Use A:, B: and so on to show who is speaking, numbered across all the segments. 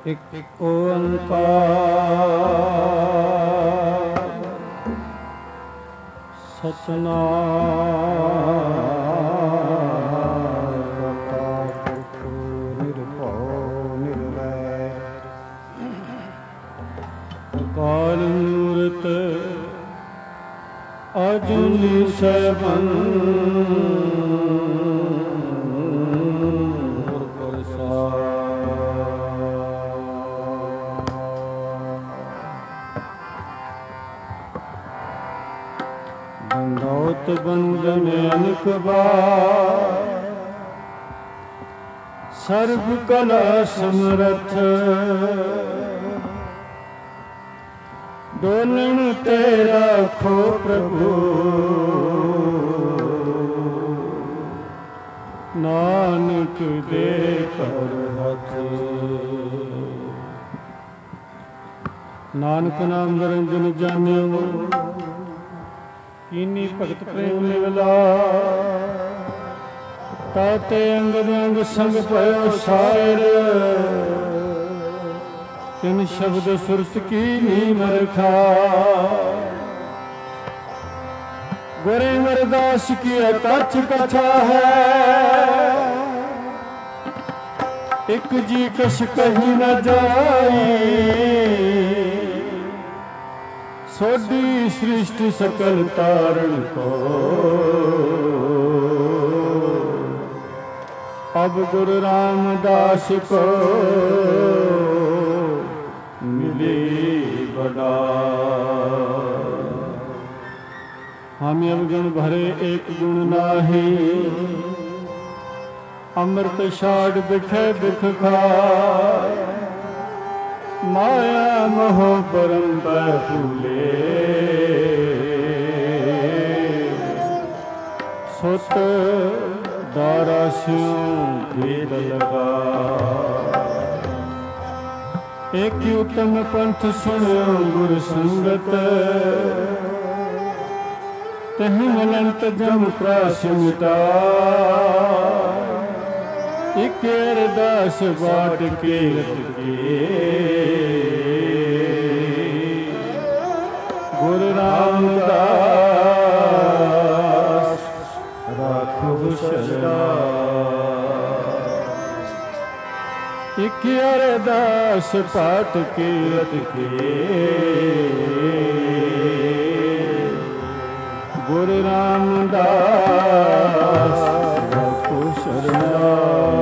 A: ਇੱਕ ਓੰਕਾਰ ਸਤਿਨਾਮ ਅਕਾਲ ਪੁਰਖ ਨਿਰਭਉ ਨਿਰਵੈਰ ਅਕਾਲ ਮੂਰਤ ਅਜੂਨੀ ਸੈਭੰ ਦੰਡੋਤ ਬੰਦਨ ਅਨਕ ਬਾਰ ਸਰਬ ਕਲਾ ਸਮਰਥ ਡੋਲਣ ਤੇ ਰੱਖੋ ਪ੍ਰਭੂ ਨਾਨਕ ਦੇ ਕਰ ਹੱਥ ਨਾਨਕ ਨਾਮ ਨਿਰੰਜਨ ਜਾਣਿਓ ਕੀਨੀ ਭਗਤ ਪ੍ਰੇਮ ਨਿਵਲਾ ਤਾਤੇ ਅੰਗਦ ਅੰਗ ਸੰਗ ਭਇਓ ਸਾਇਰ ਤਿਨ ਸ਼ਬਦ ਸੁਰਤ ਕੀਨੀ ਮਰਖਾ ਗੁਰੇ ਅਮਰਦਾਸ ਕੀ ਅਕਥ ਕਥਾ ਹੈ ਇੱਕ ਜੀ ਕਛ ਕਹੀ ਨ ਜਾਈ ਸੋਢੀ ਸ੍ਰਿਸ਼ਟ ਸਕਲ ਤਾਰਨ ਕੋ ਅਬ ਗੁਰੂ ਰਾਮਦਾਸ ਕੋ मिली बड़ा हम अवगुण भरे एक गुण नाही अमृत छाड़ बिखे बिख खाए माया मोह परम भूले सुत दारा स्यों भेद लगा एक उत्तम पंथ सुनो गुर संगत तह अनंत जम प्रासमिता एक अरदास बाट के गुरु रामदास राखो शरणा एक अरदास पाठ कीरत के गुरु रामदास को शरणा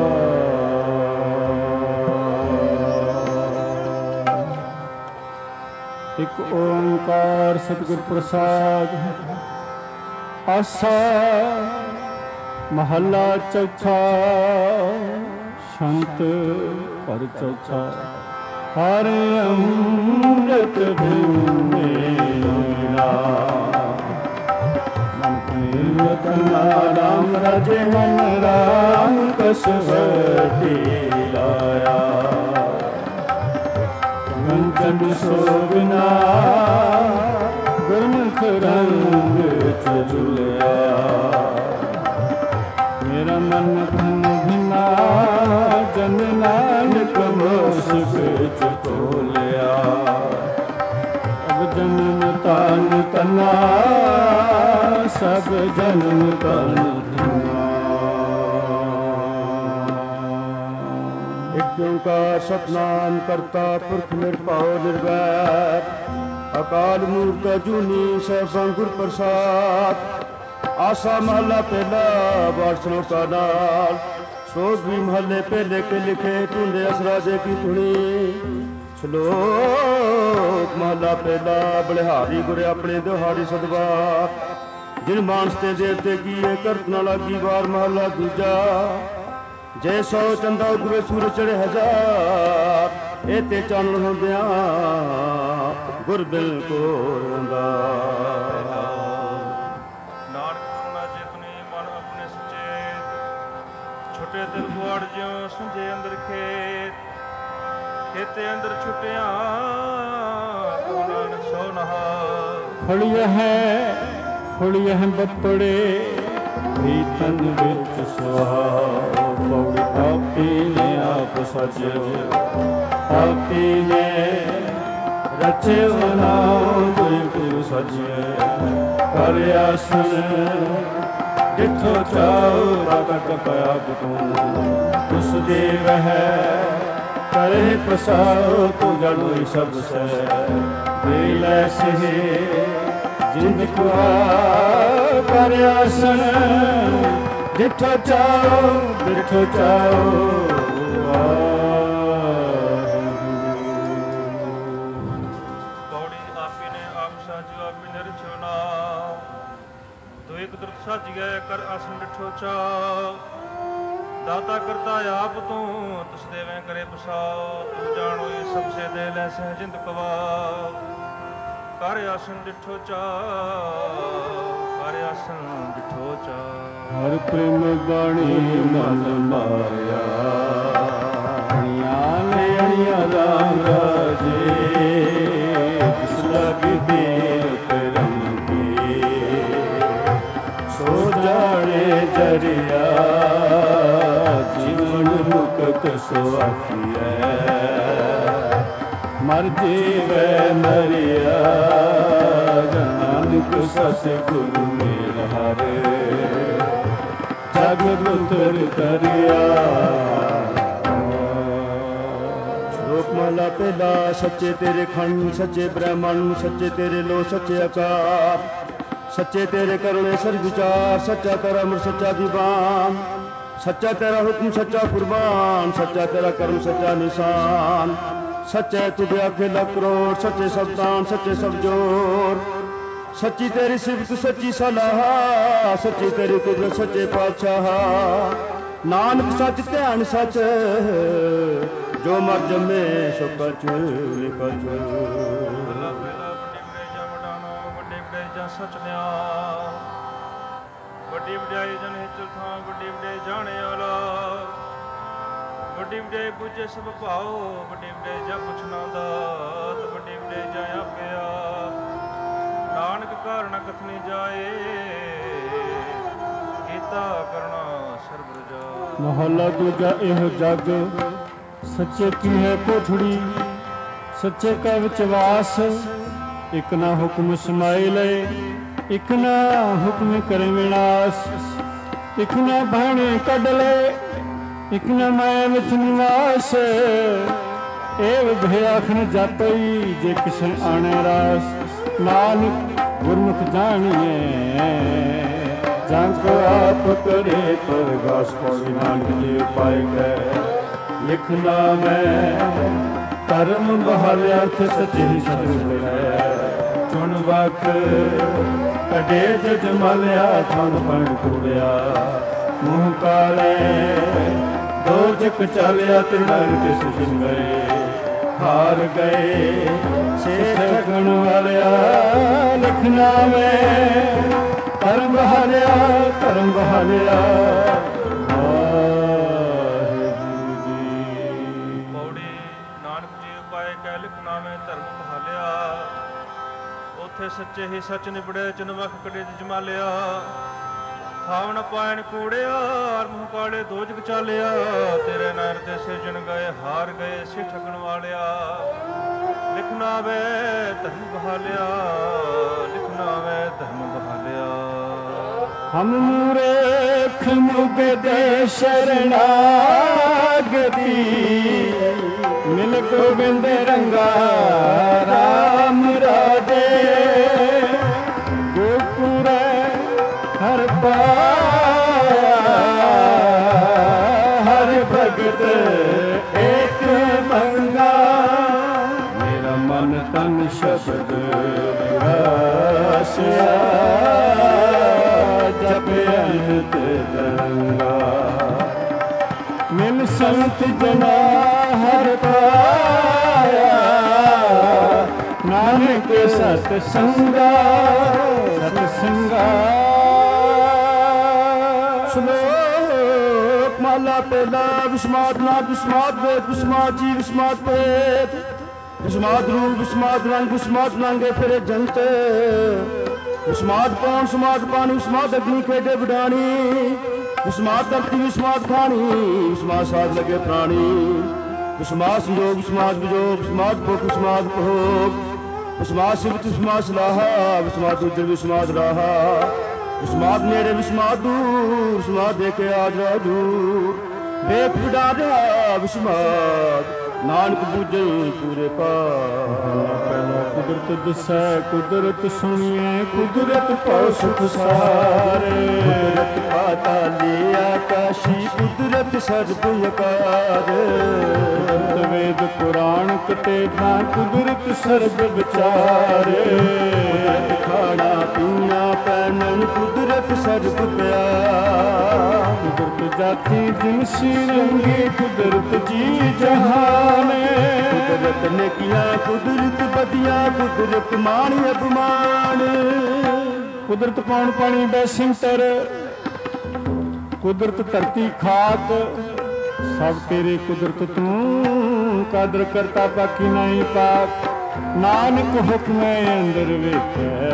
A: एक ओंकार सतगुर प्रसाद आसा महला चौथा संत पर चौथा हर अमृत मेरा राम राजे मन राम कसवटी लाया कंचन शोभना गुरमुख रंग चलुया मेरा मन धन भिना जन नानक मोस बिच तोलिया अब जन्म तान तना सब जन्म तन एक ओंकार सतनाम करता पुरख निरभउ निर्वैर अकाल मूर्त अजूनी सैभं गुर प्रसाद आसा महला पहला बारसों का नाल सोच भी महले पहले के लिखे टूंडे असरा दे की धुनी श्लोक महला पहला बलिहारी गुरे अपने दिहाड़ी सदवा जिन मानस ते देवते की ये करत न लागी बार महला दूजा जय सौ चंदा गुरे सूरज चढ़े हजार ए ते चानण होंदिया गुर दिल को रंदा ਛੁੱਟੇ ਦਿਲ ਗੁਆੜ ਜਿਉ ਸੁਝੇ ਅੰਦਰ ਖੇਤ ਖੇਤੇ ਅੰਦਰ ਛੁੱਟਿਆ ਤੂੰ ਨਾਨਕ ਸੋ ਨਹਾ ਖੁੜੀਆ ਹੈ ਬੱਪੜੇ ਪ੍ਰੀਤਨ ਵਿੱਚ ਸੁਹਾ ਪੌੜੀ ਪਾਪੀ ਨੇ ਆਪ ਸਜਿਓ ਭਗਤੀ ਨੇ ਰਚੇ ਨਾਉ ਗੁਰ ਗੁਰੂ ਸਜੇ ਕਰ ਆਸਣ ਜਿੱਥੋਂ ਚਾਉ ਪ੍ਰਗਟ ਪਿਆ ਤੂੰ ਉਸ ਦੇਵ ਹੈ ਕਰੇ ਪ੍ਰਸਾਉ ਤੂੰ ਜਨੋਈ ਸਭ ਸੇ ਵੇਲੇ ਸੇ ਜਿੰਦ ਕੁਆ ਕਰ ਆਸਣ ਜਿੱਥੋਂ ਚਾਉ ਜਿੱਥੋਂ ਚਾਉ
B: ਸਾਜੀਐ ਕਰ ਆਸਣ ਡਿਠੋ ਚਾ ਦਾਤਾ ਕਰਤਾ ਆਪ ਤੂੰ ਤਿਸ ਦੇਵੇਂ ਕਰੇ ਪਸਾਉ ਤੂੰ ਜਾਣੋਈ ਸਭ ਸੇ ਦੇ ਲੈ ਸਹਿ ਜਿੰਦ ਕਵਾ ਕਰ ਆਸਣ ਡਿਠੋ ਚਾ ਕਰ ਆਸਣ ਡਿਠੋ ਚਾ
A: ਹਰ ਪ੍ਰੇਮ ਬਾਣੀ ਮਨ ਮਾਰਿਆ ਅਣੀਆਂ ਰਾਮ ਰਾਜੇ ਜਿਸ ਲਾਗੇ ਦੇਵ ਜਰਿਆ ਜੀਵਨ ਮੁਕਤ ਸੋ ਆਖੀਐ ਮਰ ਜੀਵੈ ਮਰਿਆ ਨਾਨਕ ਸਸ ਗੁਰੂ ਮੇਲ ਹਰ ਜਗ ਉਤਰ ਕਰਿਆ ਸ਼ਲੋਕ ਮਹਲਾ ਪਹਿਲਾ ਸੱਚੇ ਤੇਰੇ ਖੰਡ ਸੱਚੇ ਬ੍ਰਹਮਣ ਸੱਚੇ ਤੇਰੇ ਲੋ ਸੱਚੇ ਆਕਾਰ सच्चे तेरे करुणे सर विचार सच्चा तेरा अमर सच्चा दीवान सच्चा तेरा हुक्म सच्चा कुर्बान सच्चा तेरा कर्म सच्चा निशान सच्चे तुझे आखे लख करोड़ सच्चे सब दान सच्चे सब जोर सच्ची तेरी सिफत सच्ची सलाह सच्ची तेरी कुदरत सच्चे पातशाह नानक सच ध्यान सच जो मर जमे सो कछ निकछ
B: ਸਚ ਨਿਆ ਵੱਡੀ ਵਡਿਆਈ ਜਨ ਹਿਚਲ ਥਾਂ ਵੱਡੀ ਵਡਿਆਈ ਜਾਣੇ ਵਾਲਾ ਵੱਡੀ ਵਡਿਆਈ ਪੁੱਜੇ ਸਭ ਭਾਓ ਵੱਡੀ ਵਡਿਆਈ ਜਾ ਪੁੱਛਣਾ ਦਾਤ ਵੱਡੀ ਵਡਿਆਈ ਜਾ ਆਪਿਆ ਨਾਨਕ ਕਾਰਨ ਕਥਨੀ ਜਾਏ ਕੀਤਾ ਕਰਨਾ ਸਰਬ ਰਜਾ
A: ਮਹਲਾ ਦੂਜਾ ਇਹੋ ਜਗ ਸੱਚੇ ਕੀ ਹੈ ਕੋਠੜੀ ਸੱਚੇ ਕਾ ਵਿਚਵਾਸ ਇਕ ਨਾ ਹੁਕਮ ਸਮਾਈ ਲਏ ਇਕ ਨਾ ਹੁਕਮ ਕਰੇ ਵਿਨਾਸ਼ ਇਕ ਨਾ ਬਾਣੇ ਕੱਢ ਲਏ ਇਕ ਨਾ ਮਾਇਆ ਵਿੱਚ ਨਿਵਾਸ ਇਹ ਭਿਆਖਣ ਜਾਪਈ ਜੇ ਕਿਸਨ ਆਣੇ ਰਾਸ ਨਾਨਕ ਗੁਰਮੁਖ ਜਾਣੀਏ ਜਾਂ ਕੋ ਆਪ ਕਰੇ ਪਰਗਾਸ ਕੋਈ ਨਾਨਕ ਜੀ ਪਾਇ ਕੈ ਲਿਖਣਾ ਮੈਂ ਧਰਮ ਬਹਾਲਿਆ ਅਰਥ ਸੱਚੇ ਸਤਿਗੁਰ ਹੈ ਚੁਣ ਵਕ ਕਢੇ ਜਜ ਮਲਿਆ ਚੁਣ ਬਣ ਕੁੜਿਆ ਮੂੰਹ ਕਾਲੇ ਦੋ ਜਕ ਚਾਲਿਆ ਤਿਰਨਰ ਕਿਸ ਸਿੰਗਰੇ ਹਾਰ ਗਏ ਸੇ ਠਗਣ ਵਾਲਿਆ ਲਿਖਣਾ ਮੈਂ ਧਰਮ ਬਹਾਲਿਆ
B: ਸੱਚੇ ਹੀ ਸੱਚ ਨਿਬੜੇ ਚਨ ਵਖ ਕੜੇ ਜਮਾਲਿਆ ਥਾਵ ਨ ਪਾਇਣ ਕੂੜਿਆ ਮੂੰਹ ਕਾਲੇ ਦੋਜਕ ਚਾਲਿਆ ਤੇਰੇ ਨਰ ਦੇ ਸਿਰਜਣ ਗਏ ਹਾਰ ਗਏ ਸੇ ਠਗਣ ਵਾਲਿਆ ਲਿਖਣਾ ਵੇ ਧਰਮ ਬਹਾਲਿਆ ਲਿਖਣਾ ਵੇ ਧਰਮ ਬਹਾਲਿਆ
A: ਹਮ ਮੂਰਖ ਮੁਗਦੇ ਸ਼ਰਨਾਗਤੀ ਮਿਲ ਗੋਬਿੰਦ ਰੰਗਾ ਰਾਮ ਰਾਜੇ ਹਰ ਪਾਇਆ ਹਰ ਭਗਤ ਏਕ ਮੰਗਾ ਮੇਰਾ ਮਨ ਤਨ ਸ਼ਬਦ ਵਿਗਾਸਿਆ ਜਪਿ ਅਨੰਤ ਤਰੰਗਾ ਮਿਲ ਸੰਤ ਜਨਾ ਹਰ ਪਾਇਆ ਨਾਨਕ ਸਤ ਸੰਗਾ ਸ਼ਲੋਕ ਮਹਲਾ ਪਹਿਲਾ ਵਿਸਮਾਦ ਨਾਦ ਵਿਸਮਾਦ ਵੇਦ ਵਿਸਮਾਦ ਜੀ ਵਿਸਮਾਦ ਭੇਦ ਵਿਸਮਾਦ ਰੂਪ ਵਿਸਮਾਦ ਰੰਗ ਵਿਸਮਾਦ ਨਾਂਗੇ ਫਿਰੇ ਜੰਤ ਵਿਸਮਾਦ ਪੌਣ ਸਮਾਦ ਪਾਣੀ ਵਿਸਮਾਦ ਅਗਨੀ ਖੇਡੇ ਵਿਡਾਣੀ ਵਿਸਮਾਦ ਧਰਤੀ ਵਿਸਮਾਦ ਖਾਣੀ ਵਿਸਮਾਦ ਸਾਧ ਲਗੇ ਪ੍ਰਾਣੀ ਵਿਸਮਾਦ ਸੰਜੋਗ ਵਿਸਮਾਦ ਵਿਜੋਗ ਵਿਸਮਾਦ ਭੁਖ ਵਿਸਮਾਦ ਭੋਗ ਵਿਸਮਾਦ ਸਿਵਤ ਵਿਸਮਾਦ ਸਲਾਹਾ ਵਿਸਮਾਦ ਉਜਲ ਵਿਸਮਾਦ ਰਾਹਾ ਵਿਸਮਾਦ ਨੇੜੇ ਵਿਸਮਾਦ ਦੂਰ ਵਿਸਮਾਦ ਦੇਖੇ ਆਜ ਰਾਜੂਰ ਵੇਖ ਵਿਡਾਰਿਆ ਵਿਸਮਾਦ ਨਾਨਕ ਬੂਝਣ ਪੂਰੇ ਪਾ
C: ਕੁਦਰਤ ਦਿਸੈ ਕੁਦਰਤ ਸੁਣੀਐ ਕੁਦਰਤ ਭਉ ਸੁਖ ਸਾਰੇ
A: ਕੁਦਰਤ ਪਾਤਾਲੀ ਆਕਾਸ਼ੀ ਕੁਦਰਤ ਸਰਬ ਅਕਾਰ
C: ਕੁਦਰਤ ਵੇਦ ਪੁਰਾਣ ਕਤੇਬਾਂ ਕੁਦਰਤ ਸਰਬ ਵਿਚਾਰੇ
A: ਕੁਦਰਤ ਖਾਣਾ ਪੀਣਾ ਪਹਿਨਣ ਕੁਦਰਤ ਸਰਬ ਪਿਆਰ
C: ਕੁਦਰਤ ਜਾਤੀ ਜਿਨਸੀ ਰੰਗੀ ਕੁਦਰਤ ਜੀ ਜਹਾਨੇ
A: ਕੁਦਰਤ ਨੇਕੀਆਂ ਕੁਦਰਤ ਬਦੀਆਂ ਕੁਦਰਤ ਮਾਣ ਅਪਮਾਨ
C: ਕੁਦਰਤ ਪੌਣ ਪਾਣੀ ਬੈਸਿੰਤਰ ਕੁਦਰਤ ਧਰਤੀ ਖਾਕ ਸਭ ਤੇਰੇ ਕੁਦਰਤ ਤੂੰ ਕਦਰ ਕਰਤਾ ਬਾਕੀ ਨਹੀਂ ਪਾਕ ਨਾਨਕ ਹੁਕਮੇ ਅੰਦਰ ਵੇਖੈ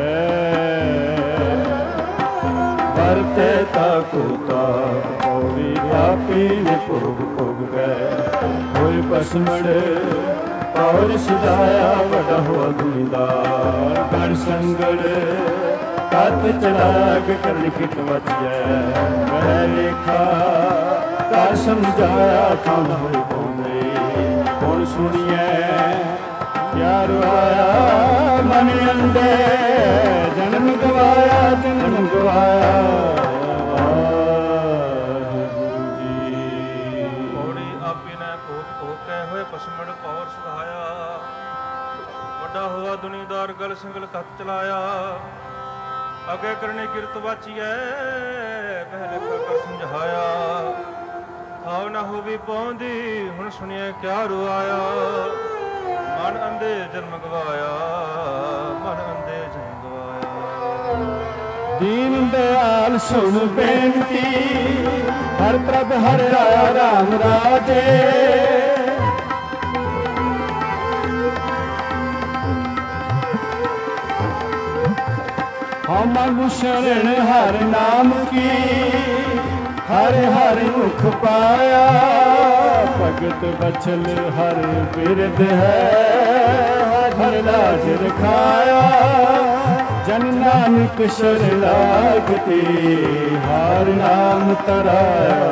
C: ਵਰਤੇ ਤਾ ਕੋਤਾ ਪੌੜੀ ਆਪੀ ਨੇ ਭੋਗ ਭੋਗ ਗਏ ਹੋਏ ਪਸਮੜ ਪੌਰ ਸਦਾਇਆ ਵੱਡਾ ਹੋਆ ਦੁਨੀਦਾਰ ਗੜ ਸੰਗੜ ਕੱਤ ਚੜਾਗ ਕਰਨ ਕਿਟ ਵਚਿਐ ਮੈਂ ਲੇਖਾ ਕਰ ਸਮਝਾਇਆ ਤਾਂ ਨਾ ਹੋਏ ਪਉਂਦੇ ਹੁਣ ਸੁਣੀਐ ਯਾਰ ਆਇਆ ਮਨ ਅੰਦੇ ਜਨਮ ਗਵਾਇਆ ਜਨਮ ਗਵਾਇਆ
B: ਪੌੜੀ ਆਪੀ ਨੇ ਭੋਗ ਭੋਗ ਕੇ ਹੋਏ ਪਸਮੜ ਪੌਰ ਸੁਹਾਇਆ ਵੱਡਾ ਹੋਆ ਦੁਨੀਦਾਰ ਗਲ ਸਿੰਗਲ ਕੱਤ ਚਲਾਇਆ ਅਗੇ ਕਰਨੀ ਕਿਰਤ ਵਾਚੀਐ ਪਹਿਲੇ ਕਰ ਸਮਝਾਇਆ ਆਉ ਨਾ ਹੋਵੀ ਪਹੁੰਦੀ ਹੁਣ ਸੁਣੀਏ ਕਿਆ ਰੁਆਇਆ ਮਨ ਅੰਦੇ ਜਨਮ ਗਵਾਇਆ ਮਨ ਅੰਦੇ ਜਨਮ ਗਵਾਇਆ
C: ਦੀਨ ਦਿਆਲ ਸੁਣ ਬੇਨਤੀ ਹਰ ਪ੍ਰਭ ਹਰ ਰਾਇਆ ਰਾਮ ਰਾਜੇ ਹਮ ਮੰਗੂ ਸ਼ਰਨ ਹਰ ਨਾਮ ਕੀ ਹਰ ਹਰ ਮੁਖ ਪਾਇਆ ਭਗਤ ਬਚਲ ਹਰ ਬਿਰਧ ਹੈ ਹਰ ਲਾਜ ਰਖਾਇਆ ਜਨ ਨਾਨਕ ਸ਼ਰਨਾਗਤੀ ਹਰ ਨਾਮ ਤਰਾਇਆ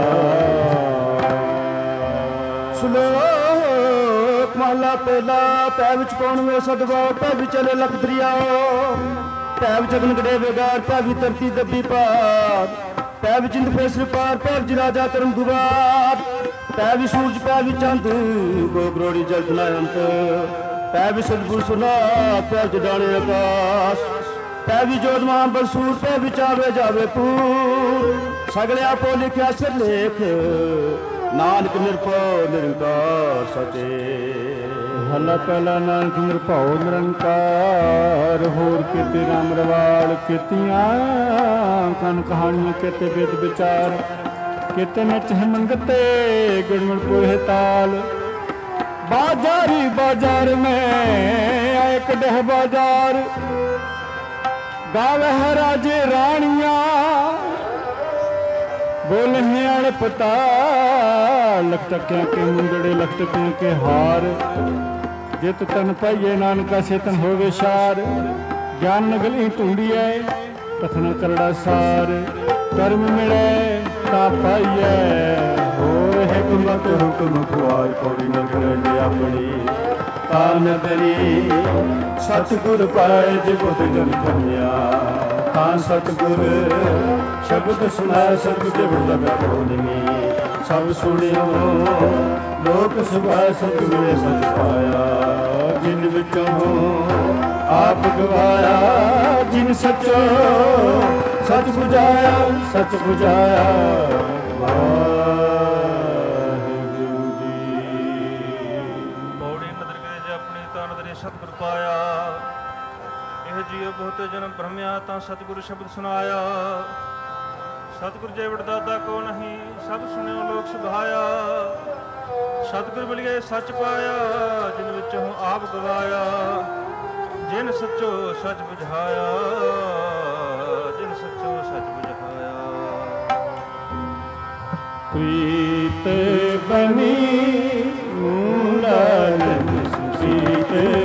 A: ਸ਼ਲੋਕ ਮਹਲਾ ਪਹਿਲਾ ਪੈ ਵਿੱਚ ਕੌਣ ਵੇ ਸਦਵਾ ਪੈ ਵਿਚਲੇ ਲਖ ਦਰਿਆਓ ਪੈ ਵਿੱਚ ਅਗਨ ਗੜੇ ਵੇਗਾਰ ਪੈ ਵੀ ਧਰਤੀ ਦੱਬੀ ਪਾਰ ਪੈ ਵੀ ਜਿੰਦ ਫੇਸਰ ਪਾਰ ਪੈ ਵਿੱਚ ਰਾਜਾ ਧਰਮ ਦੁਆਰ ਪੈ ਵੀ ਸੂਰਜ ਪੈ ਵੀ ਚੰਦ ਗੋ ਗਰੋੜੀ ਜਲ ਜਨਾਇੰਤ ਪੈ ਵੀ ਸਤਿਗੁਰ ਸੁਨਾ ਪੈ ਜਡਾਣੇ ਆਕਾਸ਼ ਪੈ ਵੀ ਜੋਤਮਾਨ ਬਰਸੂਰ ਪੈ ਵਿੱਚ ਆਵੇ ਜਾਵੇ ਪੂਰ ਸਗਲੇ ਆਪੋ ਲਿਖਿਆ ਸਿਰ ਲੇਖ ਨਾਨਕ ਨਿਰਭਉ ਨਿਰੰਕਾਰ ਸਚੇ
C: ਹਲਾ ਪਹਿਲਾ ਨਾਨਕ ਨਿਰਭਉ ਨਿਰੰਕਾਰ ਹੋਰ ਕਿਤੇ ਰਾਮ ਰਵਾਲ ਕੀਤੀਆਂ ਕਨ ਕਹਾਣੀਆਂ ਕਿਤੇ ਵਿਦ ਵਿਚਾਰ ਕਿਤੇ ਨਚ ਮੰਗਤੇ ਗੁਣਗੁਣ ਤਾਲ ਬਾਜ਼ਾਰੀ ਬਾਜ਼ਾਰ ਮੈਂ ਆਏ ਕਢ ਬਾਜ਼ਾਰ ਗਾਵੇ ਰਾਜੇ ਰਾਣੀਆਂ बोले अड़ पता लख टकिया के मुंदड़े लख टकिया के हार जित तन पाइए नानका से तन होवे शार ज्ञान नगली ढूंढिए कथन करड़ा सार कर्म मिले ता पाइए होर है गुमत हुक्म खुआर पौड़ी नगल अपनी तान दरी सतगुर पाए जिबुत जन धन्या तां सतगुर शब्द सुनाया सतगुर जिबुत लगा बोलनी सब सुनियो लोक सुभाए सत मिले सच पाया जिन विचों आप गवाया जिन सचो सच बुझाया सच बुझाया
B: ਸਤਿਗੁਰ ਪਾਇਆ ਇਹ ਜੀਉ ਬਹੁਤ ਜਨਮ ਭਰਮਿਆ ਤਾਂ ਸਤਿਗੁਰ ਸ਼ਬਦ ਸੁਣਾਇਆ ਸਤਿਗੁਰ ਜੇ ਵਡਦਾਦਾ ਕੋ ਨਹੀਂ ਸਭ ਸੁਣਿਓ ਲੋਕ ਸੁਭਾਇਆ ਸਤਿਗੁਰ ਬਲਿਏ ਸੱਚ ਪਾਇਆ ਜਿਨ ਵਿੱਚੋਂ ਆਪ ਗਵਾਇਆ ਜਿਨ ਸੱਚੋ ਸੱਚ ਬੁਝਾਇਆ ਜਿਨ ਸੱਚੋ ਸੱਚ ਬੁਝਾਇਆ
C: ਪ੍ਰੀਤ ਬਨੀ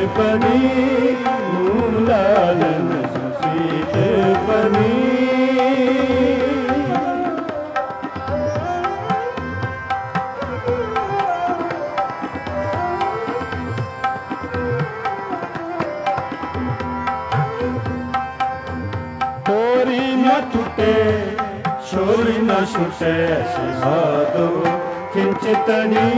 C: बनी मूलालन सुसीत बनी। तोरी न टूटे शोरी न छूटे ऐसे साधो किंचितनी।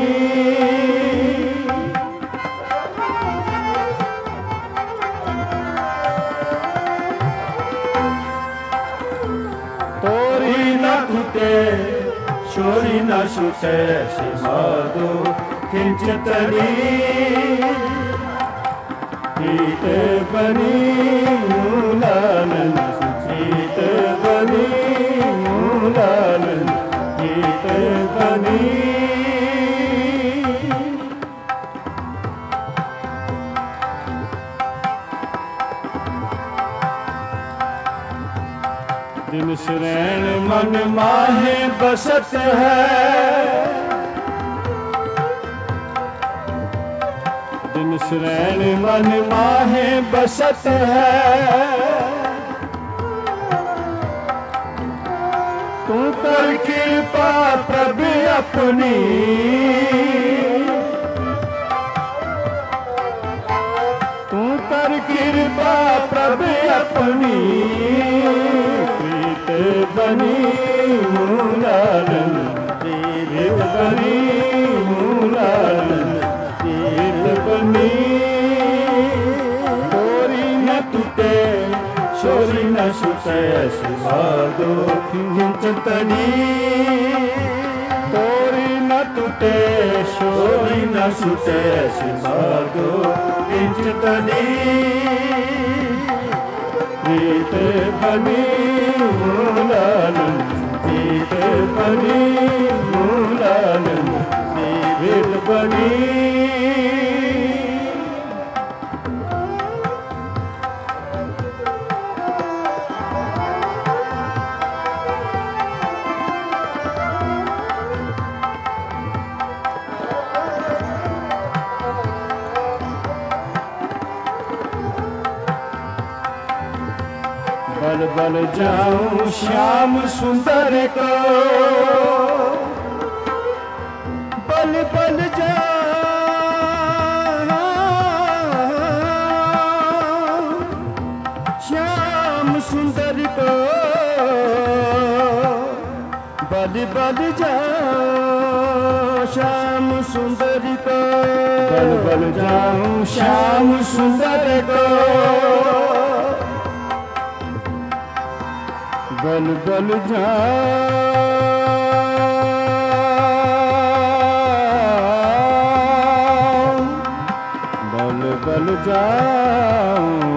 C: तोरी न टूटे शोरी न छूटे ऐसे साधो किंचितनी। कीट बनी मूलालन सुचीत बनी मूलालन कीट बनी। दिन शरण मन माहे बसत है। दिन शरण मन माहे बसत है। तू कर कृपा प्रभु अपनी। तू कर कृपा प्रभु अपनी। प्रीत बनी मूलालन प्रीत बनी मूलालन प्रीत बनी। तोरी न टूटे शोरी न छूटे ऐसे साधो किंचितनी। तोरी न टूटे शोरी न छूटे ऐसे साधो किंचितनी। प्रीत बनी मूलालन प्रीत बनी मूलालन प्रीत बनी। बल बल जाऊं श्याम सुंदर को। बल बल जाऊं श्याम सुंदर को। बल बल जाऊं श्याम सुंदर को। बल बल जाऊं श्याम सुंदर को। बल बल जाऊं बल बल जाऊं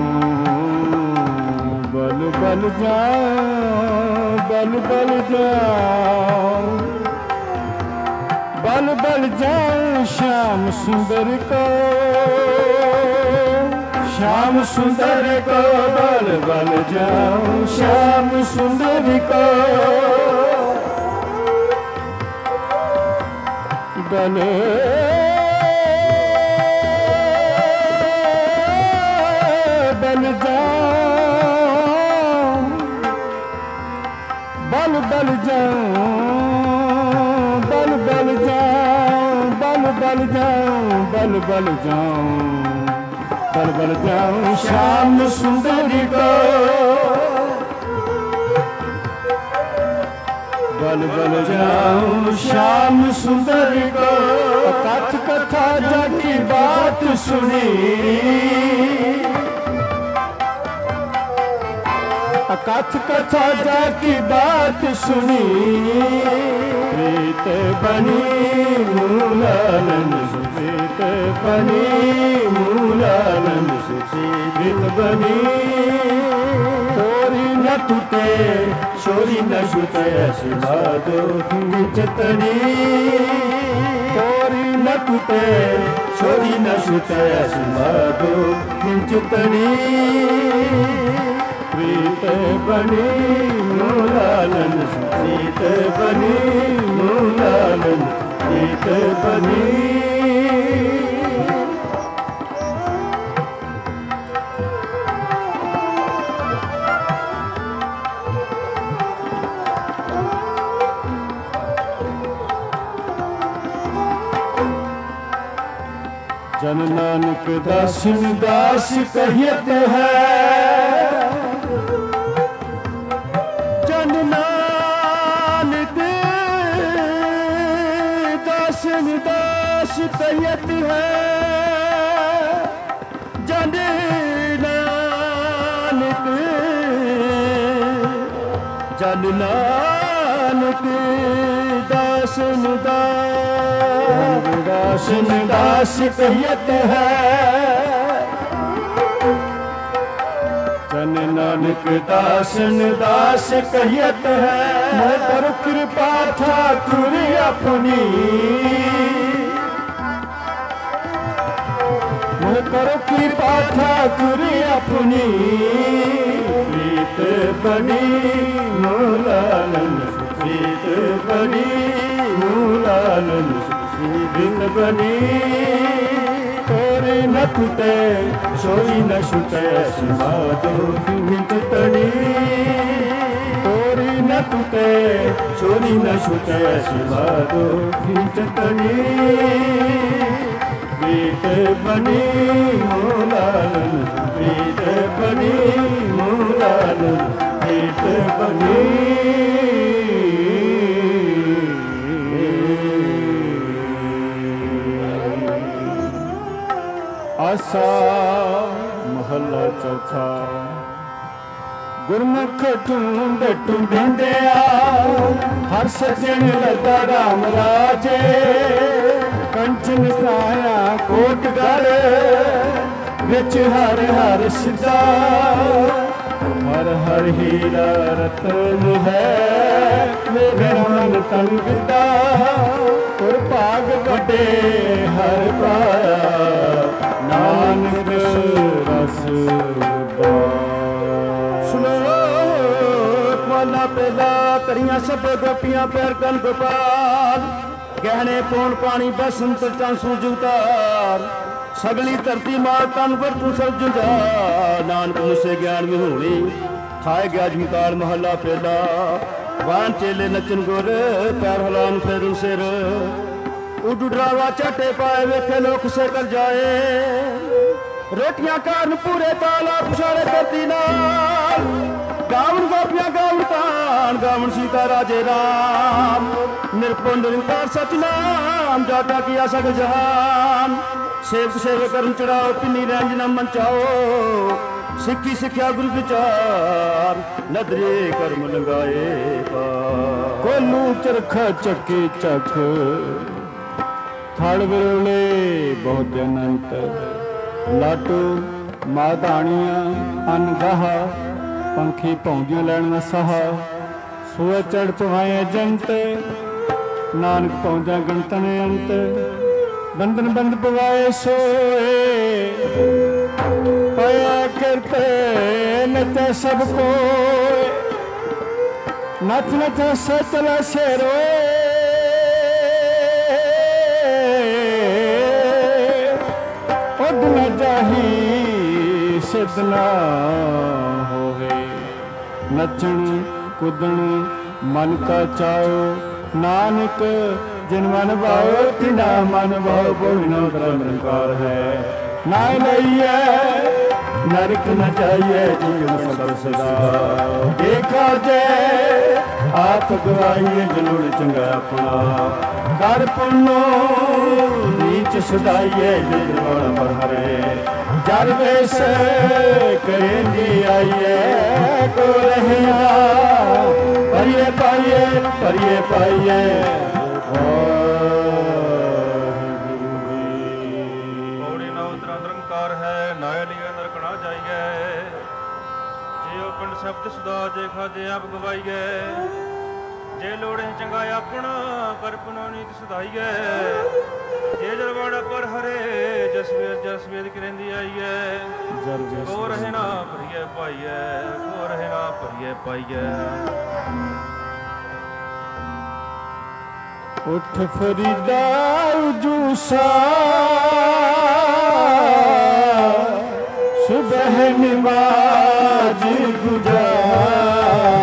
C: बल बल जाऊं बल बल जाऊं बल बल जाऊं श्याम सुंदर को। श्याम सुंदर को बल बल जाऊं श्याम सुंदर को। बल बल जाऊं बल बल जाऊं बल बल जाऊं बल बल जाऊं बल बल जाऊं बल बल जाऊं श्याम सुंदरी को। बल बल जाऊं श्याम सुंदरी को। कथ कथा जाकी बात सुनी। कथ कथा जाकी बात सुनी। प्रीत बनी मूलालन प्रीत बनी मूलालन प्रीत बनी। तोरी न टूटे शोरी न छूटे ऐसी साधो किंचितनी। तोरी न टूटे शोरी न छूटे ऐसी साधो किंचितनी। प्रीत बनी मूलालन प्रीत बनी मूलालन प्रीत बनी। जन नानक दासन दास कहियत है,
A: जन नानक दासन दास कहियत है, जन नानक जन नानक दासन
C: दासन दास कहियत है, जन नानक दासन दास कहियत है। मैं कर कृपा ठाकुर अपनी, मैं करो कृपा ठाकुर अपनी, प्रीत बनी मूलानंद, प्रीत बनी मूलानंद, प्रीत बनी तोरे न टूटे सोई न छूटे, सिमादो हित तनी तोरी न टूटे सोई न छूटे, सिमादो हित तनी प्रीत बनी मूलानंद, प्रीत बनी मूलानंद, प्रीत बनी। आसा महला चौथा। गुरमुख ढूंढ ढूंढिंदिया हर सजन लगा राम राजे, कंचन काया कोटगढ़ विच हर हर सिदा, हर हर हीरा रतन है, मेरे मन तन विदा, और भाग बड़े हर पाया, नानक रस
A: सुनो माला पेला करियां सब गोपियां पैर कन गोपाल, गहने पौन पानी बसंत चांसू जुतार, सगली धरती मार तन पर तू सर जुझा, नानक मुझसे ज्ञान विहूणी खाए गया झुमकार महला पेला, वान चेले नचन गुर पैर हलान फेरू सिर, उड डरावा चाटे पाए वेखे लोक से कर जाए, रोटियां कारण पूरे ताला पुछाड़े करती नाल, गावन गोपियां गावन तान गावन सीता राजे राम, निरपो निरंकार सतनाम जाटा किया सग जहान, सेवक सेवे करन चढ़ाओ पिन्नी रंज न मंचाओ, सिक्खी सिक्ख्या गुरु विचार नदरे कर्म लगाए पार।
C: कोलू चरखा चक्की चक थड़ विरोले बहुत अनंत, लाटू माधाणियां अनगाहा, पंखी पौंदियां लैन न सहा, सूए चढ़ पवाए जंत, नानक पौंदा गणतन अंत, बंधन बंद पवाए सोए, पाया करते नते सब को, नथ नथ सचला शेरो, उड न जाही सिद्ध ना होवे, नचन कुदन मन का चाओ, नानक जिन मन भाओ तिना मन भाओ, कोई न निरंकार है, ना लइए नरक न जाइए, जीवन सदा सदा देखा जय, आप गवाइए जरूर चंगा अपना, कर पुनो नीच सुधाइए, जिलवाड़ा पर हरे, जर वेश करेंदी आइए, को रहिया परिये पाइए परिये पाइए।
B: शब्द सुधा जे खाजे आप गवाईए, जे लोड़े चंगा अपना कर पुनो नीत सुधाईए, जे जरवाड़ा पर हरे जस वेद करेंदी आईए, को रहे ना भरिए पाइए, को रहे ना भरिए पाइए।
C: उठ फरीदा जूसा सुबह नमाज गुजार,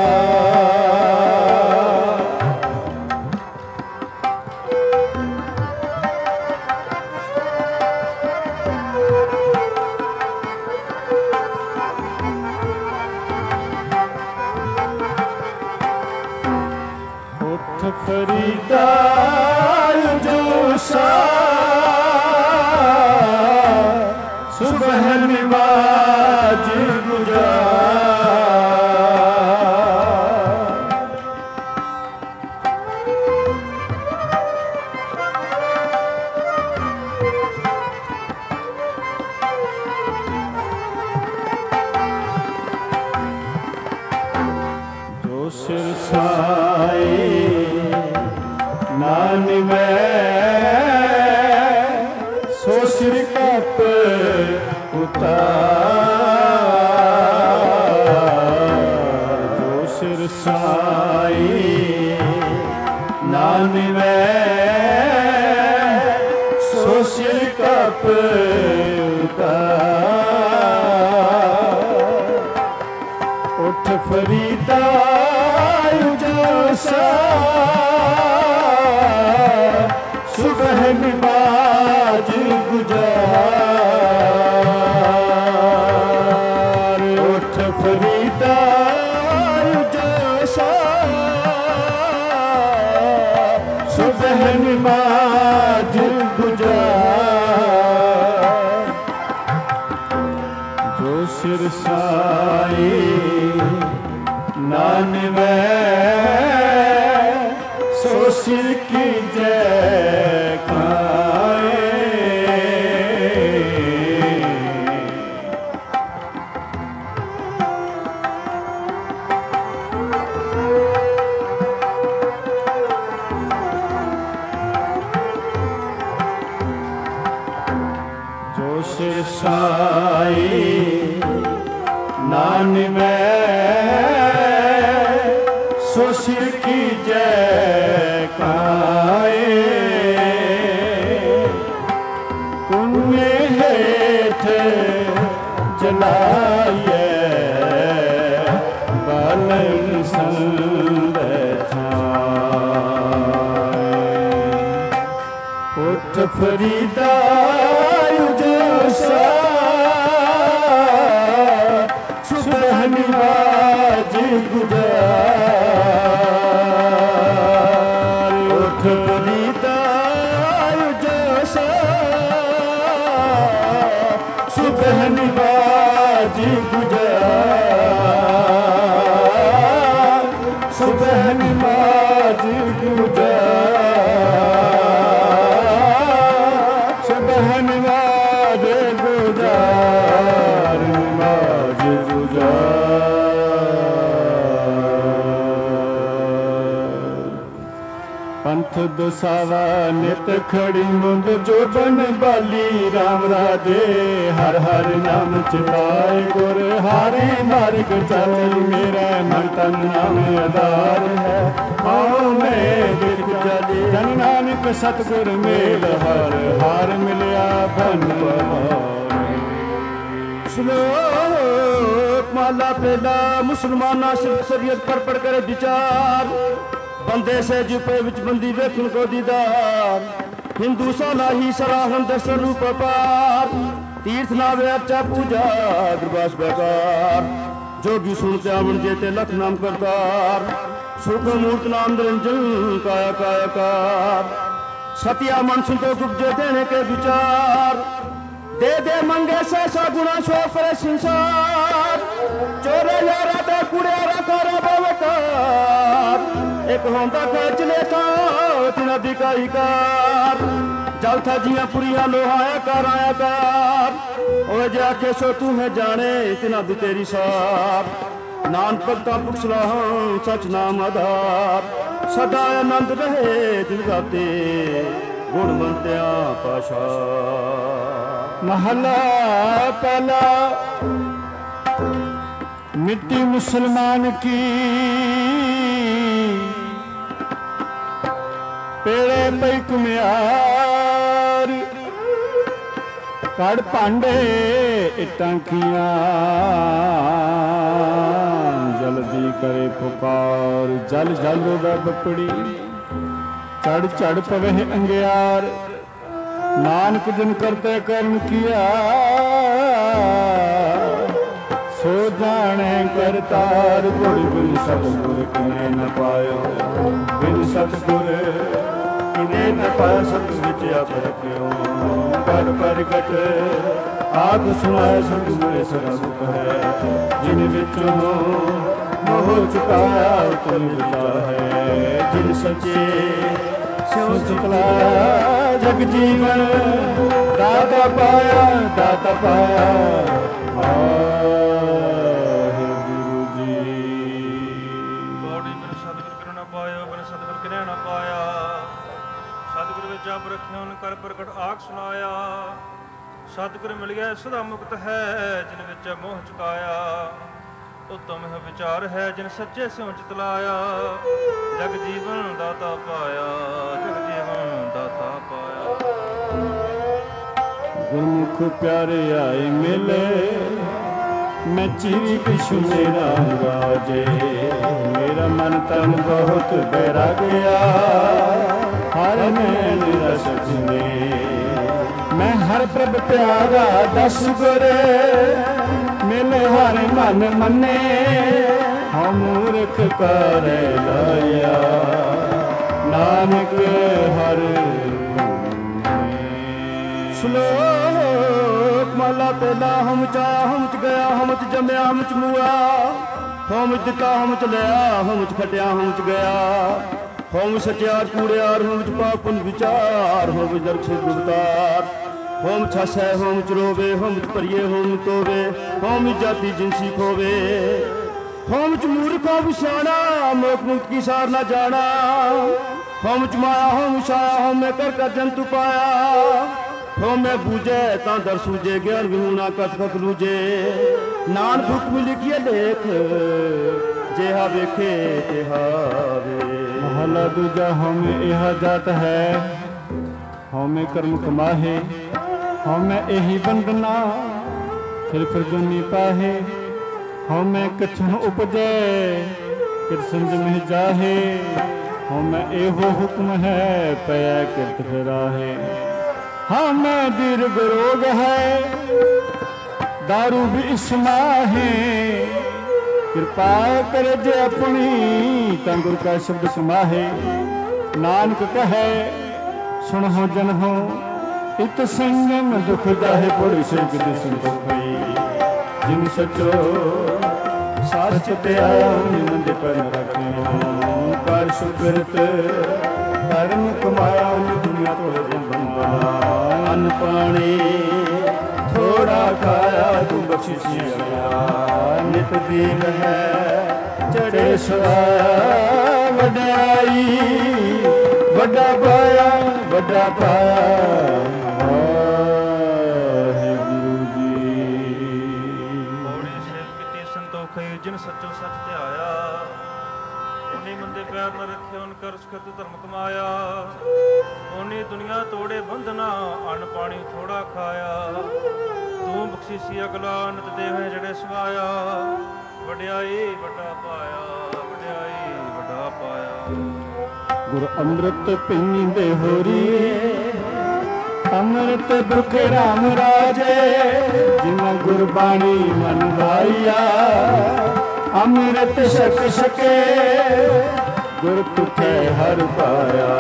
C: उठ फरीदा उजासा सुबह नमाज गुजार। उठ फरीदा उजासा सुबह नमाज गुजार। जो सिर साई नानवे सो सिर की जय खाए। जो सिर साई नानवे सो सिर की जय खाए। पुण्य हेठ जलाए बालन संग छाए। उठ फरीदा उजासा सुबह नमाज गुजार। उठ फरीदा उजासा सुबह नमाज गुजार। सुबह नमाज गुजार। सुबह नमाज गुजार। नमाज पंथ दुसावा नित खड़ी मुंद जोबन बाली राम राधे। हर हर नाम चिताए गुर हारे मार्ग चल। मेरा मन तन नाम आधार है आओ मैं बिक जाली। जन नानक सतगुर मेल हर हार मिलिया बन
A: श्लोक माला पहला मुसलमाना सिर्फ शरीयत पर पढ़ करे विचार। बंदे से जुपे विच बंदी वेखन को दीदार। हिंदू सालाही सराहन दर्शन रूप पार। तीर्थ नावे अर्चा पूजा दुर्वास बेकार। जोगी सुनते आवन जेते लख नाम करतार। सुख मूर्त नाम निरंजन काया कायाकार। सतिया मन सुनतो गुप्जे देने के विचार। दे दे मंगे से सा गुणा सो करे संसार। चोरे यारा ते कुड़े रखा बवकार। एक होंदा खच लेता तिना दिखाई कार। जल था जिया पुरिया लोहाया कर आया कर। ओ जाके सो तू है जाने तिना भी तेरी सार। नान भगता पुछला सच नाम आधार। सदा आनंद रहे दिल गाते गुणवंत्या पाशा।
C: महला पहला मिट्टी मुसलमान की पेड़े पई कुम्यार। कड़ भांडे इटां खियां जल्दी करे पुकार। जल जल वे बपड़ी चढ़ चढ़ पवे अंगियार। नानक दिन करते कर्म किया सो जाने करतार। गुर बिन सतगुर किने न पायो। बिन सतगुर किने न पाया। सत विच आप रखियो पर प्रगट आग सुनाए। सतगुर सरमुख है जिन विचों मोह चुकाया तुम विचार है। जिन सच्चे स्यों चुकला जग जीवन। दाता पाया दाता पाया वाहिगुरु जी।
B: गौड़ी बिन सतगुर किने न पायो। बिन सतगुर किने न पाया। सतगुर विच आप रखियो कर प्रगट आग सुनाया। सतगुर मिल गया सदा मुक्त है जिन विच मोह चुकाया। उत्तम है विचार है जिन सच्चे स्यों चितलाया। जग जीवन दाता पाया। जग जीवन दाता पाया।
C: गुरु को प्यारे आए मिले, मैं चीरी पिछू मेरा राजे, मेरा मन तन बहुत बहरा गया, हर नैन रस में मैं हर प्रभ प्यारा दस गुरे, मिले हर मन मने, हम मूर्ख कर लाया, नानक हर
A: श्लोक माला पहला हम चाया हम च गया हम च जमया हम च मुआ, हम दिता हम च लिया हम च खटिया हम च गया, हम सचियार कूड़ियार हम च पापुन विचार, हम नरक से गुप्तार, हम छस है हम च रोवे, हम च परिये हम तोवे, हम जाति जिनसी खोवे, हम च मूर्ख हम सियाणा, मोक मुक्त की सार ना जाना, हम च माया हम छाया हम मैं कर जंतु पाया, हो मैं बूझे ता दर सूझे, ज्ञान विहूना कथ कथ लूझे, नान बुक में लिखिए लेख, जेहा वेखे तेहा वे।
C: महला दूजा हम यह जात है, हमें कर्म कमाहे, हमें यही बंदना, फिर जोनी पाहे, हमें कछु उपजे, फिर संजम जाहे, हमें एहो हुक्म है, पया किरत फिराहे, हमें दीर्घ रोग है, दारू भी इसमाहे, कृपा कर जे अपनी तंगुर का शब्द समाहे, नानक कहे सुन हो जन हो, इत संगम दुख जाहे पुर सिंह संतोखई, जिन सचो साच त्याया निमंद पर रखे, कर सुकृत कर्म कमाया दुनिया तो बंदा, अन्न पानी थोड़ा खाया तू बख्शिशिया, नित दीन है चढ़े सदा वड्याई, वड्डा पाया वड्डा पाया,
B: जिन सच्चो सच ध्याया, उन्हीं मंदे प्यार न रखे, उनकर सुखत धर्म कमाया, उन्हीं दुनिया तोड़े बंधना, अन्न पानी थोड़ा खाया, तू बख्शीसी अगला नित देवे जड़े सवाया, वड्याई वड्डा पाया, वड्याई वड्डा पाया।
C: गुर अमृत पींदे होरी, अमृत दुख राम राजे, जिन गुरबाणी मन भाइया, अमृत शक सके, गुर तुखे हर पाया,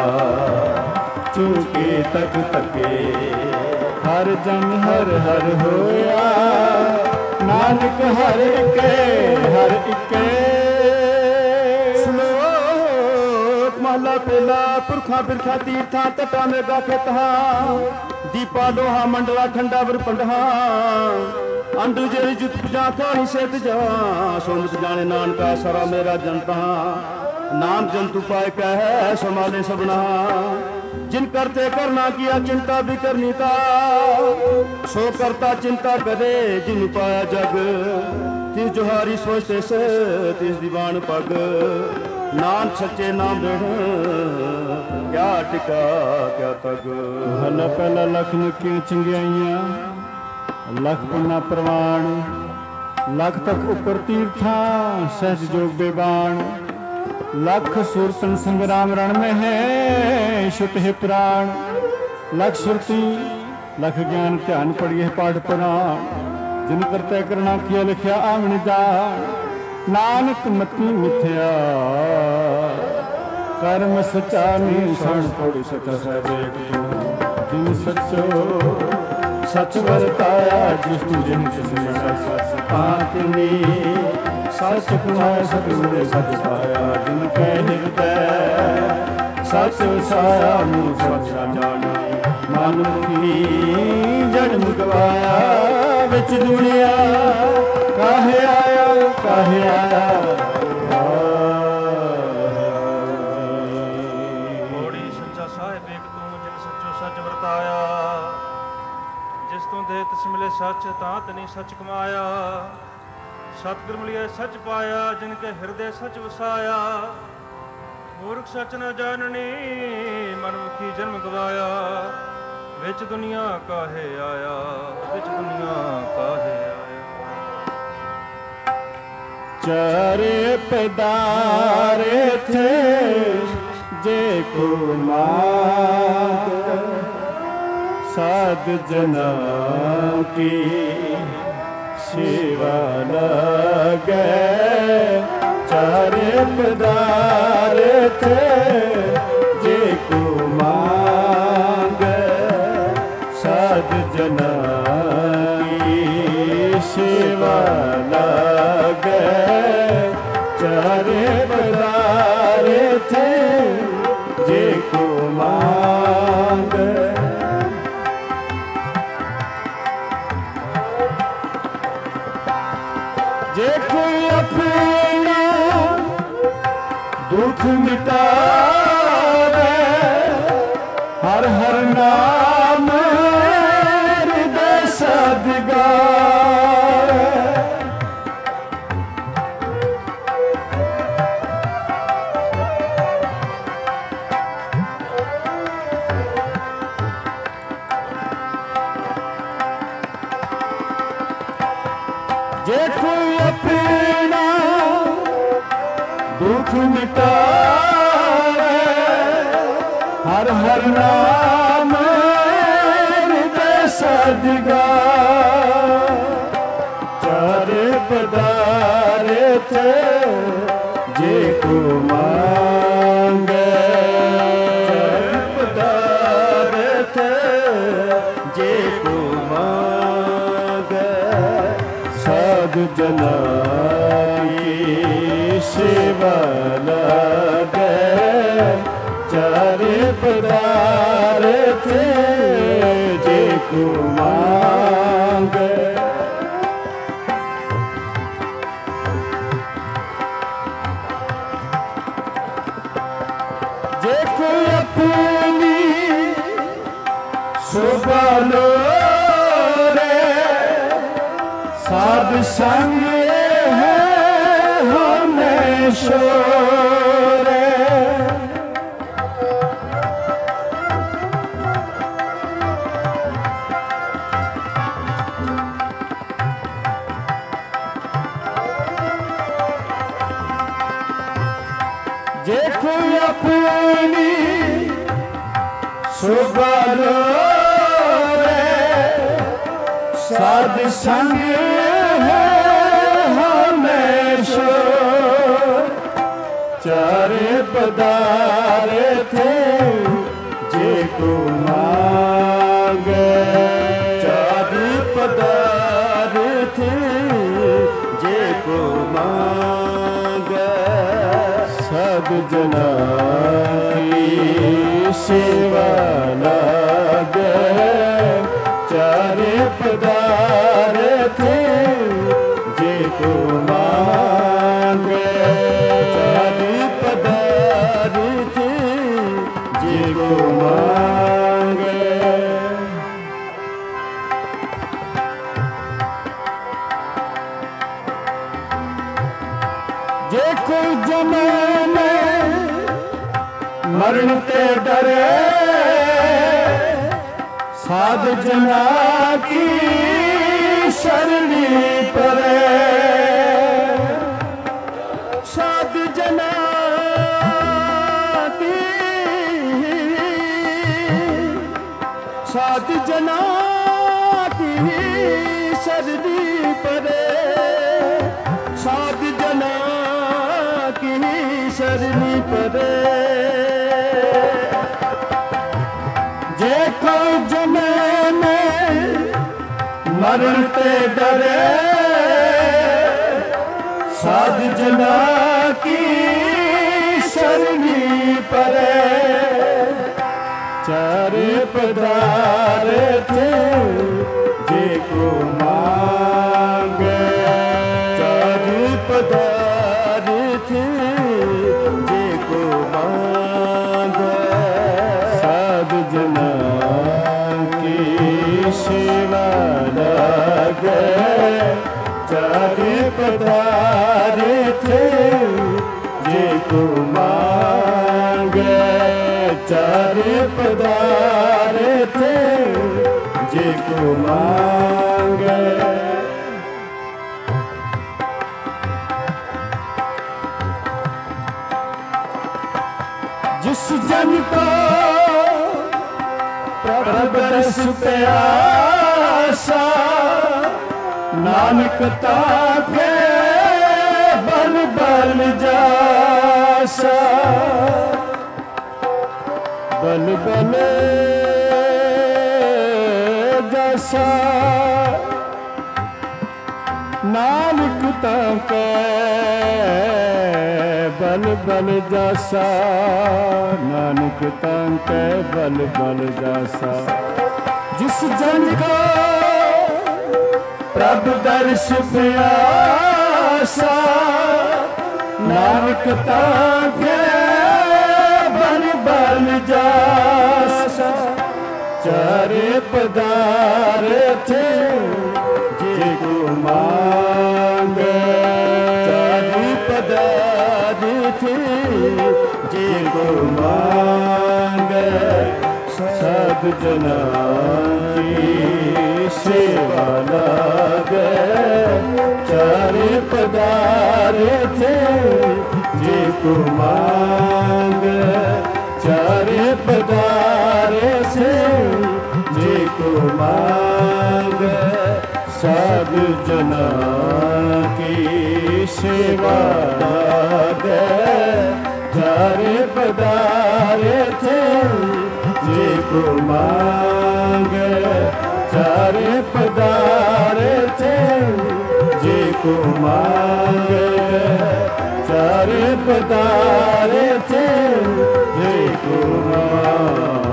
C: चूके तक तके, हर जन हर हर होया, नानक हर इके हर इके।
A: श्लोक महला पहला पुरखा बिरखा तीर्था तटा में गाखे तहा, दीपा लोहा मंडला ठंडा वर पंडहा, अंडू जेरी जुत पूजा खानी सेत जा, सोमत जाने नानका सारा मेरा जनता, नाम जंतु पाए कह संभाले सबना, जिन करते करना किया चिंता भी करनी था, सो करता चिंता करे जिन पाया जग, तिस जोहारी सोचते से तिस दीवान पग, नाम सच्चे नाम रेण क्या टिका क्या तग।
C: हला पहला लखन की चंगियाइयां, लख पुना प्रवाण, लख तक उपर तीर्था सहज जोग बेबान, लख सुरतन संग्राम रण में है शुट है प्राण, लख सुरती लख ज्ञान ध्यान पढ़िए पाठ पुराण, जिन करते करना किया लिखिया आमन जान, नानक मती मिथ्या कर्म सचा निशान पढ़ सच है देख, जिन सचो सच वरताया जिसतु जिन आत्मी, सच कुमार सतगुर सच पाया, जिन के हृदय सच वसाया, मुँह सच जानी, मानुखी जन्म गवाया, बिच दुनिया काहे आया काहे आया।
B: घोड़ी सच्चा साहिब एक तू, जिन सच्चो सच वरताया, जिस तू दे तिस मिले सच, तांत नहीं सच कमाया, सतगुर मिलिया सच पाया, जिनके हृदय सच वसाया, मूर्ख सच न जाननी, मनमुखी जन्म गवाया, ਵਿੱਚ ਦੁਨੀਆ ਕਾਹੇ ਆਇਆ, ਵਿੱਚ ਦੁਨੀਆ ਕਾਹੇ ਆਇਆ।
C: ਚਾਰੇ ਪਦਾਰੇ ਥੇ ਜੇ ਕੋ ਮਾਗ, ਸਾਧ ਜਨਾ ਕੀ ਸੇਵਾ ਲਗੈ। ਚਾਰੇ ਪਦਾਰੇ ਥੇ ਜੇ ਕੋ ਮਾਗ, ਸਾਧ ਜਨਾ ਕੀ ਸੇਵਾ ਲਗੈ। ਚਾਰੇ ਪਦਾਰੇ ਥੇ ਜੇ ਕੋ ਮਾਗ, ਜੇ ਕੋਈ ਆਪਣਾ ਦੁੱਖ ਮਿਟਾਵੇ, ਹਰ ਹਰ ਨਾਮ ਹਿਰਦੈ ਸਦ ਗਾਵੇ। ਜੇ ਕੋਈ ਆਪਣਾ ਦੁੱਖ ਮਿਟਾਵੇ, ਹਰ ਹਰ ਨਾਮ ਹਿਰਦੈ ਸਦ ਗਾਵੇ। ਚਾਰੇ ਪਦਾਰੇ ਥੇ ਜੇ ਕੋ ਮੰਗੈ, ਚਾਰੇ ਪਦਾਰੇ ਥੇ ਜੇ ਕੋ ਮੰਗੈ। ਸਾਧ ਜਨਾ ਕੀ ਸੇਵਾ ਲਗੈ। ਚਾਰੇ ਪਦਾਰੇ ਥੇ ਜੇ ਕੋ ਮੰਗੈ। ਜੇ ਕੋਈ ਆਪਣੀ ਸ਼ੋਭਾ ਲੋਰੇ, ਸਾਧ ਸੰਗ ਹੈ ਹਮੇਸ਼ਾ ਰੇ। ਜੇ ਕੋਈ ਆਪਣੀ ਸ਼ੋਭਾ ਲੋਰੇ, ਸਾਧ ਸੰਗ ਹੈ ਹਮੇਸ਼ਾ। ਚਾਰੇ ਪਦਾਰੇ ਥੇ ਜੇ ਕੋ ਮੰਗੈ। ਚਾਰੇ ਪਦਾਰੇ ਥੇ ਜੇ ਕੋ ਮੰਗੈ। ਸਭ ਜਨਾ ਕੀ ਸੇਵਾ ਲਗੈ। ਚਾਰੇ ਪਦਾਰੇ ਥੇ ਜੇ ਕੋ ਮੰਗੈ। ਚਾਰੇ ਪਦਾਰੇ ਥੇ ਜੇ ਕੋ ਮੰਗੈ। ਜੇ ਕੋਈ ਜਮਾਨੇ ਮਰਨ ਤੇ ਡਰੇ, ਸਾਧ ਜਨਾ ਕੀ ਸ਼ਰਣੀ ਪਰੇ। ਸਾਧ ਜਨਾ ਕੀ, ਸਾਧ ਜਨਾ ਕੀ ਸ਼ਰਣੀ ਪਰੇ। ਸਾਧ ਜਨਾ ਕੀ ਸ਼ਰਣੀ ਪਰੇ। ਜੇ ਕੋਈ ਜਮਾਨੇ ਮਰਨ ਤੇ ਡਰੇ, ਸਾਧ ਜਨਾ ਕੀ ਸ਼ਰਣੀ ਪਰੇ। ਚਾਰੇ ਪਦਾਰੇ ਥੇ ਜੇ ਕੋ ਮੰਗੈ। ਚਾਰੇ ਪਦਾਰੇ ਥੇ ਜੇ ਕੋ ਮੰਗੈ। ਸਾਧ ਜਨਾ ਕੀ ਸੇਵਾ ਲਗੈ। ਚਾਰੇ ਪਦਾਰੇ ਥੇ ਜੇ ਕੋ ਮੰਗੈ। ਚਾਰੇ ਪਦਾਰੇ ਥੇ को मांगे। जिस जन को प्रभ दर्श प्यासा, नानक ताके बल बल जासा। बल बल जासा नानक ताके बल बल जासा। नानक ताके बल बल जासा। जिस जन को प्रभ दर्श प्यासा, नानक ताके बल बल जासा। चारे पदार्थ जे को मांगे। चारे पदार्थ जे को मांगे। सब जना की सेवा लागे। चारे पदार्थ जे को मांगे। चारे पदार्थ जे को मांगे। सब जना की सेवा लागे। चारे पदार्थ जे को मांगे। चारे पदार्थ जे को मांगे। चारे पदार्थ जे को मांगे।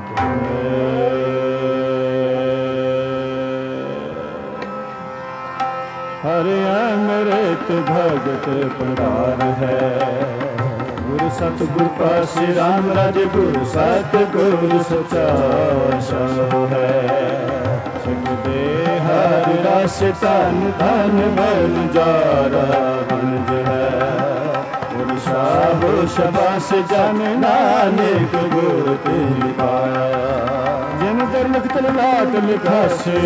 C: हरे अमृत भगत प्रधान है। गुरु सतगुरु पासी राम राज। गुरु सतगुरु सचा सो है। दे हर रस तन धन बन जारा बनज है। गुरु साहो शबास जन नानक गुरु तिन पाया। जिन दर लिखत लाट लिखासे।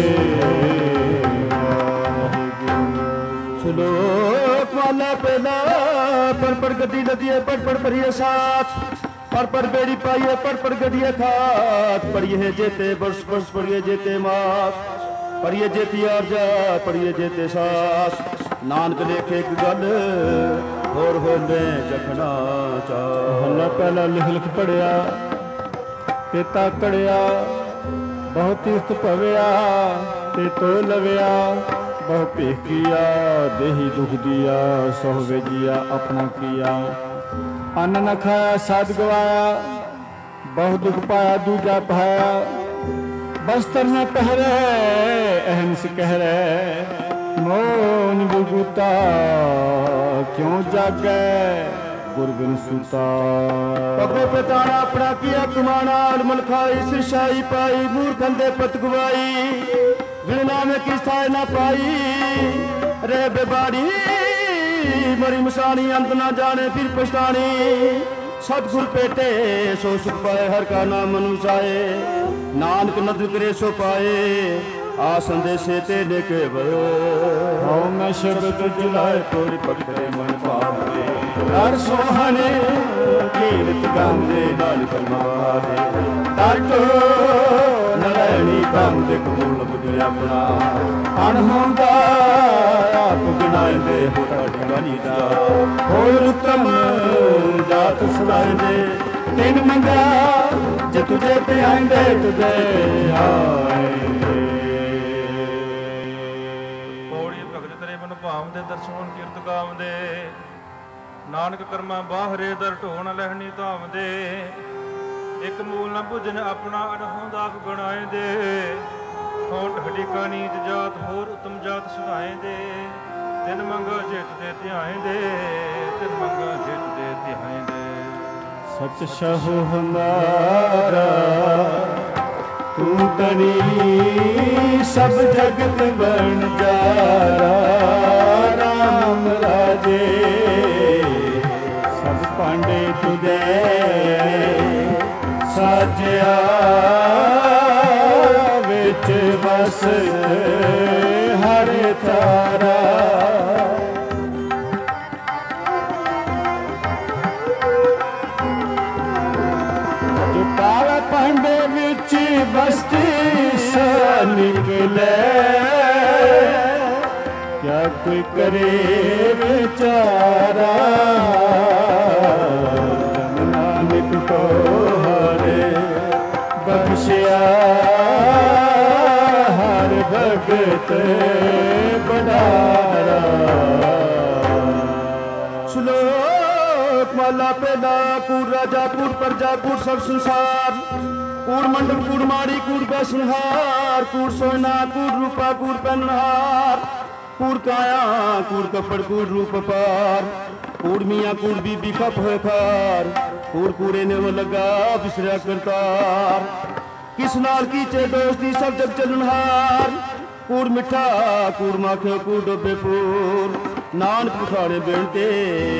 A: श्लोक वाला पहला पर गड्डी लदिए पढ़ भरिए साथ। पर बेड़ी पाइए पर गड्डिए खात। पढ़िए जेते वर्ष वर्ष पढ़िए जेते मास। पढ़िए जेती आरजा पढ़िए जेते सास। नानक लेखे एक गल होर होंदे जखना चा।
C: हल्ला पहला लिख पढ़िया पिता कड़िया। बहुत तीर्थ पविया ते तो लविया। बहु भेख किया देही दुख दिया। सह वेजिया अपना किया। अन्न न खाया साध गवाया। बहु दुख पाया दूजा पाया। बस्तर न पहरे अहंस कह रहे। मोन बुगुता क्यों जागे गुरबिन सुता।
A: पगो पताना अपना किया कमाना। अलमल खाई सिरशाई पाई। मूर्खंदे पत गवाई। गिरना में की स्थाय न पाई। रे बेबारी मरी मसानी। अंत न जाने फिर पछतानी। सतगुर पेटे सो सुख पाए। हर का नाम मनुसाए। नानक नदर करे सो पाए। आ संदेशे तेने के भयो।
C: हौ मैं शब्द जिलाए
A: तोरी पकड़े मन पावे।
C: हर सोहने
A: कीरत गांदे नाल कलमारे।
C: ताटो
A: नलैनी काम दे कबूल बुझे अपना।
C: अनहोंदा
A: आप गिनाए दे होता ठिकानी दा।
C: होर उत्तम
A: जात सुनाए दे।
C: तिन मंगा जे तुझे पे आएंदे तुझे आए।
B: ਪੌੜੀ ਭਗਤ ਤੇਰੇ ਮਨ ਭਾਵਦੇ ਦਰਸ਼ਨ ਕੀਰਤ ਗਾਵਦੇ। ਨਾਨਕ ਕਰਮਾਂ ਬਾਹਰੇ ਦਰ ਢੋਣ ਲਹਿਣੀ ਧਾਵਦੇ। ਇੱਕ ਮੂਲ ਨਾ ਬੁਝਨ ਆਪਣਾ ਅਨਹੋਂਦਾ ਆਪ ਗਣਾਏ ਦੇ। ਹੋਂਠ ਹਡੀਕਾ ਨੀਚ ਜਾਤ ਹੋਰ ਉਤਮ ਜਾਤ ਸੁਧਾਏ ਦੇ। ਤਿਨ ਮੰਗਾ ਜਿਤ ਦੇ ਧਿਆਏ ਦੇ। ਤਿਨ ਮੰਗਾ ਜਿਤ ਦੇ ਧਿਆਏ ਦੇ।
C: सच सहु हमारा तू तनी। सब जगत बन जारा राम राजे। सब पांडे तुझे साजया विच सहित हर तारा जो काला पांडे विच बस्ती सा निकले क्या कोई करे बेचारा नानक को हरे बख्शिया हर भगत बनारा।
A: श्लोक माला पेला कूड़ राजा कूड़ प्रजा कूड़ सब संसार कूड़ मंडल कूड़ माड़ी कूड़ बैसनहार कूड़ सोना कूड़ रूपा कूड़ पहनहार कूड़ काया कूड़ कपड़ कूड़ रूप पार कूड़ मियाँ कूड़ बीबी खप है खार कूड़ कूड़े ने वो लगा बिसरा करतार किस नाल की चे दोस्ती सब जग चलनहार कूड़ मिठा कूड़ माखे कूड़ डोबे पूर नान पुखाड़े बेनते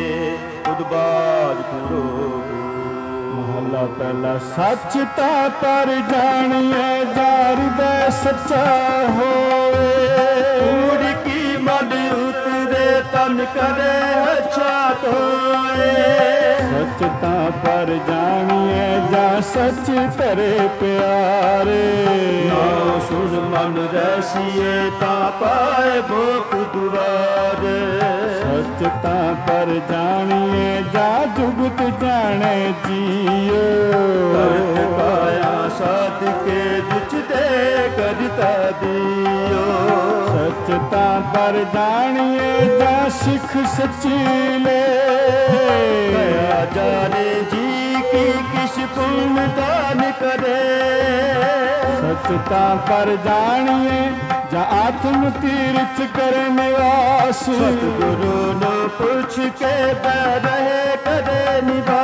A: उदबाज कूड़ो।
C: महला पहला सच ता पर जानिए जार दे सच्चा होए
A: कूड़ की मद उतरे तन करे अच्छा तोए
C: सच ता पर जानिए जा सच तेरे प्यारे
A: नाम सुन मन रसिए ता पाए भोख दुआरे
C: सच ता पर जानिए जा जुगत जाने जियो
A: करत पाया साध के बिच दे करता दियो
C: सच ता पर जानिए जा सिख सचीले
A: गया जाने जी की किस पुण्य दान करे
C: सचता पर जानिए जा आत्म तीर्थ करे निवास
A: सतगुरु न पूछ के रहे करे निभा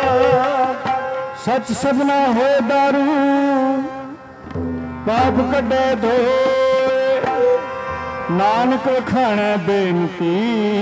C: सच सबना हो दारू पाप कड्डे धोए नानक खाना बेनती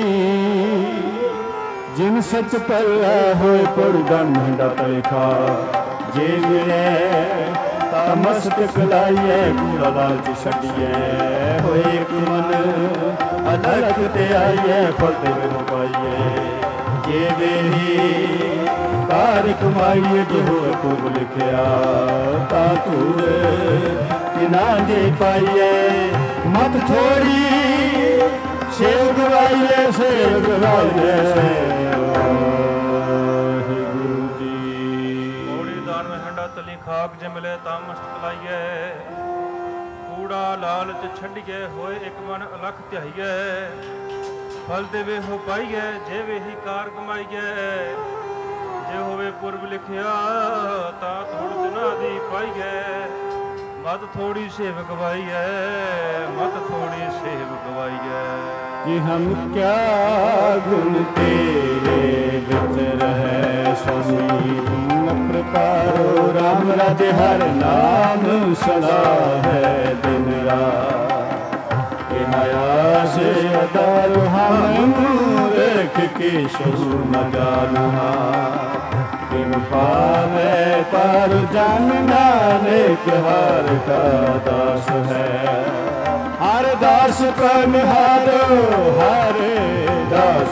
C: जिन सच पर होए पुरगन डा जे मिले मस्तक लाइए पूरा लालच छड़िए होए एक मन अलग ते आइए फते में पाइए जे मेरी कार कमाइए जो हो खूब लिखिया ता तूर ना दे पाइए मत थोड़ी सेव गवाइए
B: तली खाक जे मिले ता मस्तक लाइए कूड़ा लालच छड़िए होए एक मन अलख ध्याइए फल देवे हो पाइए जे वे ही कार कमाइए जे होवे पूर्व लिखिया ता थोड़ दिना दी पाइए मत थोड़ी सेव गवाइए मत थोड़ी सेव गवाइए।
C: कि हम क्या गुण तेरे बिच रहे स्वामी तुम प्रकारो राम राजे हर नाम सदा है दिन रात के माया से अदारो हम मूर्ख के शु न जाना किम पावे पर जानना नेक हर का दास है हर दास पर हारो हरे दास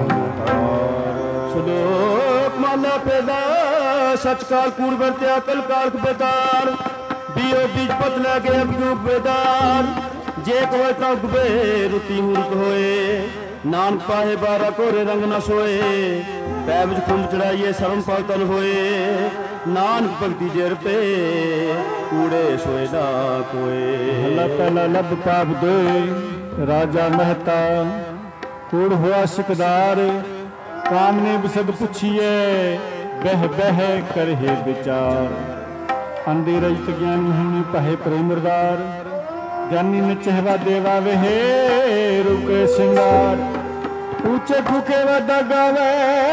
A: श्लोक माला पेदा सच काल कूड़ बरत्या कल काल बेदार बियो बीज पत लगे अब युग बेदार जे कोय तब बे रुति मूर्ख होए नानक पाहे बारा कोरे रंग न सोए पैब खुंड चढ़ाइए शर्म पातन होए नानक भक्ति जेर पे कूड़े सोए ना कोए।
C: हला पहला लब पाप दोए राजा महता कूड़ हुआ सिकदार काम ने बिसद पुछिए बह बह कर हे विचार अंधे रजत ज्ञान मोहिनी पहे प्रेमरदार ज्ञानी न चहवा देवा वेहे रुके सिंगार ऊंचे फूके वदा गावे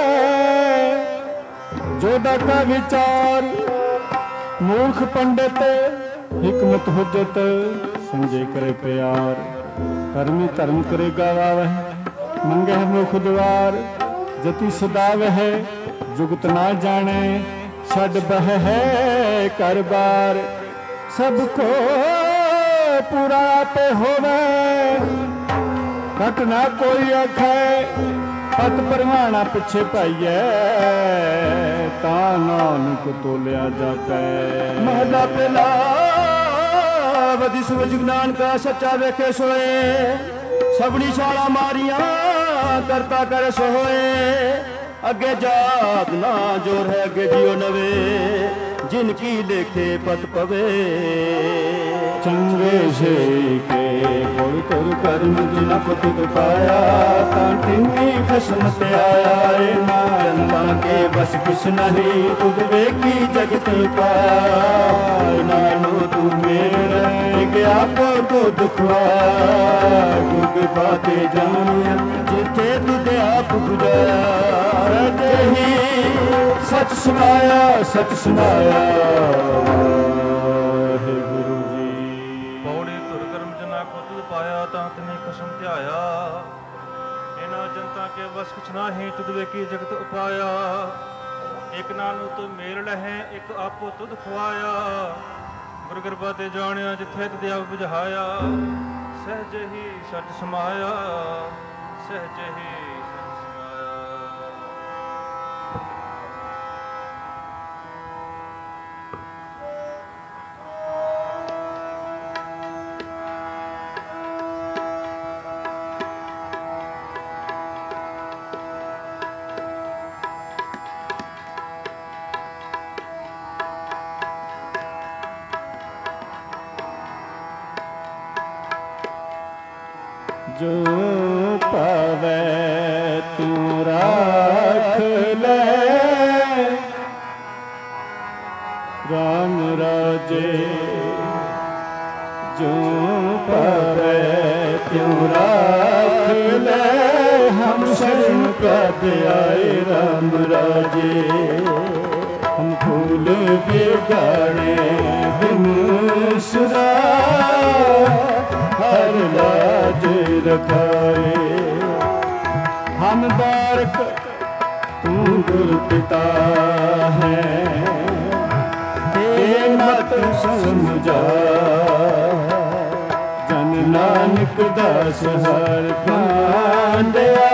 C: जोदा का विचार मूर्ख पंडित हिकमत हुज्जत संजय करे प्यार धर्मी धर्म करे गावावह मंगे मुख द्वार जति सदा वह जुगत ना जाने छड़ बह है कर बार सबको ਆਪੇ ਹੋਵੇ ਘਟ ਨਾ ਕੋਈ ਆਖੇ ਪਤ ਪਰਵਾਣਾ ਪਿੱਛੇ ਪਾਈਐ ਤਾਂ ਨਾਨਕ ਤੋਲਿਆ ਜਾਪੈ।
A: ਮਹਲਾ ਪਹਿਲਾ ਵਦੀ ਸੂਰਜ ਗਿਆਨ ਕਾ ਸੱਚਾ ਵੇਖੇ ਸੋਏ ਸਭਨੀ ਛਾਲਾਂ ਮਾਰੀਆਂ ਕਰਤਾ ਕਰ ਸੋਏ ਅੱਗੇ ਜਾਤ ਨਾ ਜੋਰ ਹੈ ਅੱਗੇ ਜਿਉ ਨਵੇ ਜਿਨ ਕੀ ਲੇਖੇ ਪਤ ਪਵੇ।
C: ਚੰਗੇ ਸੇ ਕੇ ਕੋਈ ਤੁਰ ਕਰਮ ਜਿਨਾ ਕੋ ਤੁਧ ਪਾਇਆ ਤਾਂ ਤਿੰਨੀ ਖਸਮਤ ਆਇਆ ਏ ਨਾਨਕ ਕੇ ਬਸ ਕਿਸ ਨਹੀਂ ਤੁਧ ਵੇਖੀ ਜਗਤ ਪਾਇਆ ਨਾਨੋ ਤੂੰ ਮੇਰੇ ਕਿ ਆਪੋ ਕੋ ਦੁਖਵਾਇਆ ਗੁਰ ਬਾਤੇ ਜਾਣਿਆ ਜਿੱਥੇ ਤੁਧ ਆਪ ਗੁਜਾਇਆ ਸੱਚੇ ਸੱਚ ਸੁਨਾਇਆ ਸੱਚ ਸੁਨਾਇਆ।
B: ਕੇ ਬਸ ਕੁਛ ਨਾਹੀਂ ਤੁਧ ਵੇਖੀ ਜਗਤ ਉਪਾਇਆ ਇੱਕ ਨਾਨੂ ਤੂੰ ਮੇਲ ਲਹੈ ਇੱਕ ਆਪੋ ਤੁਧ ਖਵਾਇਆ ਗੁਰ ਕਿਰਪਾ ਤੇ ਜਾਣਿਆ ਜਿੱਥੇ ਤੁਧ ਆਪ ਬੁਝਾਇਆ ਸਹਿਜ ਹੀ ਸੱਚ ਸਮਾਇਆ ਸਹਿਜ ਹੀ ਸੱਚ ਸਮਾਇਆ।
C: ਜੋ ਪਾਵੈ ਤੂੰ ਰਾਖ ਲੈ ਰਾਮ ਰਾਜੇ ਜੋ ਪਾਵੈ ਤੂੰ ਰਾਖ ਲੈ ਹਮ ਸ਼ਰਨ ਪ੍ਰਭ ਆਏ ਰਾਮ ਰਾਜੇ ਹਮ ਫੂਲ ਬਿਗਾੜੇ ਬਿਨ ਸੁਰਾ हर लाज रखाए हम बारक तू गुर पिता है ते मत समझा जन नानक दास हर पांडया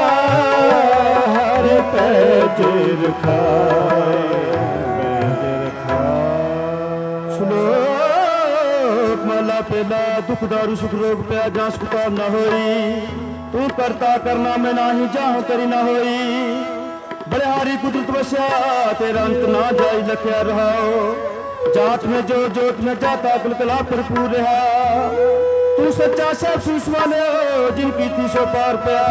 C: हर पैज रखाए
A: ਪਹਿਲਾ ਦੁਖ ਦਾਰੂ ਸੁਖ ਰੋਗ ਪਿਆ ਜਾਂ ਸੁਕਾਰ ਨਾ ਹੋਈ ਤੂੰ ਕਰਤਾ ਕਰਨਾ ਮੈਂ ਨਾਹੀ ਜਾਹ ਕਰੀ ਨਾ ਹੋਈ ਬਲਿਹਾਰੀ ਕੁਦਰਤ ਵਸਿਆ ਤੇਰਾ ਅੰਤ ਨਾ ਜਾਈ ਲਖਿਆ ਰਹਾਓ ਜਾਤ में जो जोत में जाता कलकला भरपूर रहा तू सच्चा सब सूस वाले हो जिनकी थी सो पार पया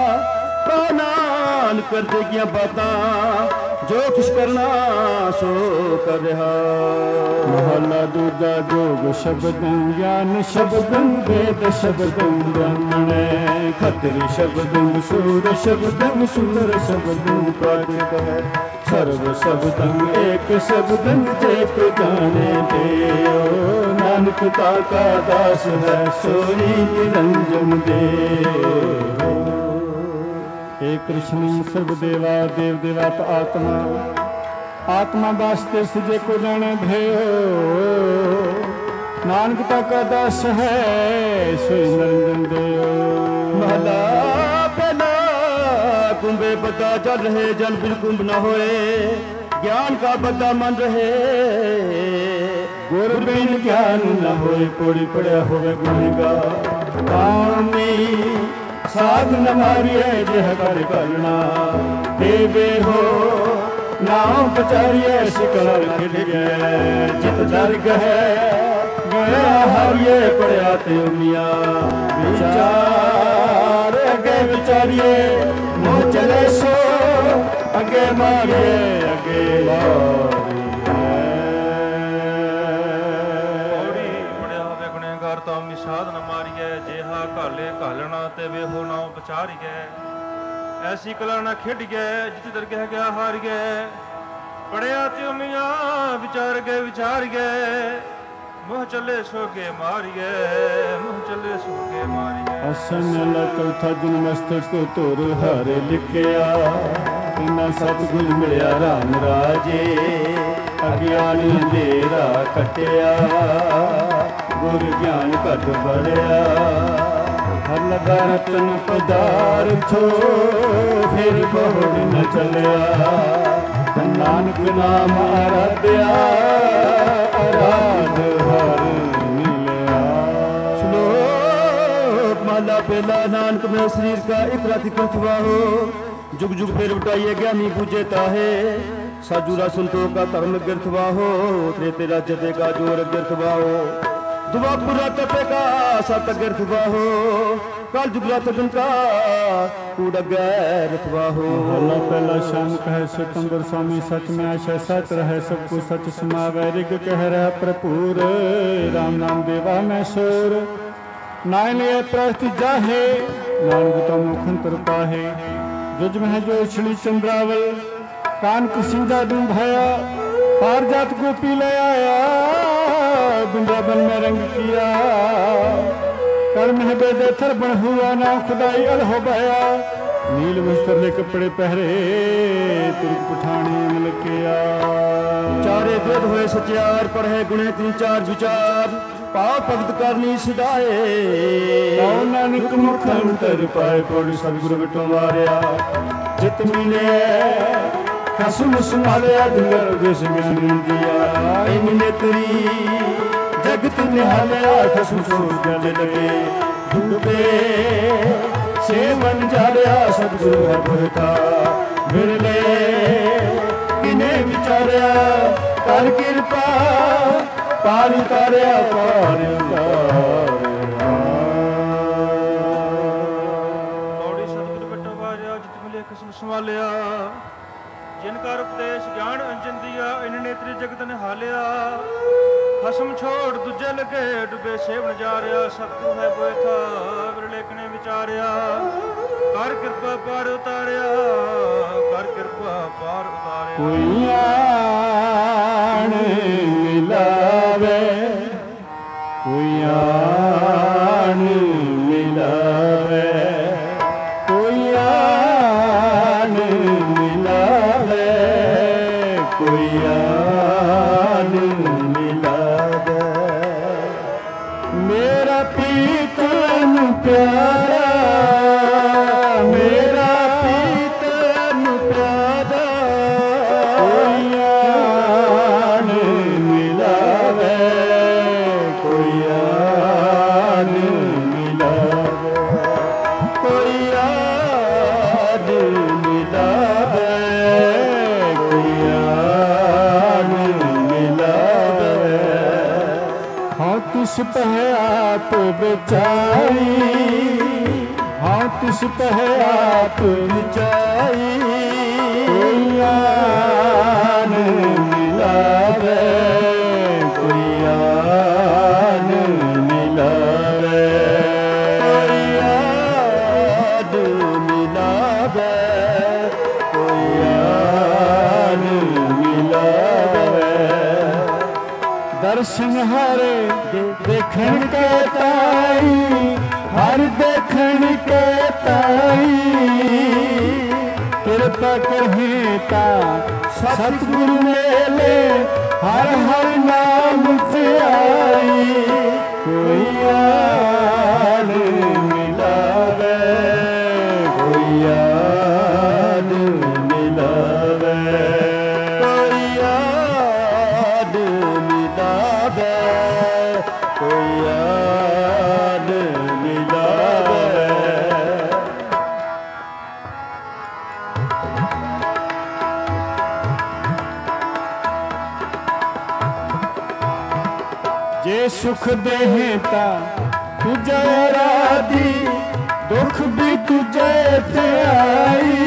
A: नान कर देगियां बातां जो कुछ करना सो कर रहा।
C: महला दूजा जोग शब्द ज्ञान शब्द वेद शब्द ब्राह्मण खत्री शब्द सूर शब्द सुंदर शब्द पाठ सर्व शब्द एक शब्द एक जाने देओ नानक ताका दास है सोई निरंजन देव। हे कृष्ण सर्व देवा देव देवत आत्मा आत्मा वास्ते सजे को जाने भयो नानक ताका दास है सोई निरंजन देओ।
A: महला पहला कुंभे बद्दा चल रहे जन बिन कुंभ न होए ज्ञान का बद्दा मन रहे
C: गुर बिन ज्ञान न होए कोड़ी पड़या होवे गुनेगा कामी साध न मारिए जह कर करना देवे हो नाम पचारिए शिकल खिल गए जित डर गए गया हरिए पड़या ते मिया विचार अगे विचारिए मोह चले सो अगे मारिए अगे
B: ਸਾਧ ਨ ਮਾਰੀਐ ਜੇਹਾ ਘਾਲੇ ਘਾਲਣਾ ਤੇ ਵੇਹੋ ਨਾਉ ਵਿਚਾਰੀਐ ਐਸੀ ਕਲਾ ਨਾ ਖੇਡੀਐ ਜਿਤ ਦਰਗਹਿ ਗਿਆ ਹਾਰੀਐ ਪੜਿਆ ਤੇ ਉਮੀਆਂ ਵਿਚਾਰ ਗਏ ਮੋਹ ਚੱਲੇ ਸੋਗੇ ਮਾਰੀਐ ਮੋਹ ਚੱਲੇ ਸੋਗੇ ਮਾਰੀਐ।
C: ਅਸਨ ਲ ਚੌਥਾ ਦਿਨ ਮਸਤਕ ਤੋਂ ਧੁਰ ਹਰੇ ਲਿਖਿਆ ਇਨਾ ਸਤਿਗੁਰ ਮਿਲਿਆ ਰਾਮ ਰਾਜੇ ਅਗਿਆਨੀ ਅੰਧੇਰਾ ਕੱਟਿਆ
A: ਗੁਰ ਗਿਆਨ ਘਟ ਬੜਿਆ।
C: ਹਰ ਲਗਾ ਰਤਨ ਪਦਾਰਥੋ ਫਿਰ ਬਹੁੜ ਨ ਚਲਿਆ। ਨਾਨਕ ਨਾਮ ਆਰਾਧਿਆ ਆਰਾਧ ਹਰ ਮਿਲਿਆ।
A: श्लोक माला पहला नानक में शरीर का एक राति कृतवा हो। जुग जुग फेर उठाइए ज्ञानी पूजे ताहे। साजूरा संतों का धर्म गिरथवा हो। त्रेते राज्य का जोर गिरथवा हो। दुआपुरा तपे का सत गिरथवा हो। काल जुगला तपन का कूड़ा गैरथवा हो।
C: महला पहला शाम कह सितंबर स्वामी सच में आशय सच रहे सबको सच समावे। ऋग कह रहा प्रभुर राम नाम देवा में शोर। नायन ये प्रस्ति जाहे नानक तो मुखन पर पाहे। जुज में जो छड़ी चंद्रावल कान कुसिंजा दूं भाया। पार जात गोपी ले आया वृंदावन में रंग किया। कर्म है बेदथर बन हुआ ना खुदाई अल हो बया। नील वस्त्र ले कपड़े पहरे तुर्क पठानी मिल के आ।
A: चारे वेद होए सचार पढ़े गुणे तीन चार विचार। पाप भगत करनी सिधाए।
C: नानक मुख अंतर पाए पड़ सतगुरु बिटो मारिया।
A: जित मिले
C: कसम संभालिया दिगर देश ज्ञान दिया।
A: मिले तेरी जगत निहालिया। कसम सोच लगे डूबे सेवन जालिया। सतगुरु है भरता मिले किने विचारिया। कर कृपा पार उतारिया पार उतारिया।
B: पौड़ी सतगुरु बिटो वारिया जित मिले कसम संभालिया। जिनका उपदेश ज्ञान अंजन दिया। इन नेत्री जगत निहालिया। खसम छोड़ दूजे लगे डुबे सेवन जा रहा। सतगुरु है बोए था विरले कने विचारिया। कर कृपा पार उतारिया। कर कृपा पार उतारिया।
C: कोई आन मिलावे कोई आन मिलावे। कोई आन मिलावे कोई आन मिलावे। मेरा प्रीतम प्यारा मेरा प्रीतम प्यारा। कोई आन मिलावे कोई आन मिलावे। कोई आन मिलावे कोई आन मिलावे। हाँ तिस पह आप बचाई। हाँ तिस पह आप बचाई। कोई आन मिलावे कोई आन मिलावे। कोई आन मिलावे कोई आन मिलावे। दर्शन हरे देखण के ताई। हर देखण के ताई। कृपा कहे ता सतगुरु मेले हर हर नाम से आई। कोई आन मिलावे कोई आन मिलावे। कोई आन मिलावे कोई आन मिलावे। जे सुख देहता तुझे राधी। दुख भी तुझे ते आई।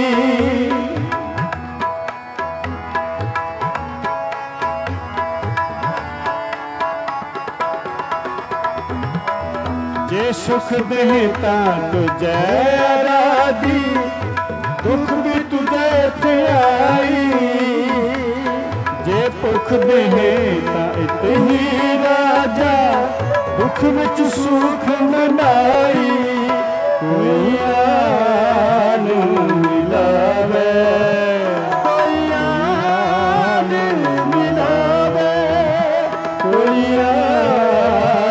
C: जे सुख देहता तुझे राधी। दुख भी तुझे ते आई। जे पुख देहता इतनी राजा। दुख विच सुख मनाई। कोई आन मिलावे कोई आन मिलावे। कोई आन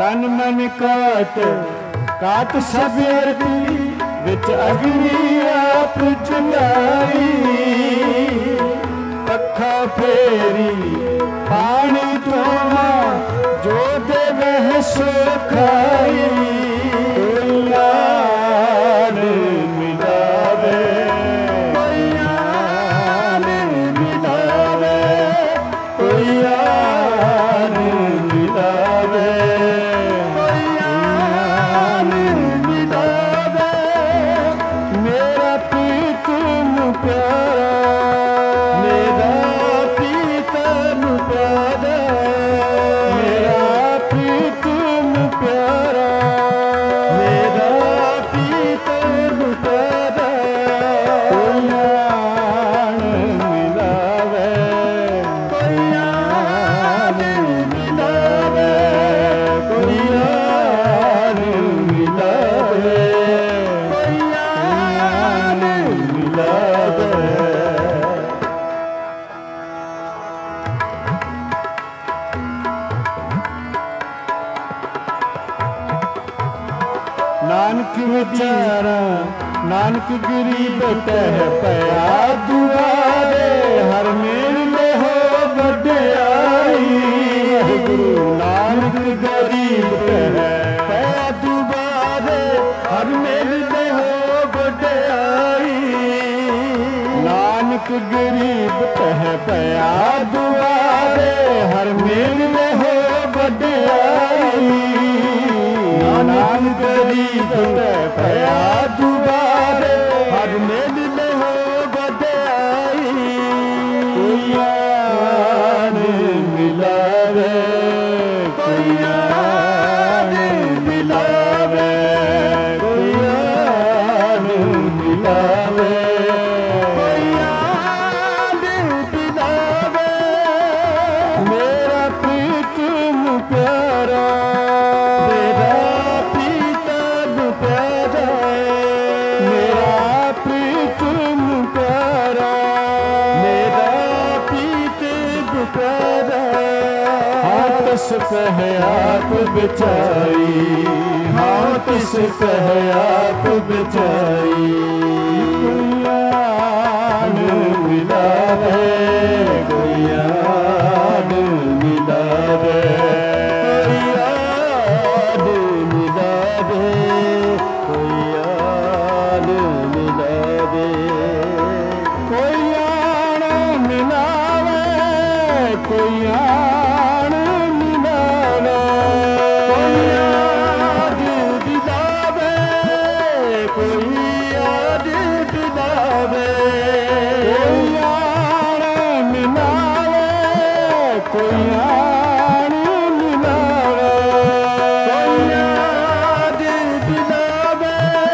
C: ਤਨ ਮਨ ਕਾਟ ਕਾਟ ਸਭ ਅਰਪੀ ਵਿੱਚ ਅਗਨੀ ਆਪ ਚਲਾਈ ਪੱਖਾ ਫੇਰੀ ਪਾਣੀ ਧੋਵਾ ਜੋ ਦੇਵਹਿ ਸੋ ਖਾਈ ਕੋਈ ਯਾਰ ਮਿਲਾਵੇ ਕੋਈ ਯਾਰ ਮਿਲਾਵੇ ਕੋਈ ਯਾਰ ਮਿਲਾਵੇ ਕੋਈ ਯਾਰ ਮਿਲਾਵੇ ਮੇਰਾ ਪ੍ਰੀਤਮ ਪਿਆਰਾ ਮੇਰਾ ਪ੍ਰੀਤਮ ਪਿਆਰਾ ਮੇਰਾ ਪ੍ਰੀਤਮ ਪਿਆਰਾ ਮੇਰਾ ਪ੍ਰੀਤਮ ਪਿਆਰਾ ਕੋਈ ਯਾਰ ਮਿਲਾਵੇ ਕੋਈ ਯਾਰ ਮਿਲਾਵੇ ਕੋਈ ਯਾਰ ਮਿਲਾਵੇ ਕੋਈ ਯਾਰ ਮਿਲਾਵੇ ਨਾਨਕ ਵਿਚਾਰਾ ਨਾਨਕ ਗਰੀਬ ਟਹਿ ਪਿਆ ਦੁਆਰੇ ਹਰ ਮੇਲੇ ਹੋ ਵਡਿਆਈ ਗੁਰੂ ਨਾਨਕ ਗਰੀਬ ਟਹਿ ਪਿਆ ਦੁਆਰੇ ਹਰ ਮੇਲੇ ਹੋ ਵਡਿਆਈ ਨਾਨਕ ਗਰੀਬ ਟਹਿ ਪਿਆ ਦੁਆਰੇ ਹਰ ਮੇਲੇ ਹੋ ਵਡਿਆਈ ਨਾਨਕ ਗਰੀਬ ਟਹਿ ਪਿਆ ਦੁਆਰੇ ਹਰ ਮੇਲੇ ਹੋ ਵਡਿਆਈ ਕੋਈ ਯਾਰ ਮਿਲਾਵੇ ਕੋਈ ਯਾਰ ਮਿਲਾਵੇ ਕੋਈ ਯਾਰ ਮਿਲਾਵੇ ਕੋਈ ਯਾਰ ਮਿਲਾਵੇ ਮੇਰਾ ਪ੍ਰੀਤਮ ਪਿਆਰਾ ਮੇਰਾ ਪ੍ਰੀਤਮ ਪਿਆਰਾ ਮੇਰਾ ਪ੍ਰੀਤਮ ਪਿਆਰਾ ਮੇਰਾ ਪ੍ਰੀਤਮ ਪਿਆਰਾ ਹਾਂ ਤਿਸ ਕਹਿ ਆਪ ਬਿਚਾਈ ਹਾਂ ਤਿਸ ਕਹਿ ਆਪ ਬਿਚਾਈ ਕੋਈ ਯਾਰ ਮਿਲਾਵੇ ਕੋਈ ਯਾਰ ਮਿਲਾਵੇ ਕੋਈ ਯਾਰ ਮਿਲਾਵੇ ਕੋਈ ਯਾਰ ਮਿਲਾਵੇ ਕੋਈ ਯਾਰ ਮਿਲਾਵੇ ਕੋਈ ਯਾਰ ਮਿਲਾਵੇ ਕੋਈ ਯਾਰ ਮਿਲਾਵੇ ਕੋਈ ਯਾਰ ਮਿਲਾਵੇ ਕੋਈ ਯਾਰ ਮਿਲਾਵੇ ਕੋਈ ਯਾਰ ਮਿਲਾਵੇ ਕੋਈ ਯਾਰ ਮਿਲਾਵੇ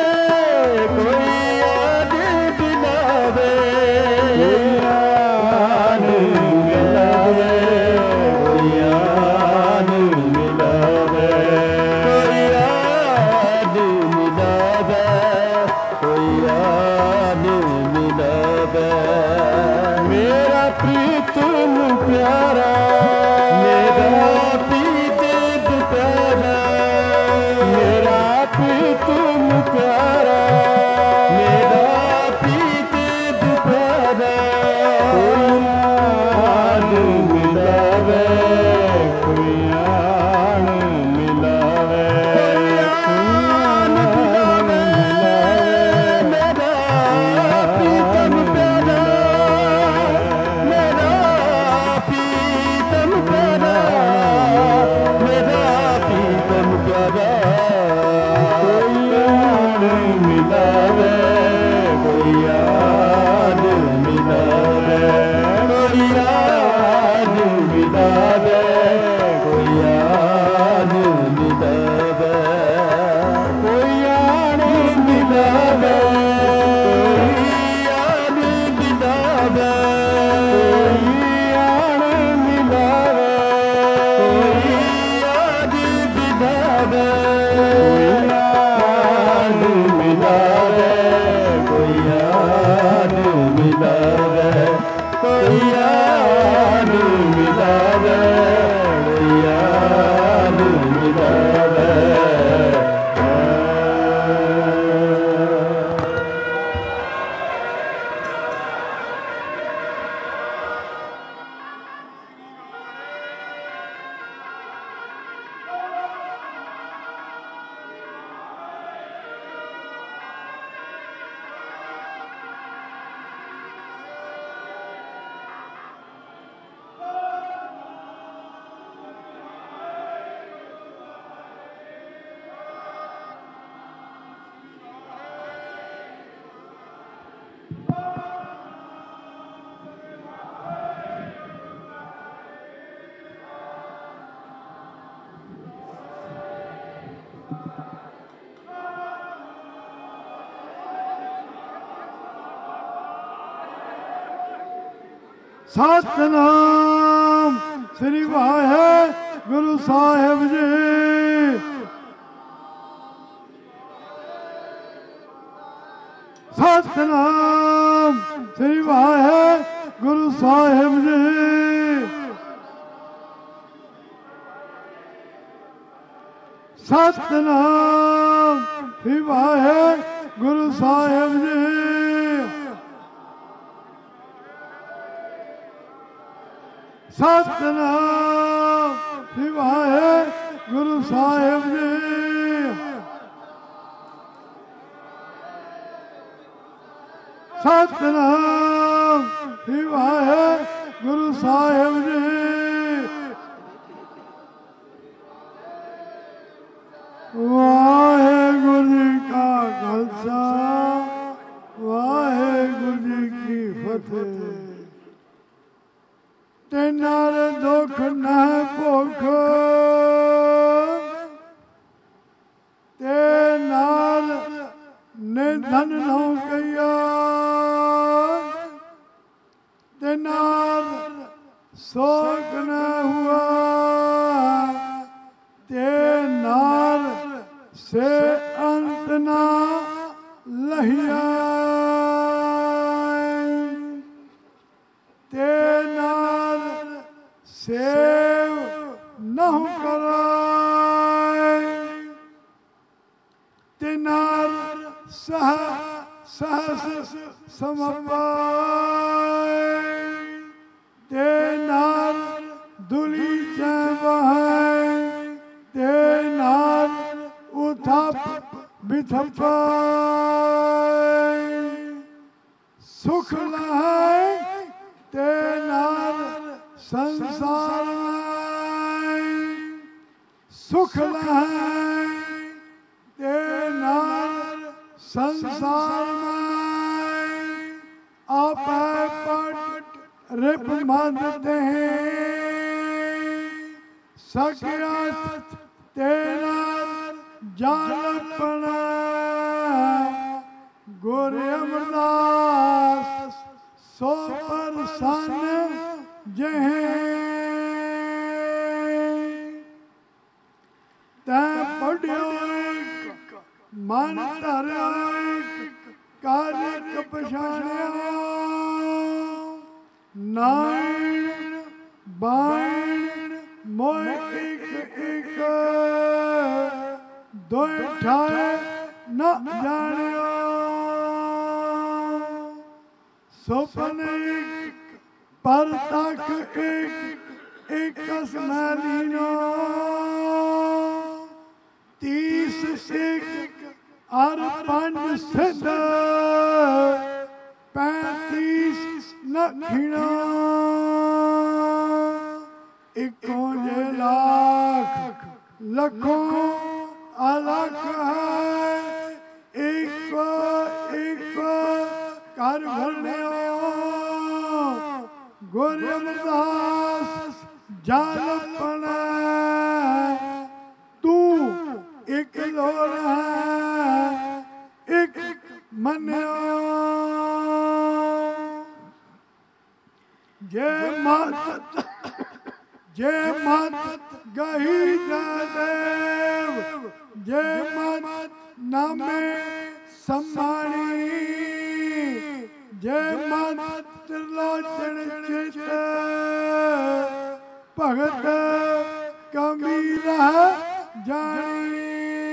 C: ਕੋਈ ਯਾਰ ਮਿਲਾਵੇ ਕੋਈ ਯਾਰ ਮਿਲਾਵੇ ਕੋਈ ਯਾਰ ਮਿਲਾਵੇ ਕੋਈ ਯਾਰ ਮਿਲਾਵੇ ਕੋਈ ਯਾਰ ਮਿਲਾਵੇ ਮੇਰਾ ਪ੍ਰੀਤਮ ਪਿਆਰਾ ਮੇਰਾ ਪ੍ਰੀਤਮ ਪਿਆਰਾ ਮੇਰਾ ਪ੍ਰੀਤਮ ਪਿਆਰਾ ਮੇਰਾ ਪ੍ਰੀਤਮ ਪਿਆਰਾ ਕੋਈ ਯਾਰ ਮਿਲਾਵੇ ਕੋਈ ਯਾਰ ਮਿਲਾਵੇ ਕੋਈ ਯਾਰ ਮਿਲਾਵੇ ਮੇਰਾ ਪ੍ਰੀਤਮ ਪਿਆਰਾ ਮੇਰਾ ਪ੍ਰੀਤਮ ਸਤਿਨਾਮ ਸ੍ਰੀ ਵਾਹਿਗੁਰੂ ਸਾਹਿਬ ਜੀ। ਸਤਿਨਾਮ ਸ੍ਰੀ ਵਾਹਿਗੁਰੂ ਸਾਹਿਬ ਜੀ। ਸਤਿਨਾਮ ਸ੍ਰੀ ਵਾਹਿਗੁਰੂ ਸਾਹਿਬ ਜੀ। ਸਤਿਨਾਮ ਸ੍ਰੀ ਵਾਹਿਗੁਰੂ ਸਾਹਿਬ ਜੀ। ਸਤਿਨਾਮ ਸ੍ਰੀ ਵਾਹਿਗੁਰੂ ਸਾਹਿਬ ਜੀ। ਵਾਹਿਗੁਰੂ ਜੀ ਕਾ ਖਾਲਸਾ ਵਾਹਿਗੁਰੂ ਜੀ ਕੀ ਫਤਿਹ। ਤੇ ਨਾਲ ਦੁੱਖ ਨਾ ਭੁੱਖ ਤੇ ਨਾਲ ਨਿਧਨ ਨੋ ਕਈਆ ਤੇ ਨਾਲ ਸੋਗ ਨਾ ਹੁਆ ਤੇ ਨਾਲ ਸੇ ਅੰਤ ਨਾ ਲਹਿਆ ਤੇ ਨਾਲ ਸੇਵ ਨਹੁ ਕਰਾਏ ਤੇ ਨਾਲ ਸਹਸ ਸਮਪਾਏ ਤੇ ਨਾਲ ਦੁਲੀ ਚੈ ਬਹਾਏ ਤੇ ਨਾਲ ਉਥਪ ਬਿਥਪਾਏ ਸੁਖ ਲਾਏ ਤੇ ਨਾਲ ਸੰਸਾਰ ਸੁਖ ਲਾਏ ਤੇ ਨਾਲ ਸੰਸਾਰ ਆਪੈ ਪਟ ਰਿਪ ਮਦ ਤੇ ਸਕਿਆ ਤੇ ਨਾਲ ਜਾਣਪਣਾ ਗੁਰ ਅਮਰਦਾਸ ਸੋ ਪਰਸਨ ਜਹ ਤੈ ਪੜਿਓ ਮਨ ਧਰਿਓ ਕਾਰਿਕ ਪਛਾਣਿਆ ਨਾਇਣ ਬਾਣ ਮੋਇ ਇੱਕ ਇੱਕ ਦੋਇ ਠਾਏ ਨਾ ਜਾਣਿਓ ਸੁਪਨ ਇੱਕ ਪਰ ਤੱਕ ਇੱਕ ਸਮਲੀਨੋ ਤੀਸ ਸਿੱਖ ਅਰ ਪੰਜ ਸਿੱਧ 35 ਲਖਣਾ ਇੱਕੋ ਜੇ ਲੱਖ ਲੱਖੋਂ ਅਲਖ ਹੈ ਇੱਕੋ ਕਰ ਭਰਨਿਓ ਗੁਰ ਅਮਰਦਾਸ ਜਾਲਪਣਾ ਤੂੰ ਇੱਕ ਲੋੜ ਹੈ ਇੱਕ ਮੰਨਿਓ ਜੇ ਮਤ ਗਹੀ ਨਾ ਦੇਵ ਜੇ ਮਤ ਨਾਮੇ ਸਮਾਣੀ ਜੇ ਮਤ ਤ੍ਰਿਲੋਚਨ ਚਿਤ ਭਗਤ ਕਮੀਲਾ ਜਾਣੀ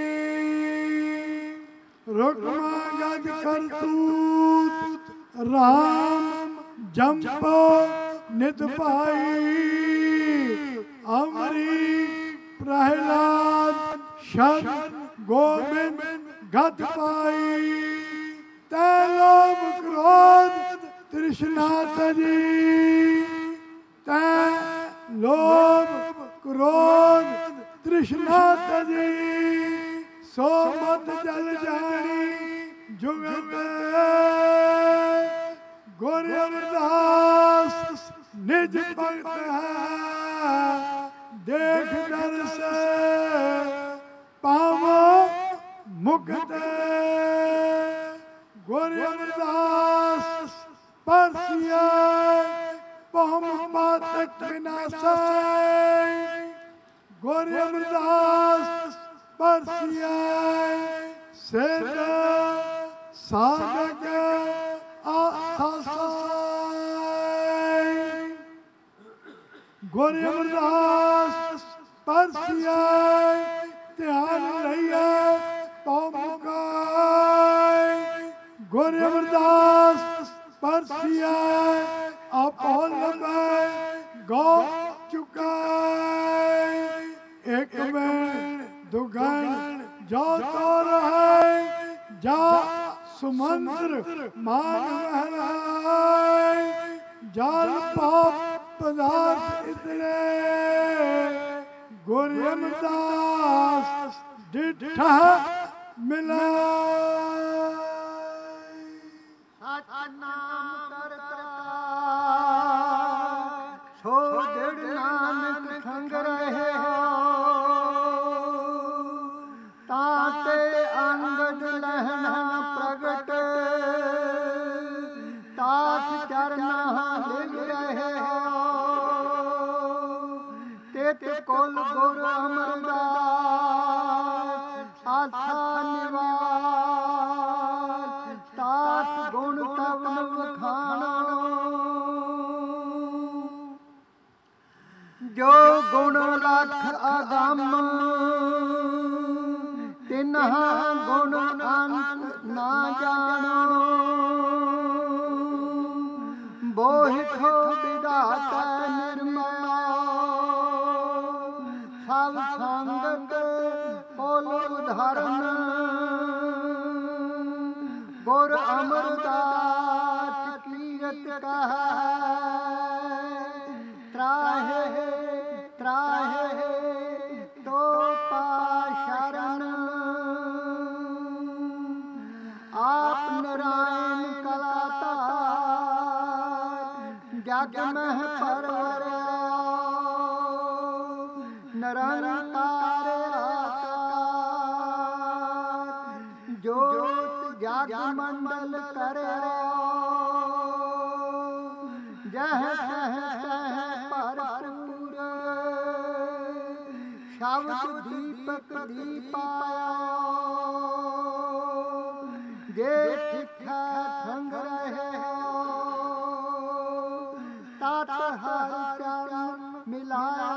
C: ਰੁਕਮਾ ਗਜ ਕਰਤੂਤ ਰਾਮ ਜੰਪੋ ਨਿਤ ਭਾਈ ਅਮਰੀ ਪ੍ਰਹਿਲਾਦ ਸ਼ਰਨ ਗੋਬਿੰਦ ਗਤ ਪਾਈ ਤੈ ਲੋਭ ਕ੍ਰੋਧ ਤ੍ਰਿਸ਼ਨਾ ਤਜੀ ਤੈ ਲੋਭ ਕ੍ਰੋਧ ਤ੍ਰਿਸ਼ਨਾ ਤਜੀ ਸੋ ਮਤ ਜਲ ਜਾਣੀ ਜੁਗਤ ਗੁਰ ਅਮਰਦਾਸ ਨਿਜ ਭਗਤ ਹੈ ਦੇਖ ਦਰਸ ਪਾਵੋ ਮੁਕਤ ਗੁਰ ਅਮਰਦਾਸ ਪਰਸਿਆ
D: तक विनाशय गुर अमरदास परसियाय सिद्ध साधक आसासाय गुर अमरदास परसियाय ध्यान रहिए पौमुकाय गुर अमरदास परसियाय अपोल में गौ चुकाय एक में दुगन जो तो रहे जा सुमंत्र मान महलाय जाल पाप पदार्थ इतने गुर अमरदास डिठा मिला
E: नाम करता सो जड़ नानक संग रहे हो ताते अंगद लहना प्रगट तास चरना लिख रहे हो तेत कोल गुर अमरदास आशा निवास तास गुण तवन वखानो जो गुण लख अगम तिन्हा गुण अंत ना जानो बोहिठो विधाता निर्मल सब संगत कोल उदाहरण गुर अमरदास कीरत कह त्राहे त्राहे तो पाशरण आप नारायण कलाता जग में परवर निरंकार जोत जग मंडल करे जह सह भरपूर शब्द दीपक दीपाया जे शिक्षा संग रहे तात हर चरण मिलाया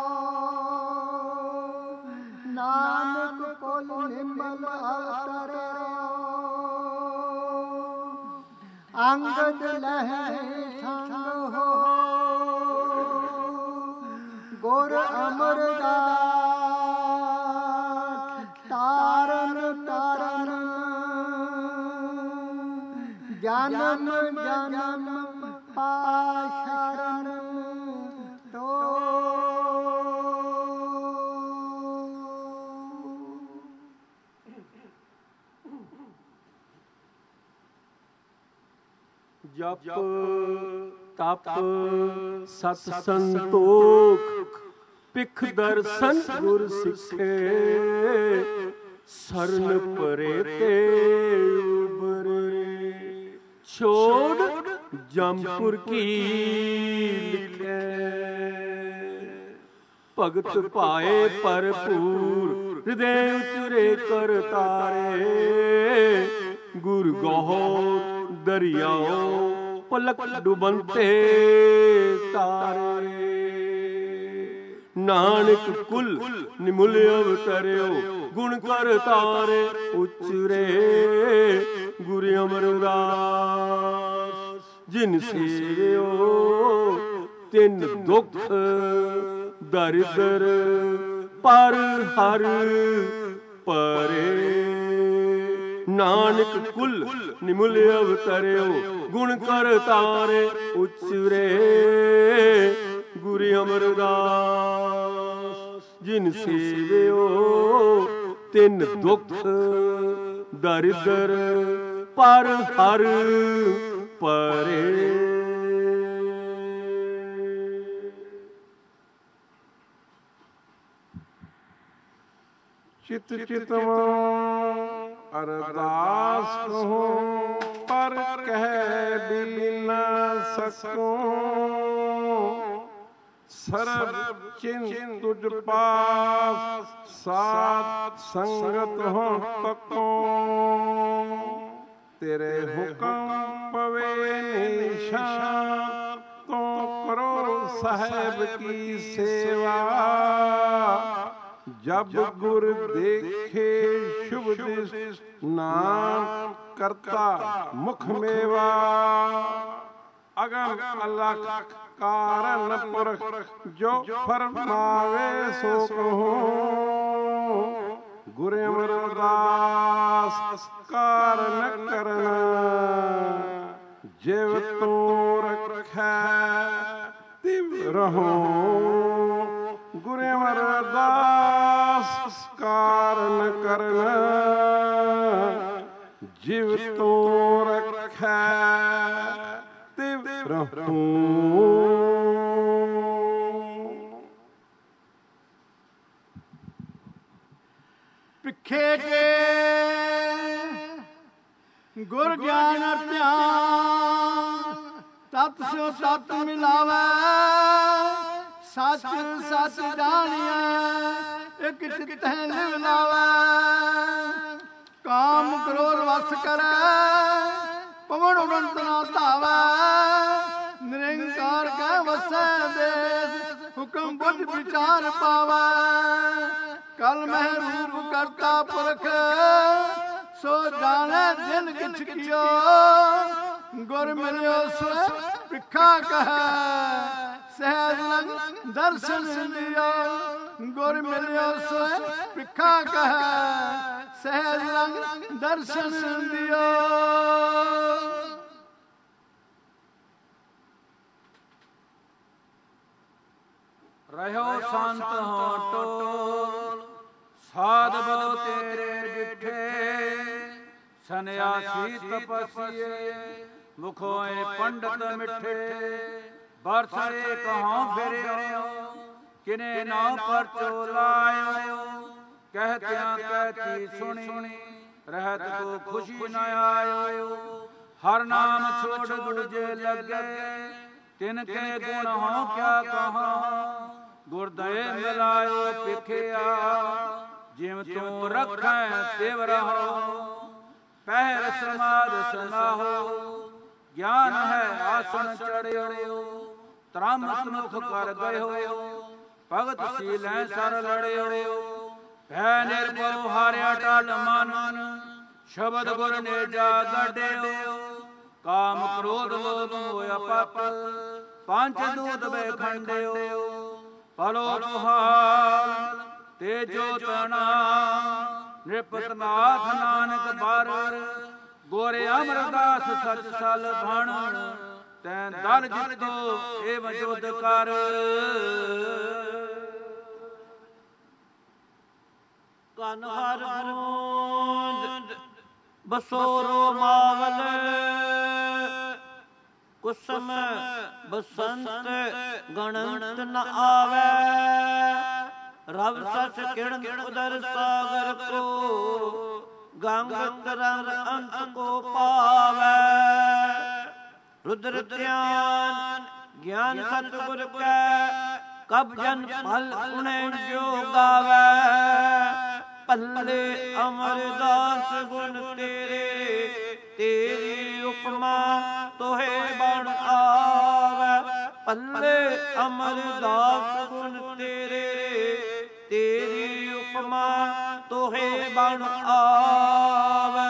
E: नानक कोल निमल अवतर अंगद लहरे संग हो गुर अमरदास तारन तारन जन्म जन्म पाशरण तो
F: जप तप सत संतोख पिख दर्शन गुर सिखे शरण परे ते उबरे छोड़ जमपुर की लिखे भगत पाए भरपूर हृदय उचरे कर तारे गुर गहो दरियाओ पलक डुबनते तारे नानक कुल निमुल अवतरियो गुण कर तारे उचरे गुरु अमरदास जिन सेवियो तिन दुख दरिद्र पर हर परे नानक कुल निमुल अवतरियो गुण कर तारे उचरे गुरु अमरदास जिन सेवियो तिन दुख दरिद्र पर हर परे
G: चित चितवा अरदास कहो पर कह भी न सको ਸਰਬ ਚਿੰਤ ਤੁਝ ਪਾਸ, ਸਾਧ ਸੰਗਤ ਹੋ ਤਕੋ। ਤੇਰੇ ਹੁਕਮ ਪਵੇ ਨਿਸ਼ਾਨ, ਤੂੰ ਕਰੋ ਸਾਹਿਬ ਕੀ ਸੇਵਾ। ਜਬ ਗੁਰ ਦੇਖੇ ਸ਼ੁਭ ਦਿਸ, ਨਾਮ ਕਰਤਾ ਮੁਖ ਮੇਵਾ। ਅਗਮ ਅਲਖ ਕਾਰਨ ਪੁਰਖ, ਜੋ ਫਰਮਾਵੇ ਸੋ ਕਹੋ। ਗੁਰ ਅਮਰਦਾਸ ਕਾਰਨ ਕਰਨਾ, ਜਿਵ ਤੂੰ ਰਖੈ ਤਿਵ ਰਹੋ। ਗੁਰ ਅਮਰਦਾਸ ਕਾਰਨ ਕਰਨਾ, ਜਿਵ ਤੂੰ ਰਖੈ ਤਿਵ ਰਹੋ।
E: ਪਿੱਖੇ ਕੇ ਗੁਰ ਗਿਆਨ ਧਿਆਨ, ਤਤ ਸਿਉ ਤਤ ਮਿਲਾਵੈ। ਸੱਚ ਸੱਚ ਜਾਣੀਐ, ਇਕ ਚਿਤੈ ਲਿਵ ਲਾਵੈ। ਕਾਮ ਕ੍ਰੋਧ ਵਸ ਕਰੈ, ਪਵਨ ਉਡੰਤ ਨਾ ਧਾਵੈ। ਨਿਰੰਕਾਰ ਕੈ ਵਸੈ ਦੇਸ, ਹੁਕਮ ਬੁੱਧ ਵਿਚਾਰ ਪਾਵੈ। ਕਲ ਮਹਿ ਰੂਪ ਕਰਤਾ ਪੁਰਖ, ਸੋ ਜਾਣੈ ਜਿਨ ਕਿਛ ਕੀਓ। ਗੁਰ ਮਿਲਿਓ ਸੋ ਭਿਖਾ ਕਹੈ, ਸਹਿਜ ਲੰਗ ਦਰਸ਼ਨ ਦਿਓ। ਗੁਰ ਮਿਲਿਓ ਸੋ ਭਿਖਾ ਕਹੈ, ਸਹਿਜ ਲੰਗ ਦਰਸ਼ਨ ਦਿਓ।
H: ਰਹਿਓ ਸੰਤ ਹੋ ਟੋਲ, ਸਾਧ ਬਹੁ ਤੇਰੇ ਡਿਠੇ। ਸੰਨਿਆਸੀ ਤਪਸੀਏ, ਮੁਖੋਏ ਪੰਡਤ ਮਿੱਠੇ। ਬਰਸਰੇ ਕਹਾਂ ਫਿਰਿਓ, ਕਿਨੇ ਨਾ ਪਰਚੋ ਲਾਇਓ। ਕਹਿਤਿਆਂ ਕਹਿਤੀ ਸੁਣੀ, ਰਹਿਤ ਕੋ ਖੁਸ਼ੀ ਨ ਆਇਓ। ਹਰ ਨਾਮ ਛੋੜ ਦੂਜੇ ਲੱਗੇ, ਤਿਨ ਕੇ ਗੁਣ ਹੋ ਕਿਆ ਕਹਾਂ। ਗੁਰਦਏ ਮਿਲਾਇਓ ਪਿਖਿਆ, ਜਿਵ ਤੂੰ ਰਖੈ ਤਿਵ ਰਹੋ। ਪਹਿਰ ਸਮਾਧ ਸਮਾਹੋ, ਗਿਆਨ ਹੈ ਆਸਣ ਚੜਿਓ। ਤਰਮ ਮੁਖ ਕਰ ਗਇਓ, ਭਗਤ ਸੀਲੈ ਸਰ ਲੜਿਓ। ਭੈ ਨਿਰਭਉ ਹਾਰਿਆ ਟਲ ਮਨ, ਸ਼ਬਦ ਗੁਰ ਨੇ ਜਾ ਗੱਡਿਓ। ਕਾਮ ਕ੍ਰੋਧ ਲੋਭ ਮੋਹ ਅਪਪ, ਪੰਚ ਦੂਤ ਬੈਖੰਡਿਓ। ਪਲੋ ਪੁਹਾਲ ਤੇ ਜੋਤਨਾ, ਨਿਰਪਤ ਨਾਥ ਨਾਨਕ ਬਰ। ਗੁਰ ਅਮਰਦਾਸ ਸਚ ਸਲ ਭਣ, ਤੈਂ ਦਲ ਜਿਤੋ ਏਵ ਜੁਦ ਕਰ। ਕਨ ਹਰ ਗੂੰਜ ਬਸੋਰੋ ਮਾਵਲ, ਕੁਸਮ ਬਸੰਤ ਗਣੰਤ ਨ ਆਵੈ। ਰਵ ਸਚ ਕਿਰਨ ਉਦਰ ਸਾਗਰ ਕੋ, ਗੰਗ ਤਰੰਗ ਅੰਤ ਕੋ ਪਾਵੈ। ਰੁਦਰ ਧਿਆਨ ਗਿਆਨ ਸਤਿਗੁਰ ਕੈ, ਕਬ ਜਨ ਫਲ ਉਣੇ ਜੋ ਗਾਵੈ। ਪੱਲੇ ਅਮਰਦਾਸ ਗੁਣ ਤੇਰੇ, ਤੇਰੀ ਉਪਮਾ ਤੋਹੇ ਬਣ ਆਵੈ। ਪੱਲੇ ਅਮਰਦਾਸ ਗੁਣ ਤੇਰੇ, ਤੇਰੀ ਉਪਮਾ ਤੋਹੇ ਬਣ ਆਵੈ।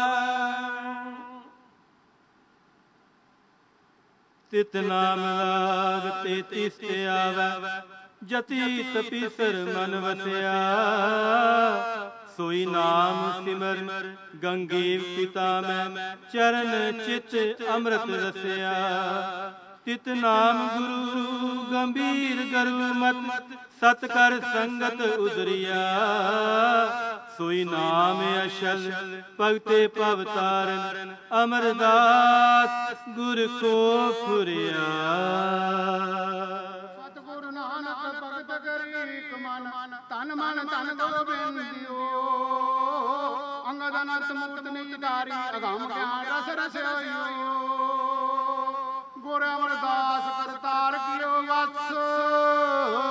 C: ਤਿਤ ਨਾਮ ਲਾਗ ਤੇਤੀਸ ਤੇ ਆਵੈ, ਜਤੀ ਤਪੀਸਰ ਮਨ ਵਸਿਆ। ਸੋਈ ਨਾਮ ਸਿਮਰ ਗੰਗੇ ਪਿਤਾ ਮੈਂ, ਚਰਨ ਚਿਤ ਅੰਮ੍ਰਿਤ ਰਸਿਆ। ਤਿਤ ਨਾਮ ਗੁਰੂ ਗੰਭੀਰ ਗਰੁਮਤ, ਸਤ ਕਰ ਸੰਗਤ ਉਦਰਿਆ। ਸੋਈ ਨਾਮ ਅਸ਼ਲ ਭਗਤੇ ਭਵ ਤਾਰਨ, ਅਮਰਦਾਸ ਗੁਰ ਕੋ ਫੁਰਿਆ।
E: ਸਤਿਗੁਰੂ ਨਾਨਕ ਭਗਤ ਕਰੀ ਕਮਨ, ਤਨ ਮਨ ਤਨ ਗੋਬਿੰਦਿਓ। ਅੰਗਦ ਅਨੰਤ ਮੂਰਤ ਨਿਜ ਧਾਰੀ, ਅਗਮ ਗਿਆਨ ਰਸ ਰਸਿਓ। ਗੁਰ ਅਮਰਦਾਸ ਕਰਤਾਰ ਕੀਓ ਵਸ,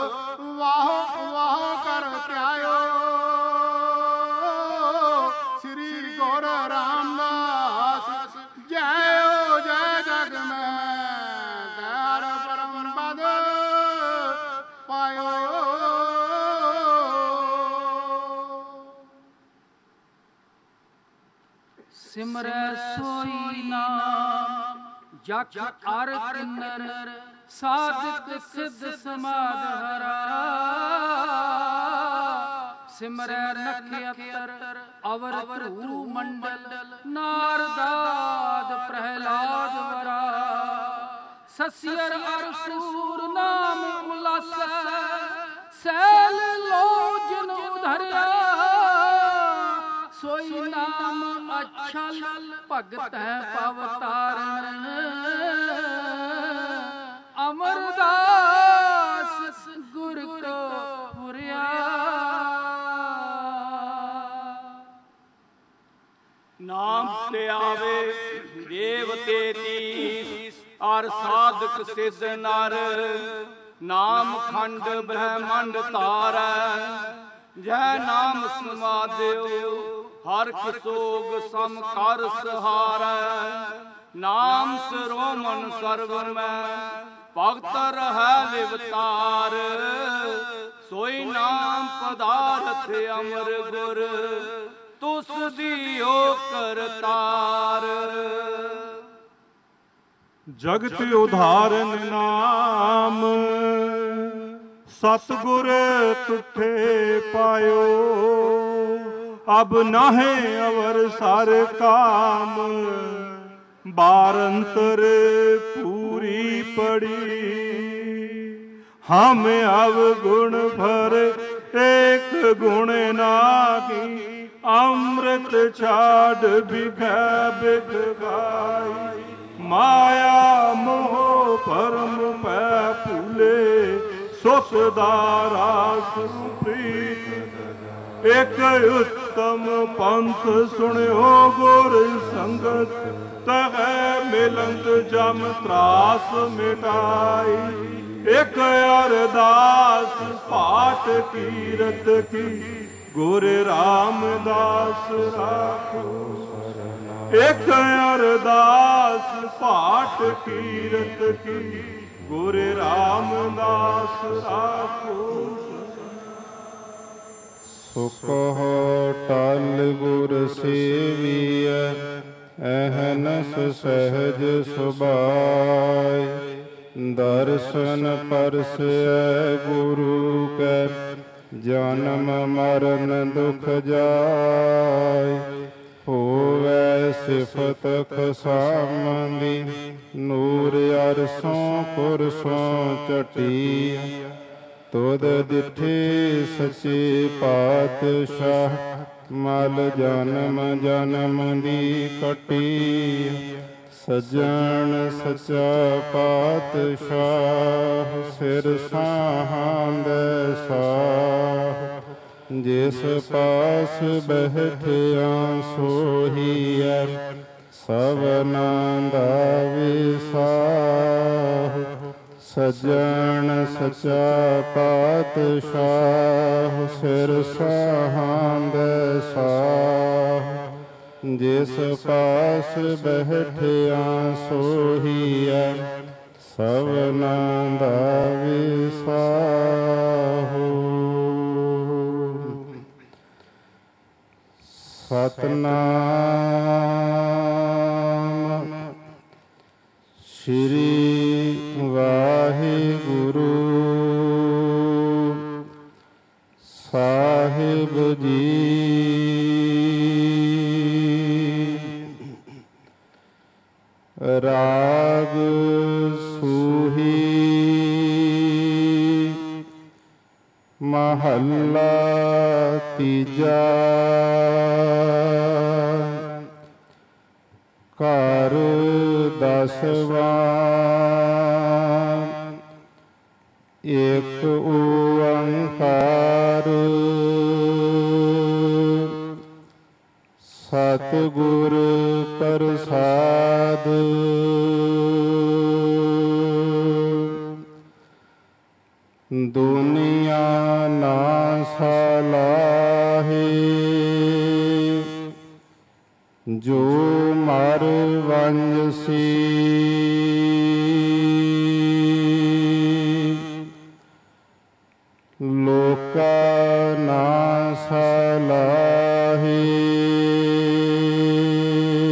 I: ਸਿਮਰੈ ਸੋਈ ਨਾਮ ਜਖ ਅਰ ਕਿੰਨਰ ਸਾਧਕ ਸਿੱਧ ਸਮਾਧ ਹਰਾ ਸਿਮਰੈ ਨਖਿਅਤਰ ਅਵਰ ਧਰੂ ਮੰਡਲ ਨਾਰਦਾਦ ਪ੍ਰਹਿਲਾਦ ਵਰਾ ਸਸਿਅਰ ਅਰ ਸੂਰ ਨਾਮ ਉਲਾਸੈ ਸੈਲ ਲੋ ਜਿਨ ਉਧਰਿਆ ਸੋਈ ਨਾਮ ਅਛਲ ਭਗਤ ਹੈ ਪਵ ਤਾਰਨ ਅਮਰਦਾਸ ਗੁਰ ਕੋ ਪੁਰਿਆ
J: ਨਾਮ ਤੇ ਆਵੇ ਦੇਵ ਤੇਤੀਸ ਅਰ ਸਾਧਕ ਸਿਧ ਨਰ ਨਾਮ ਖੰਡ ਬ੍ਰਹਮੰਡ ਤਾਰੈ ਜੈ ਨਾਮ ਸਮਾਦਿਓ ਹਰ ਕਿਸੋਗ ਸਮ ਕਰ ਸਹਾਰੈ ਨਾਮ ਸਰੋਮਨ ਸਰਬ ਮੈਂ ਭਗਤ ਰਹਿ ਲਿਵਤਾਰ ਸੋਈ ਨਾਮ ਪਦਾਰਥ ਅਮਰ ਗੁਰ ਤੁਸ ਦਿਓ ਕਰਤਾਰ
G: ਜਗਤ ਉਧਾਰਨ ਨਾਮ ਸਤਿਗੁਰ ਤੁਠੇ ਪਾਇਓ ਅਬ ਨਾਹੇ ਅਵਰ ਸਰ ਕਾਮ ਬਾਰੰਤਰ ਪੂਰੀ ਪੜੀ ਹਮ ਅਵਗੁਣ ਭਰ ਏਕ ਗੁਣ ਨਾਹੀ ਅੰਮ੍ਰਿਤ ਛਾੜ ਬਿਖੈ ਬਿਖ ਗਾਈ ਮਾਇਆ ਮੋਹ ਪਰਮ ਪੈ ਭੂਲੇ ਸੁਖ ਦਾ ਰਾਸ ਪ੍ਰੀਤ ਇਕ ਉਤਮ ਪੰਥ ਸੁਣਿਓ ਗੁਰ ਸੰਗਤ ਤਹੈ ਮਿਲੰਤ ਜਮ ਤਰਾਸ ਮਿਟਾਈ ਇਕ ਅਰਦਾਸ ਪਾਠ ਕੀਰਤ ਕੀ ਗੁਰ ਰਾਮਦਾਸ ਰਾਖੋ ਇਕ ਅਰਦਾਸ ਪਾਠ ਕੀਰਤ ਕੀ ਗੁਰ ਰਾਮਦਾਸ ਰਾਖੋ
K: ਸੁਖ ਟਲ ਗੁਰ ਸੇਵੀਐ ਅਹਨਸ ਸਹਿਜ ਸੁਭਾਇ ਦਰਸ਼ਨ ਪਰਸੈ ਗੁਰੂ ਕੈ ਜਨਮ ਮਰਨ ਦੁਖ ਜਾਇ ਹੋਵੈ ਸਿਫਤ ਖਸਾਮੰਦੀ ਨੂਰ ਅਰਸੋਂ ਕੁਰਸੋਂ ਚਟੀ ਤੁਧ ਦਿਠੇ ਸੱਚੇ ਪਾਤਸ਼ਾਹ ਮਲ ਜਨਮ ਜਨਮ ਦੀ ਕਟੀ ਸੱਜਣ ਸੱਚਾ ਪਾਤਸ਼ਾਹ ਸਿਰ ਸਾਹਾਂਦੈ ਸਾਹ ਜਿਸ ਪਾਸ ਬਹਿਠਿਆ ਸੋਹੀਐ ਸਭਨਾਂ ਦਾ ਵਿਸਾਹ ਸੱਜਣ ਸੱਚਾ ਪਾਤਸ਼ਾਹ ਸਿਰ ਸਾਹਾਂਦੈ ਸਾਹ ਜਿਸ ਪਾਸ ਬਹਿਠਿਆ ਸੋਹੀਐ ਸਭਨਾਂ ਦਾ ਵਿਸਾਹ ਸਤਨਾਮ ਸ੍ਰੀ ਵਾਹਿਗੁਰੂ ਸਾਹਿਬ ਜੀ ਰਾਗ ਸੂਹੀ ਮਹੱਲਾ ਤੀਜਾ ਘਰ ਦਸਵਾਂ ਏਕ ਓੰਕਾਰ ਸਤਿਗੁਰ ਪ੍ਰਸਾਦ ਦੁਨੀਆ ਨਾ ਸਲਾਹੇ ਜੋ ਮਰ ਵੰਜਸੀ ਲੋਕਾ ਨਾ ਸਲਾਹੇ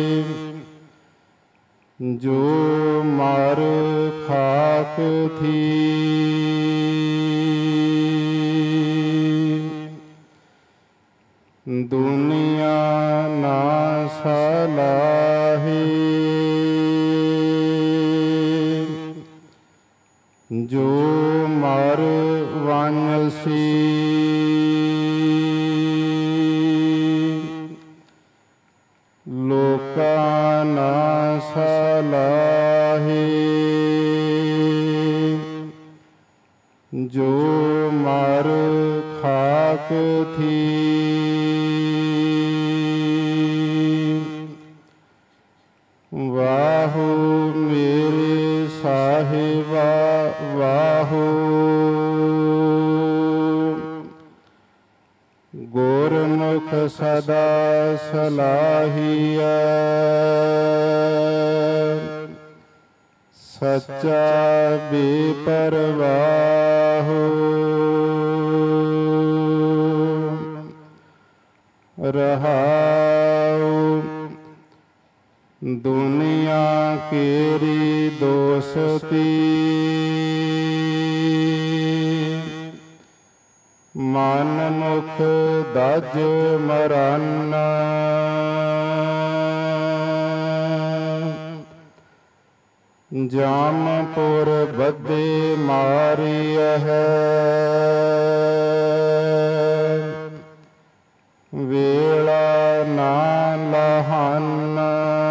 K: ਦੁਨੀਆ ਨਾ ਸਲਾਹੀ ਜੋ ਮਰ ਵੰਸੀ ਲੋਕਾਂ ਨਾ ਸਲਾਹੀ ਜੋ ਮਰ ਖਾਕ ਥੀ ਵਾਹੂ ਮੇਰੇ ਸਾਹਿਬਾ ਵਾਹੂ ਗੁਰਮੁਖ ਸਦਾ ਸਲਾਹੀਐ ਸੱਚਾ ਬੇਪਰਵਾਹੂ ਰਹਾਉ ਦੁਨੀਆ ਕੇਰੀ ਦੋਸਤੀ ਮਨ ਮੁਖ ਦਜ ਮਰਾਨਾ ਜਾਮਪੁਰ ਬੱਧੇ ਮਾਰੀਐ ਵੇਲਾ ਨਾ ਲਹਾਨਾ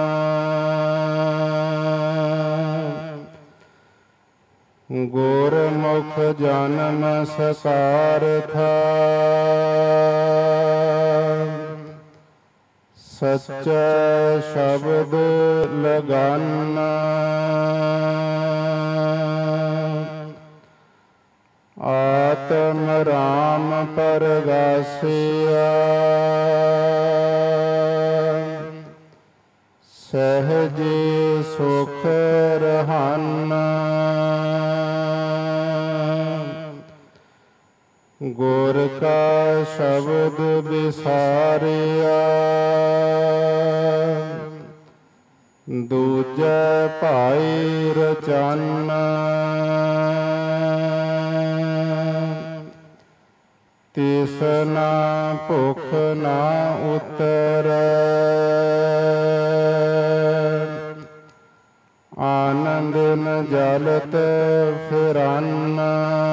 K: ਗੁਰਮੁਖ ਜਨਮ ਸਕਾਰਥਾ ਸੱਚਾ ਸ਼ਬਦ ਲਗਾਨਾ ਆਤਮ ਰਾਮ ਪਰਗਾਸਿਆ ਸਹਜੇ ਸੁਖ ਰਹਾਨਾ ਗੁਰ ਕਾ ਸ਼ਬਦ ਵਿਸਾਰਿਆ ਦੂਜੈ ਭਾਈ ਰਚਾਨਾ ਤਿਸਨਾ ਭੁਖ ਨਾ ਉਤਰੈ ਆਨੰਦ ਨ ਜਲਤ ਫਿਰਾਨਾ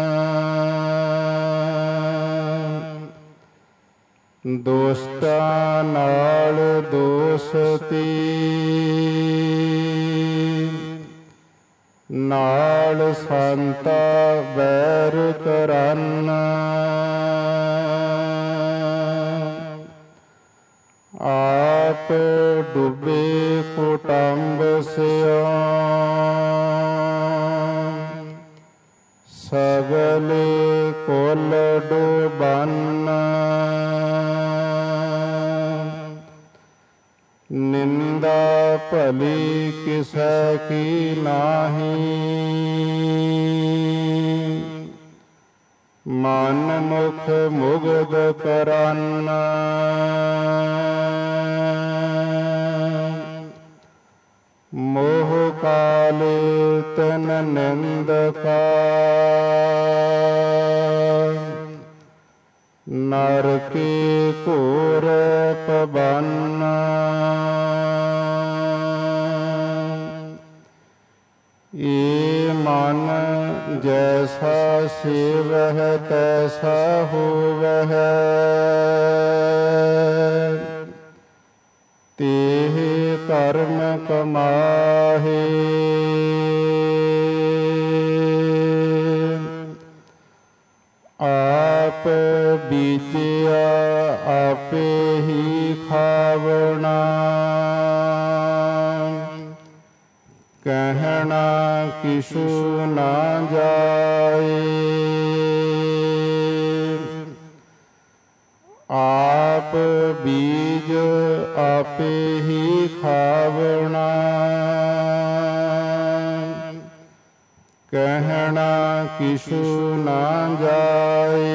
K: ਦੋਸਤਾਂ ਨਾਲ ਦੋਸਤੀ ਨਾਲ ਸੰਤਾ ਵੈਰ ਕਰਾਨਾ ਆਪ ਡੁੱਬੇ ਕੁਟੰਬ ਸਿਓ ਸਗਲੇ ਕੁਲ ਡੁਬਾਨਾ ਨਿੰਦਾ ਭਲੀ ਕਿਸੈ ਕੀ ਨਾਹੀ ਮਨ ਮੁਖ ਮੁਗਧ ਕਰਾਨਾ ਮੋਹ ਕਾਲੇ ਤਨ ਨਿੰਦਕਾ ਨਰਕੇ ਘੋਰ ਪਵੰਨਾ ਏ ਮਨ ਜੈਸਾ ਸੇਵਹਿ ਤੈਸਾ ਹੋਵਹਿ ਤੇਹ ਕਰਮ ਕਮਾਹੇ ਆਪ ਬੀਜਿਆ ਆਪੇ ਹੀ ਖਾਵਣਾ ਕਹਿਣਾ ਕਿਛੂ ਨਾ ਜਾਏ ਆਪ ਬੀਜ ਆਪੇ ਹੀ ਖਾਵਣਾ ਕਹਿਣਾ ਕਿਛੂ ਨਾ ਜਾਏ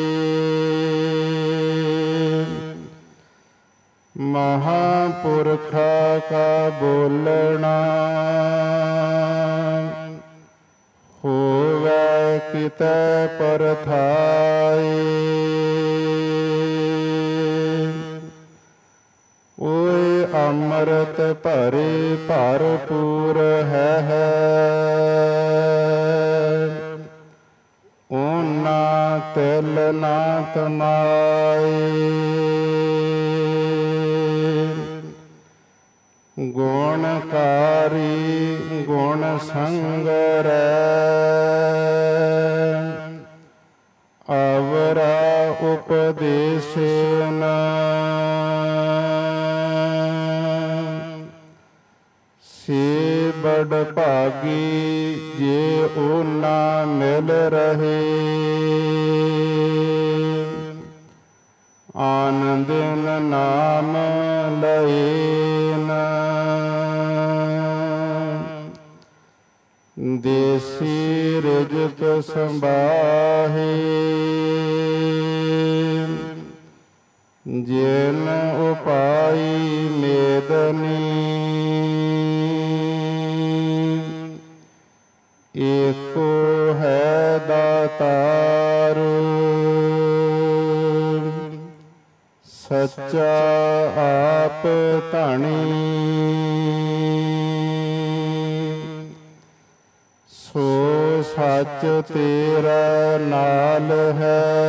K: ਮਹਾਂਪੁਰਖਾ ਕਾ ਬੋਲਣਾ ਹੋਵੇ ਕਿਤੈ ਪਰਥਾਏ ਅੰਮ੍ਰਿਤ ਭਰੇ ਭਰਪੂਰ ਹੈ ਓਨਾ ਤਿਲ ਨਾ ਤਮਾਏ ਗੁਣਕਾਰੀ ਗੁਣ ਸੰਗਰੈ ਅਵਰਾ ਉਪਦੇਸ਼ਨ ਸੇ ਬੜ ਭਾਗੀ ਜੇ ਓਨਾ ਮਿਲ ਰਹੇ ਆਨੰਦਨ ਨਾਮ ਲਏਨ ਦੇਸੀ ਰਿਜਕ ਸੰਭਾਹੇ ਜਿਨ ਉਪਾਈ ਮੇਦਨੀ ਏਕੋ ਹੈ ਦਾਤਾਰ ਸੱਚਾ ਆਪ ਧਣੀ ਸੋ ਸੱਚ ਤੇਰਾ ਨਾਲ ਹੈ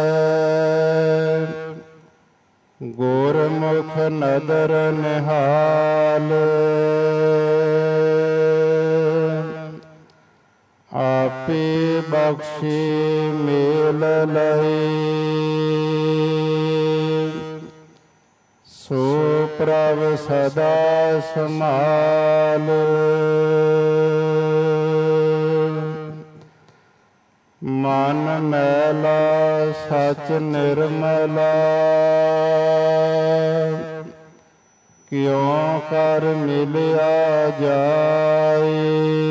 K: ਗੁਰਮੁਖ ਨਦਰ ਨਿਹਾਲ ਆਪੇ ਬਖਸ਼ੇ ਮੇਲ ਲਏ ਸੋ ਪ੍ਰਭ ਸਦਾ ਸੰਭਾਲ ਮਨ ਮੈਲਾ ਸਚ ਨਿਰਮਲਾ ਕਿਉ ਕਰ ਮਿਲਿਆ ਜਾਏ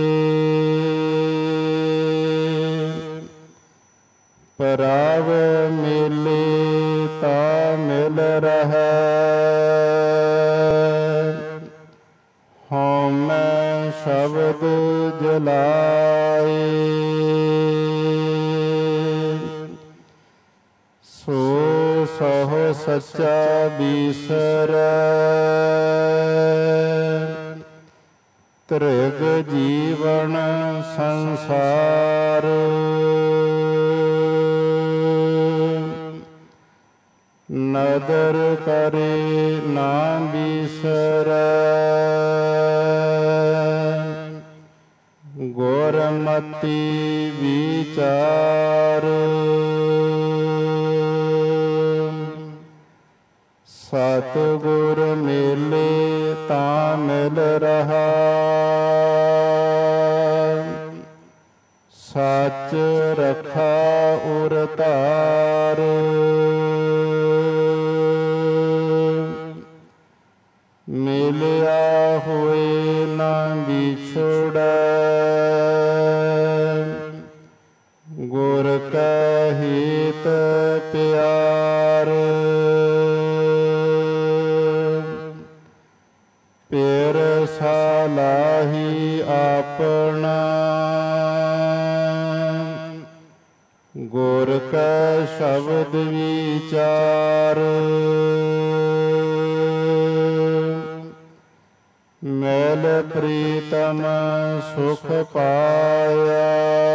K: ਪ੍ਰਭ ਮਿਲੇ ਤਾ ਮਿਲ ਰਹੈ ਹਉਮੈ ਸ਼ਬਦ ਜਲਾਏ ਸੋ ਸਹੁ ਸੱਚਾ ਬੀਸਰੈ ਤ੍ਰਿਗ ਜੀਵਨ ਸੰਸਾਰ ਨਦਰ ਕਰੇ ਨਾ ਬੀਸਰੈ ਗੁਰਮਤਿ ਵਿਚਾਰ ਸਤਿਗੁਰ ਮਿਲੇ ਤਾਂ ਮਿਲ ਰਹਾ ਸੱਚ ਰਖਾ ਉਰ ਧਾਰ ਮਿਲਿਆ ਹੋਏ ਨਾ ਵਿਛੜੈ ਗੁਰ ਕੈ ਹਿਤ ਪਿਆਰ ਪਿਰ ਸਾਲਾਹੀ ਆਪਣਾ ਗੁਰ ਕੈ ਸ਼ਬਦ ਵਿਚਾਰ ਮੈਲ ਪ੍ਰੀਤਮ ਸੁਖ ਪਾਇਆ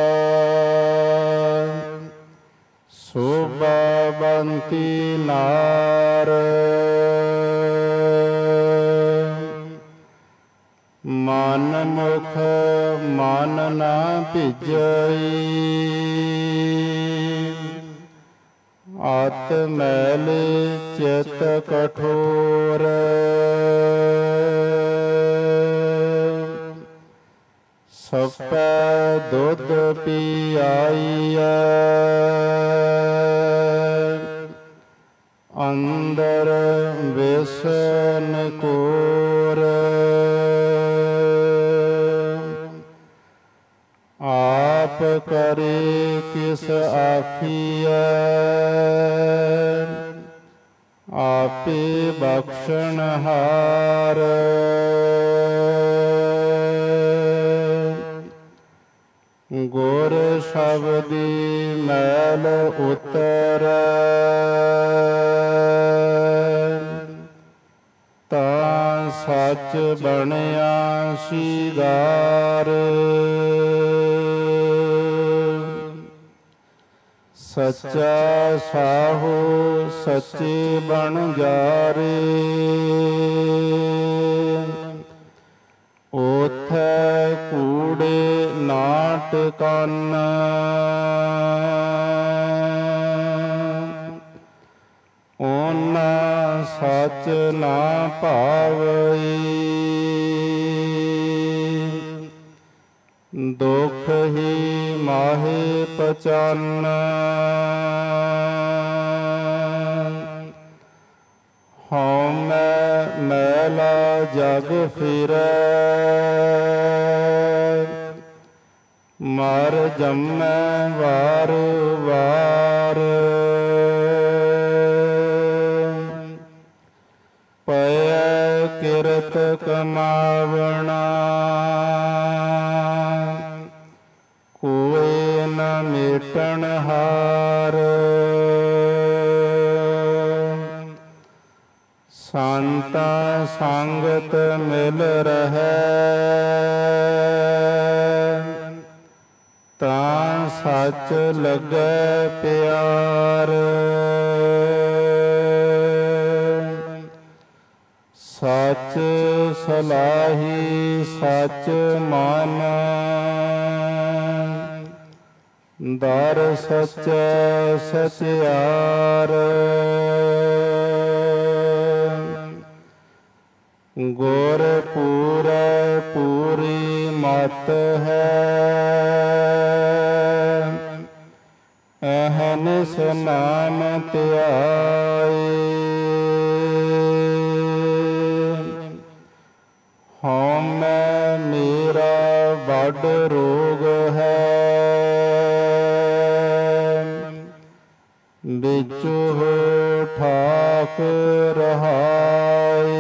K: ਸੋਭਾ ਬੰਤੀ ਨਾਰ ਮਨ ਮੁਖ ਮਨ ਨਾ ਭਿਜਈ ਆਤ ਮੈਲ ਚਿਤ ਕਠੋਰ ਸਪੈ ਦੁੱਧ ਪੀਆਈਐ ਅੰਦਰ ਵਿਸ਼ਨ ਕੋਰ ਆਪ ਕਰੇ ਕਿਸ ਆਖੀਐ ਆਪੇ ਬਖਸ਼ਣ ਹਾਰ ਗੁਰ ਸ਼ਬਦੀ ਮੈਲ ਉਤਰੈ ਤਾਂ ਸੱਚ ਬਣਿਆ ਸ਼ਿੰਗਾਰ। ਸੱਚਾ ਸਾਹੋ ਸੱਚੇ ਬਣ ਜਾਰੇ। ਓਥੈ ਕੂੜੇ ਨਾ ਟਿਕਾਣਾ। ਓਨਾ ਸੱਚ ਨਾ ਭਾਵਈ। ਦੁਖ ਹੀ ਮਾਹੇ ਪਚਾਨਾ। ਹਉਮੈ ਮੈਲਾ ਜਗ ਫਿਰੈ। ਮਰ ਜੰਮੈ ਵਾਰ ਵਾਰ। ਪਇਐ ਕਿਰਤ ਕਮਾਵਣਾ। ਕੋਇ ਨ ਮੇਟਣ ਹਾਰ। ਸੰਤਾ ਸੰਗਤ ਮਿਲ ਰਹੈ। ਤਾਂ ਸੱਚ ਲੱਗੈ ਪਿਆਰ। ਸੱਚ ਸਲਾਹੀ ਸੱਚ ਮਾਨੈ। ਦਰ ਸੱਚੈ ਸਚਿਆਰ। ਗੁਰ ਪੂਰੈ ਪੂਰੀ ਮਤ ਹੈ। ਅਹਨਿਸ ਨਾਮ ਧਿਆਏ। ਹਉਮੈ ਮੇਰਾ ਵੱਡ ਰੋਗ ਹੈ। ਵਿਚੁ ਠਾਕ ਰਹਾਏ।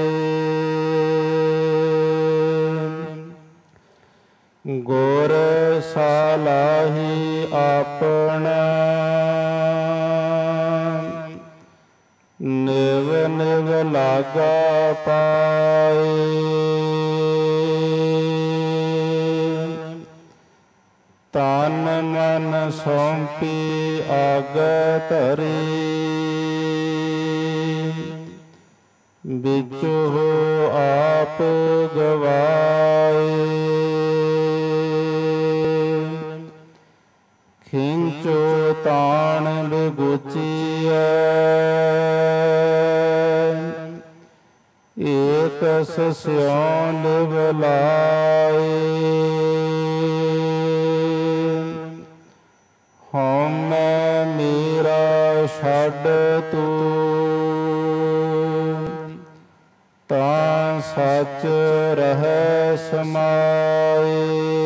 K: ਗੁਰ ਸਲਾਹੀ ਆਪਣਾ। ਨਿਵ ਨਿਵ ਲਾਗਾ ਪਾਏ। ਤਨ ਮਨ ਸੌਂਪੀ ਆਗੈ ਧਰੀ। ਵਿਚੁ ਆਪ ਗਵਾਏ। ਖਿੰਚੋ ਤਾਣ ਬਿਗੁਚੀਐ। ਏਕਸ ਸਿਉ ਲਿਵ ਲਾਏ। ਹਉਮੈ ਮੇਰਾ ਛੱਡ ਤੂੰ। ਤਾਂ ਸੱਚ ਰਹੈ ਸਮਾਏ।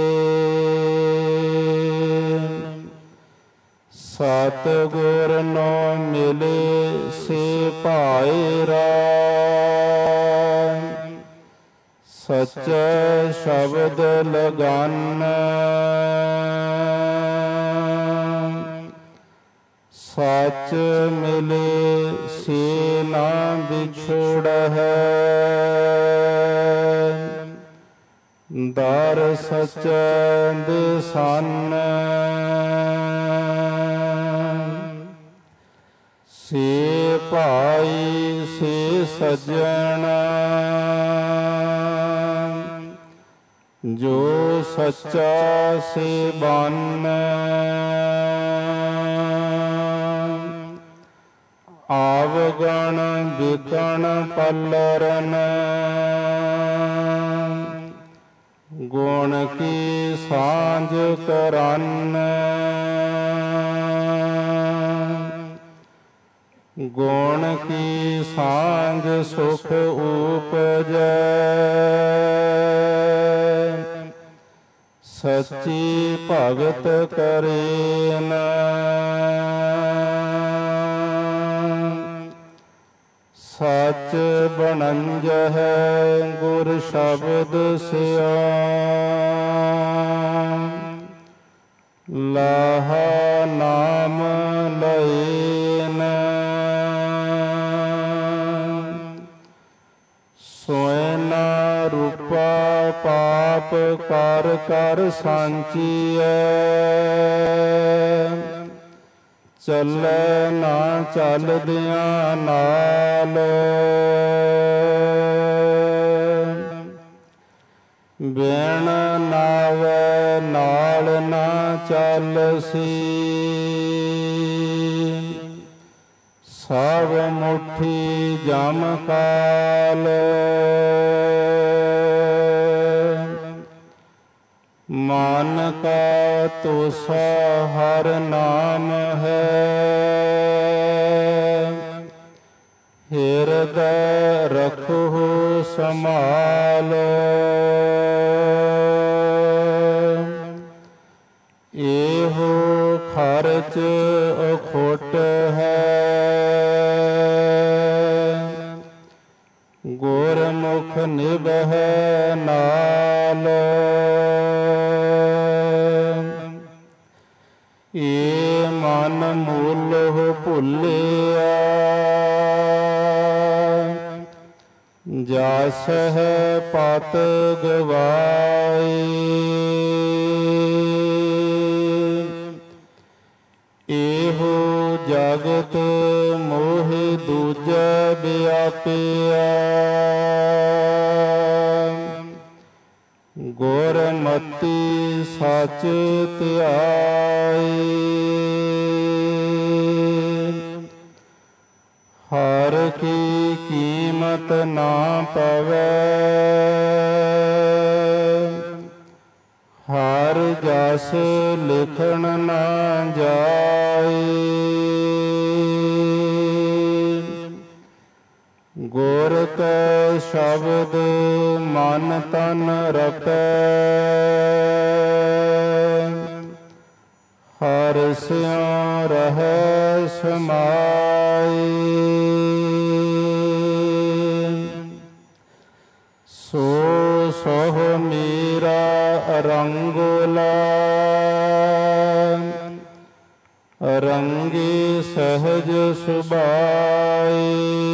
K: ਸਤਿਗੁਰ ਨੋ ਮਿਲੇ ਸੇ ਭਾਇਰਾ। ਸੱਚੈ ਸ਼ਬਦ ਲਗਾਨਾ। ਸੱਚ ਮਿਲੇ ਸੇ ਨਾ ਵਿਛੋੜਹਿ। ਦਰ ਸੱਚੈ ਦਿਸਾਨਾ। ਸੇ ਭਾਈ ਸੇ ਸੱਜਣਾ। ਜੋ ਸੱਚਾ ਸੇ ਬਾਨਾ। ਆਵਗਣ ਵਿਕਣ ਪਲਰਨ। ਗੁਣ ਕੀ ਸਾਂਝ ਕਰਨ। ਗੁਣ ਕੀ ਸਾਂਝ ਸੁਖ ਉਪਜੈ। ਸੱਚੀ ਭਗਤ ਕਰੇਨ। ਸੱਚ ਬਣੰਜਹਿ ਗੁਰ ਸ਼ਬਦ ਸਿਆ। ਲਾਹਾ ਨਾਮ ਲਏਨ। ਸੋਇ ਨਾ ਆਪ ਕਰ ਕਰ ਸਾਂਚੀਐ। ਚੱਲੈ ਨਾ ਚੱਲਦਿਆਂ ਨਾਲ, ਬਿਨ ਨਾਵੈ ਨਾਲ ਨਾ ਚੱਲਸੀ। ਸਭ ਮੁਠੀ ਜਮ ਕਾਲ, ਮਨ ਕਾ ਤੋਸਾ ਹਰ ਨਾਮ ਹੈ। ਹਿਰਦੈ ਰਖੋ ਸੰਭਾਲ, ਇਹੋ ਖਰਚ ਅਖੁੱਟ ਹੈ। ਗੁਰਮੁਖ ਨਿਭੈ ਨਾਲ, ਏ ਮਨ ਮੂਲ ਭੁੱਲਿਆ। ਜਸ ਹੈ ਪਤ ਗਵਾਈ, ਇਹੋ ਜਗਤ ਮੋਹਿ ਦੂਜੈ ਵਿਆਪਿਆ। ਗੁਰਮਤਿ ਸਚ ਧਿਆਈ, ਹਰ ਕੀ ਕੀਮਤ ਨਾ ਪਵੈ। ਹਰ ਜਸ ਲਿਖਣ ਨਾ ਜਾਈ, ਗੁਰ ਕੈ ਸ਼ਬਦ ਮਨ ਤਨ ਰਖੈ। ਹਰ ਸਿਉ ਰਹੈ ਸਮਾਈ, ਸੋ ਸੋਹ ਮੇਰਾ ਰੰਗੋਲਾ। ਰੰਗੀ ਸਹਜ ਸੁਭਾਈ,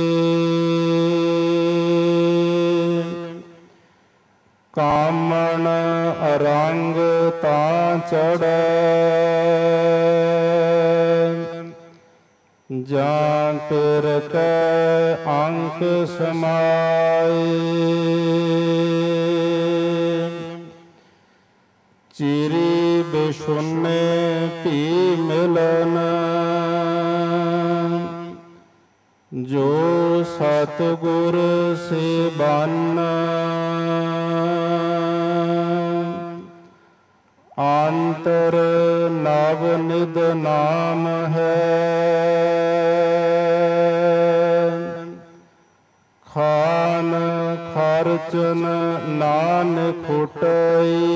K: ਕਾਮਣ ਰੰਗ ਤਾਂ ਚੜ੍ਹੈ। ਜਾਂ ਪਿਰ ਕੈ ਅੰਕ ਸਮਾਈ, ਚਿਰੀ ਬਿਸ਼ੁੰਨੇ ਭੀ ਮਿਲਨ। ਜੋ ਸਤਿਗੁਰ ਸੇ ਬਨ, ਅੰਤਰ ਨਵ ਨਿਧ ਨਾਮ ਹੈ। ਖਾਨ ਖਰਚਨ ਨਾਨਕ ਖੁਟਈ,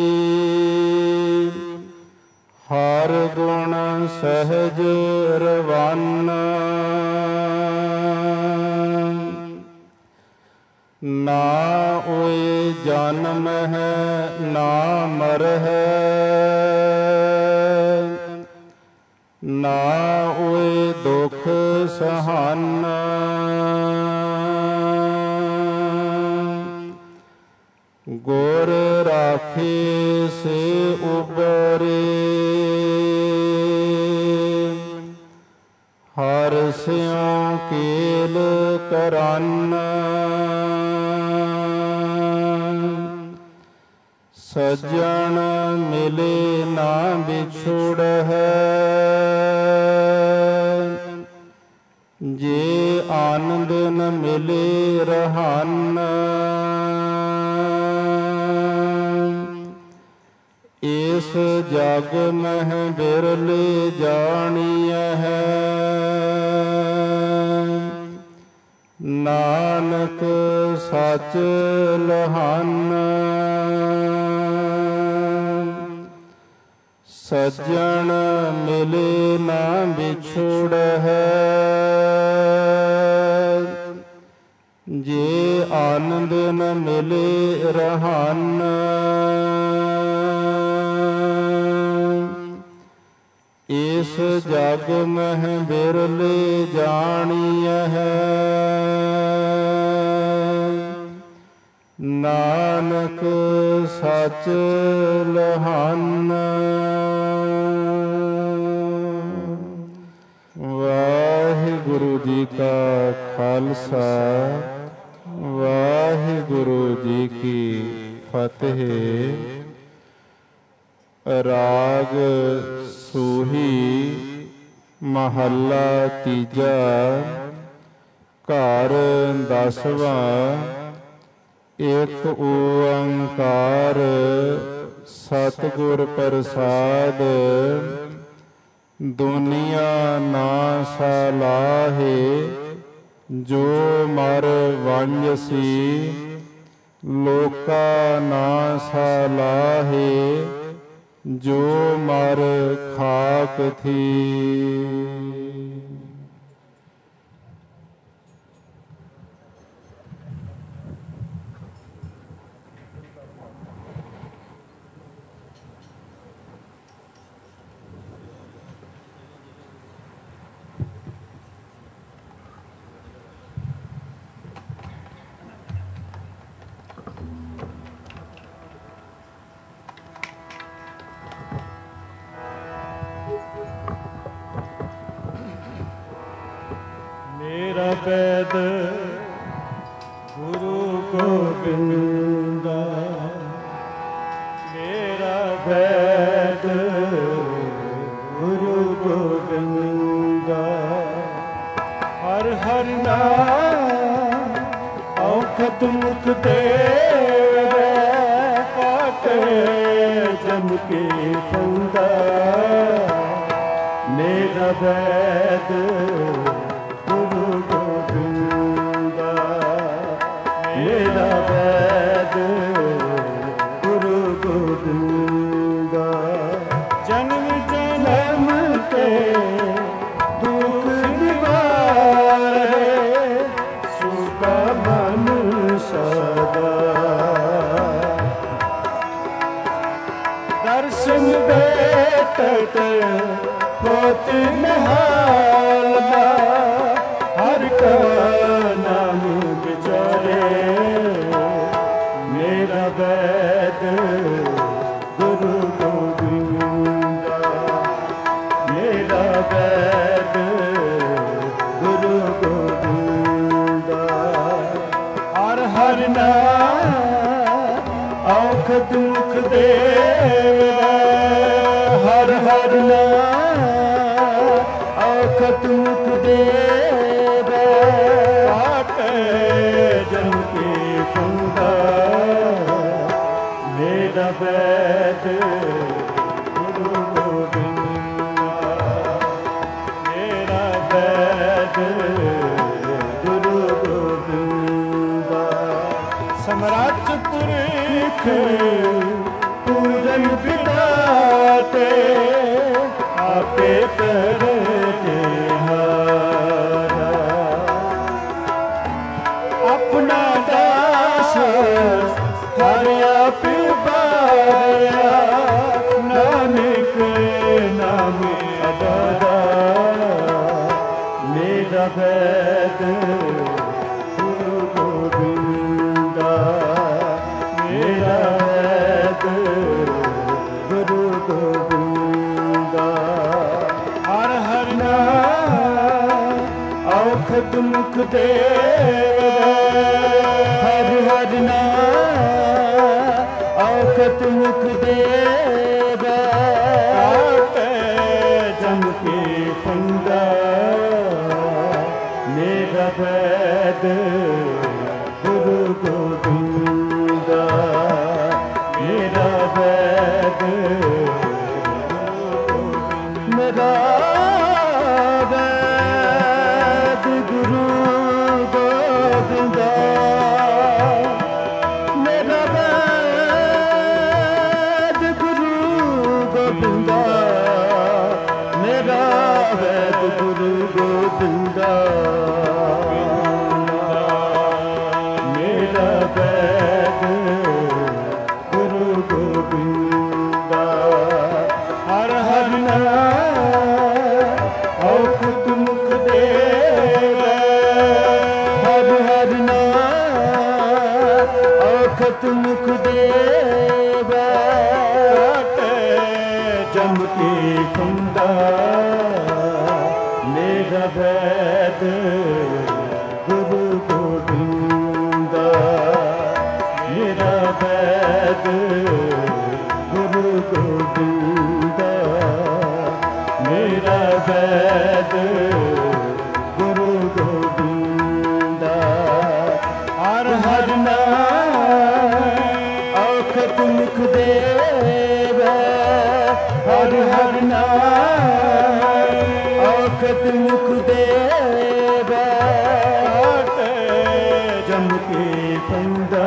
K: ਹਰ ਗੁਣ ਸਹਿਜ ਰਵਾਨ। ਨਾ ਓਏ ਜਨਮ ਹੈ ਨਾ ਮਰਹਿ, ਨਾ ਓਏ ਦੁਖ ਸਹਾਨ। ਗੁਰ ਰਾਖੇ ਸੇ ਉਬਰੇ, ਹਰ ਸਿਉ ਕੇਲ ਕਰਨ। ਸੱਜਣ ਮਿਲੇ ਨਾ ਵਿਛੁੜਹਿ, ਜੇ ਆਨੰਦ ਨ ਮਿਲੇ ਰਹਾਨ। ਇਸ ਜਗ ਮਹਿ ਬਿਰਲੇ ਜਾਣੀਐ, ਨਾਨਕ ਸਚ ਲਹਾਨ। ਸੱਜਣ ਮਿਲੇ ਨਾ ਵਿਛੁੜਹਿ, ਜੇ ਆਨੰਦ ਨ ਮਿਲੇ ਰਹਾਨ। ਇਸ ਜਗ ਮਹਿ ਬਿਰਲੇ ਜਾਣੀਐ, ਨਾਨਕ ਨਾਨਕ ਸੱਚ ਲਹਾਨ। ਵਾਹਿਗੁਰੂ ਜੀ ਕਾ ਖਾਲਸਾ, ਵਾਹਿਗੁਰੂ ਜੀ ਕੀ ਫਤਿਹ। ਰਾਗ ਸੂਹੀ ਮਹੱਲਾ ਤੀਜਾ, ਘਰ ਦਸਵਾਂ। ਇੱਕ ਓੰਕਾਰ ਸਤਿਗੁਰ ਪ੍ਰਸਾਦ, ਦੁਨੀਆ ਨਾ ਸਲਾਹੇ ਜੋ ਮਰ ਵੰਜਸੀ, ਲੋਕਾ ਨਾ ਸਲਾਹੇ ਜੋ ਮਰ ਖਾਕ ਥੀ।
C: ਮੇਰਾ ਵੈਦ ਗੁਰੂ ਗੋਬਿੰਦਾ, ਮੇਰਾ ਵੈਦ ਗੁਰੂ ਗੋਬਿੰਦਾ। ਹਰ ਹਰ ਨਾਮ ਔਖਦ ਮੁਖ ਦੇਵੈ, ਕਾਟੇ ਜਮ ਕੇ ਫੰਦਾ। ਮੇਰਾ ਵੈਦ ਮੇਰਾ ਵੈਦ ਗੁਰੂ ਗੋਬਿੰਦਾ। ਜਨਮ ਜਨਮ ਕੇ ਦੁਖ ਨਿਵਾਰੇ, ਸੁਖਾ ਮਨ ਸਦਾ। ਦਰਸ਼ਨ ਬੇਟਤ ਹੋਤ ਨਿਹਾਲਦਾ, ਹਰ ਕਾ ਨਾਮ ਵਿਚਾਰੇ। ਮੇਰਾ ਵੈਦ ਗੁਰੂ ਗੋਬਿੰਦਾ, ਮੇਰਾ ਵੈਦ ਗੁਰੂ ਗੋਬਿੰਦਾ। ਹਰ ਹਰ ਨਾਮ ਔਖਦ ਮੁਖ ਦੇਵੈ, ਹਰ ਹਰ ਨਾਮ ਔਖਦ ਮੁਖ ਦੇਵੈ, ਕਾਟੇ ਜਮ ਕੇ ਫੰਦਾ। ਮੇਰਾ ਵੈਦ ਗੁਰੂ ਗੋਬਿੰਦਾ, ਮੇਰਾ ਵੈਦ ਗੁਰੂ ਗੋਬਿੰਦਾ। ਸਮਰਾਟ ਪੁਰਖ ਪੂਰਨ ਵਿਦਾਤੇ, ਆਪੇ ਕਰਤੇ ਹਾਰਾ। ਆਪਣਾ ਦਾਸ ਹਰ ਆਪ ਬਾਰਿਆ, ਨਾਨਕ ਨਾਮ ਅਦਾਰਾ। ਮੇਰਾ ਵੈਦ ਗੁਰੂ ਗੋਬਿੰਦਾ, ਮੇਰਾ ਵੈਦ ਗੁਰੂ ਗੋਬਿੰਦਾ। ਹਰ ਹਰ ਨਾਮ ਔਖਦ ਮੁਖ ਦੇਵੈ, ਹਰ ਹਰ ਨਾਮ ਔਖਦ ਮੁਖ ਦੇਵੈ, ਕਾਟੇ ਜਮ ਕੇ ਫੰਦਾ। ਮੇਰਾ ਵੈਦ ਗੁਰੂ ਗੋਬਿੰਦਾ, ਮੇਰਾ ਵੈਦ ਮੇਰਾ ਵੈਦ ਗੁਰੂ ਗੋਬਿੰਦਾ। ਮੇਰਾ ਵੈਦ ਗੁਰੂ ਗੋਬਿੰਦਾ, ਮੇਰਾ ਵੈਦ ਗੁਰੂ ਗੋਬਿੰਦਾ। ਮੇਰਾ ਵੈਦ ਗੁਰੂ ਗੋਬਿੰਦਾ। ਹਰ ਹਰ ਨਾਮ ਔਖਦ ਮੁਖ ਦੇਵੈ, ਹਰ ਹਰ ਨਾਮ ਔਖਦ ਮੁਖ ਵੈਦ ਗੁਰੂ ਗੋਬਿੰਦਾ, ਮੇਰਾ ਵੈਦ ਗੁਰੂ ਗੋਬਿੰਦਾ, ਮੇਰਾ ਵੈਦ ਗੁਰੂ ਗੋਬਿੰਦਾ। ਹਰ ਹਰ ਨਾਮ ਔਖਦ ਮੁਖ ਦੇਵੈ, ਹਰ ਹਰ ਨਾਮ ਔਖਦ ਮੁਖ ਦੇਵੈ, ਜਮ ਕੇ ਪੰਦਾ,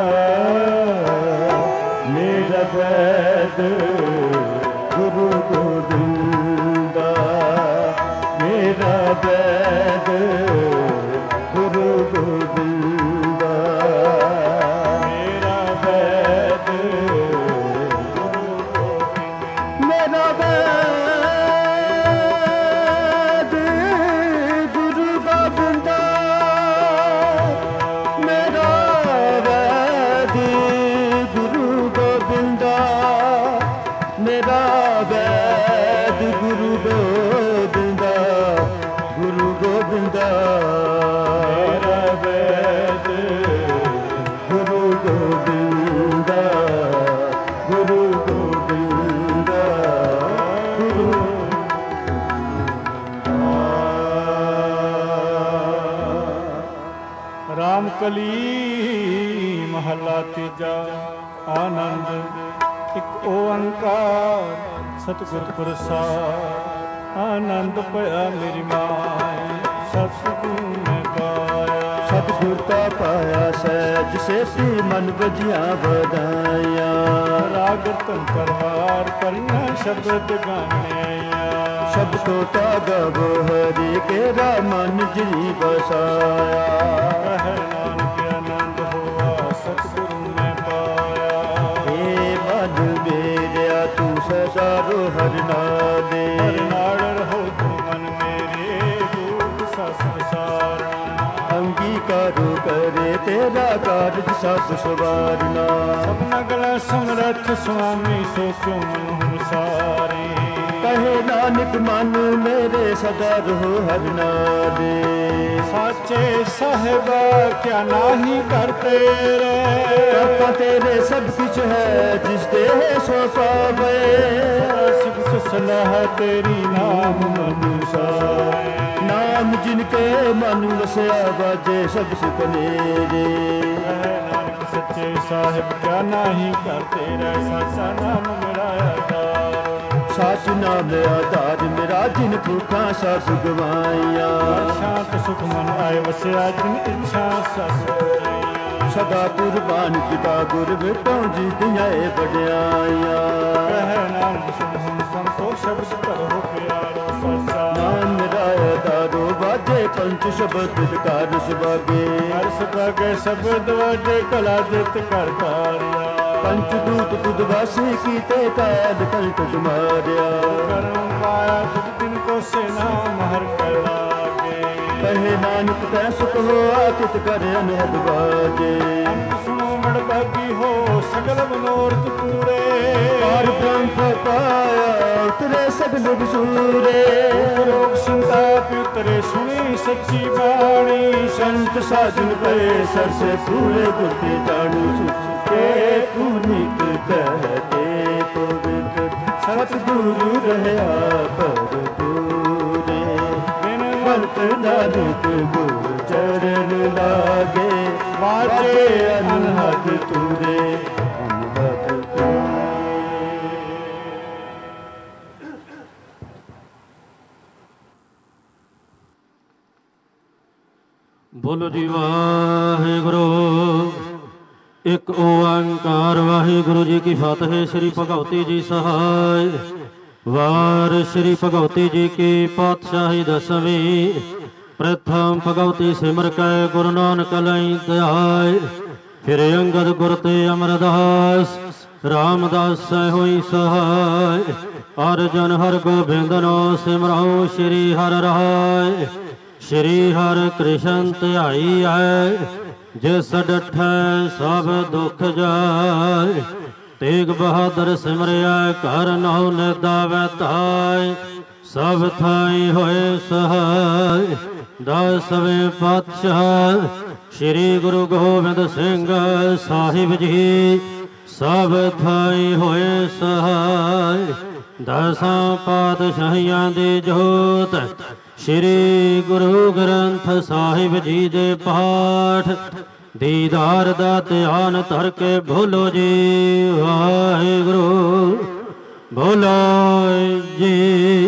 C: ਮੇਰਾ ਵੈਦ ਗੁਰੂ ਗੋਬਿੰਦਾ, ਮੇਰਾ ਵੈਦ ਗੁਰੂ ਗੋਬਿੰਦਾ, ਮੇਰਾ ਵੈਦ ਗੁਰੂ ਗੋਬਿੰਦਾ, ਮੇਰਾ ਵੈਦ ਗੁਰੂ ਗੋਬਿੰਦਾ, ਮੇਰਾ ਵੈਦ ਗੁਰੂ ਗੋਬਿੰਦਾ, ਮੇਰਾ ਵੈਦ ਗੁਰੂ ਗੋਬਿੰਦਾ, ਗੁਰੂ ਗੋਬਿੰਦਾ, ਮੇਰਾ ਵੈਦ ਗੁਰੂ ਗੋਬਿੰਦਾ, ਗੁਰੂ ਗੋਬਿੰਦਾ, ਗੁਰੂ ਰਾਮ ਕਲੀ ਮਹਲਾ ਤੀਜਾ। ਆਨੰਦ ਇੱਕ ਓੰਕਾਰ ਸਤਿਗੁਰ ਪ੍ਰਸਾਦ। ਆਨੰਦ ਭਇਆ ਮੇਰੀ ਮਾਈ ਸਤਿਗੁਰ ਮੈਂ ਪਾਇਆ।
A: ਸਤਿਗੁਰ ਤਾ ਪਾਇਆ ਸਹਿਜ ਸੇਤੀ ਮਨ ਵਜੀਆਂ ਵਧਾਈਆਂ।
C: ਰਾਗ ਧਨ ਪਰਵਾਰ ਪਰਨਾ ਸ਼ਬਦ ਗਾਣਿਆ।
A: ਸ਼ਬਦੋ ਤਾ ਗਵ ਹਰੀ ਕੇਰਾ ਮਨ ਜੀ ਬਸਾਇਆ।
C: ਕਹਿ ਨਾਨਕ ਆਨੰਦ ਹੋਆ ਸਤਿਗੁਰੂ ਮੈਂ ਪਾਇਆ।
A: ਏ ਮਨ ਮੇਰਿਆ ਤੂੰ ਸਸਾਰੋ ਹਰਿ ਨਾਲੇ।
C: ਹਰਿ ਨਾਲ ਰਹੋ ਤੂੰ ਮਨ ਮੇਰੇ ਦੁਖ ਸਸ ਵਿਸਾਰਨਾ।
A: ਅੰਗੀਕਾਰੋ ਕਰੇ ਤੇਰਾ ਕਾਰਜ ਸਸ ਸਵਾਰਨਾ।
C: ਸਭਨਾ ਗਲਾ ਸਮਰੱਥ ਸੁਆਮੀ ਸੋ ਕਿਉ ਮਨ ਹੁ ਸਾਰੇ।
A: ਕਹੇ ਨਾਨਕ ਮਨ ਮੇਰੇ ਸਦਾ ਰਹੋ ਹਰਿ ਨਾਲੇ।
C: ਸਾਚੇ ਸਾਹਿਬਾ ਕਿਆ ਨਾਹੀ ਕਰ ਤੇਰੇ।
A: ਕਰਤਾ ਤੇਰੇ ਸਭ ਕੁਛ ਹੈ ਜਿਸ ਦੇ ਸੋ ਪਾਵੇ।
C: ਸਿਫਤ ਸਲਾਹ ਤੇਰੀ ਨਾਮ ਮਨ ਸਾਏ।
A: ਨਾਮ ਜਿਨ ਕੇ ਮਨ ਵਸਿਆ ਬਾਜੇ ਸਭ ਸੁਖ ਮੇਰੇ।
C: ਨਾਨਕ ਸੱਚੇ ਸਾਹਿਬ ਕਿਆ ਨਾਹੀ ਕਰ ਤੇਰੇ। ਸਾਚਾ ਨਾਮ ਮੇਰਾ ਆਧਾਰ।
A: ਸੱਚ ਨਾਮ ਆਧਾਰ ਮੇਰਾ ਜਿਨ ਭੁੱਖਾਂ ਸਸ ਗਵਾਈਆਂ।
C: ਸ਼ਾਂਤ ਸੁਖ ਮਨ ਆਏ ਵਸਿਆ ਜਿਨ ਇੱਛਾ ਸਸ
A: ਸਦਾ ਕੁਰਬਾਨ ਕੀਤਾ ਗੁਰ ਵਿਟੋਂ ਜੀ ਦੀਆਂ ਵਡਿਆਈਆਂ।
C: ਕਹਿ ਨਾਨਕ ਸੁਣ ਹੁਣ ਸੰਤੋ ਸ਼ਬਦ ਕਰੋ ਪਿਆਰੋ ਸਾਚਾ।
A: ਨਾਮ ਮੇਰਾ ਆਧਾਰੋ ਬਾਜੇ ਪੰਚ ਸ਼ਬਦ ਕਾਰ ਸੁਭਾਗੇ।
C: ਹਰ ਸੁਭਾਗੇ ਸ਼ਬਦ ਵਾਜੇ ਕਲਾ ਜਿਤ ਕਰ ਤਾਰਿਆ।
A: ਪੰਚ ਦੂਤ ਤੁਧ ਵਾਸੀ ਕੀਤੇ ਕਾਲ ਕੰਟ ਮਾਰਿਆ।
C: ਕਰਮ ਪਾਇਆ ਤੁਧ ਦਿਨ ਕੋ ਸੇ ਨਾਮ ਹਰ ਕਰ ਲਾਗੇ।
A: ਕਹੇ ਨਾਨਕ ਤੈ ਸੁਖ ਹੋਆ ਤਿਤ ਕਰ ਅਨਹਦ ਬਾਜੇ।
C: ਅੰਤ ਸੁਣੋ ਮੜ ਭਾਗੀ ਹੋ ਸਗਲ ਮਨੋਰਥ ਪੂਰੇ।
A: ਪਾਰ ਬ੍ਰਹਮ ਪਾਇਆ ਉਤਰੇ ਸਗਲ ਬਸੂਰੇ।
C: ਲੋਕ ਸੰਤਾਪ ਉਤਰੇ ਸੁਣੀ ਸੱਚੀ ਬਾਣੀ।
A: ਸੰਤ ਸਾਜਨ ਪਏ ਸਰਸੇ ਪੂਰੇ ਗੁਰਤੇ ਜਾਣੂ। ਕੇ ਪੁਨੀਤ ਕਹਤੇ ਪਵਿੱਤ ਸਤਿਗੁਰੂ ਰਹਿਆ ਪਰ ਦੂਰੇ। ਬਿਨ ਵਰਤ ਨਾਨਕ ਗੁਰ ਚਰਨ ਲਾਗੇ। ਵਾਜੇ ਅਨਹਦ ਤੂਰੇ ਅਨਹਦ ਤੂਰੇ।
L: ਬੋਲੋ ਜੀ ਵਾਹਿਗੁਰੂ। ਇੱਕ ਓੰਕਾਰ ਵਾਹਿਗੁਰੂ ਜੀ ਕੀ ਫਤਿਹ। ਸ੍ਰੀ ਭਗਵਤੀ ਜੀ ਸਹਾਇ। ਵਾਰ ਸ੍ਰੀ ਭਗਵਤੀ ਜੀ ਕੀ ਪਾਤਸ਼ਾਹੀ ਦਸਵੀਂ। ਪ੍ਰਥਮ ਭਗਵਤੀ ਸਿਮਰ ਕੈ ਗੁਰੂ ਨਾਨਕ ਲਈ ਧਿਆਇ। ਫਿਰ ਅੰਗਦ ਗੁਰ ਤੇ ਅਮਰਦਾਸ ਰਾਮਦਾਸ ਹੋਈ ਸਹਾਇ। ਅਰਜਨ ਹਰ ਗੋਬਿੰਦਨੋ ਸਿਮਰਉ ਸ੍ਰੀ ਹਰਿ ਰਾਇ। ਸ੍ਰੀ ਹਰਿ ਕ੍ਰਿਸ਼ਨ ਧਿਆਈ ਹੈ ਜਿਸ ਡਠੈ ਸਭ ਦੁਖ ਜਾਇ। ਤੇਗ ਬਹਾਦਰ ਸਿਮਰਿਆ ਘਰ ਨਹੁ ਨਿਦਾ ਵੈ ਧਾਇ। ਸਭ ਥਾਈ ਹੋਏ ਸਹਾਇ। 10ਵੇਂ ਪਾਤਸ਼ਾਹ ਸ੍ਰੀ ਗੁਰੂ ਗੋਬਿੰਦ ਸਿੰਘ ਸਾਹਿਬ ਜੀ ਸਭ ਥਾਈ ਹੋਏ ਸਹਾਇ। 10 ਪਾਤਸ਼ਾਹੀਆਂ ਦੀ ਜੋਤ ਸ੍ਰੀ ਗੁਰੂ ਗ੍ਰੰਥ ਸਾਹਿਬ ਜੀ ਦੇ ਪਾਠ ਦੀਦਾਰ ਦਾ ਧਿਆਨ ਧਰ ਕੇ ਬੋਲੋ ਜੀ ਵਾਹਿਗੁਰੂ ਬੋਲੋ ਜੀ।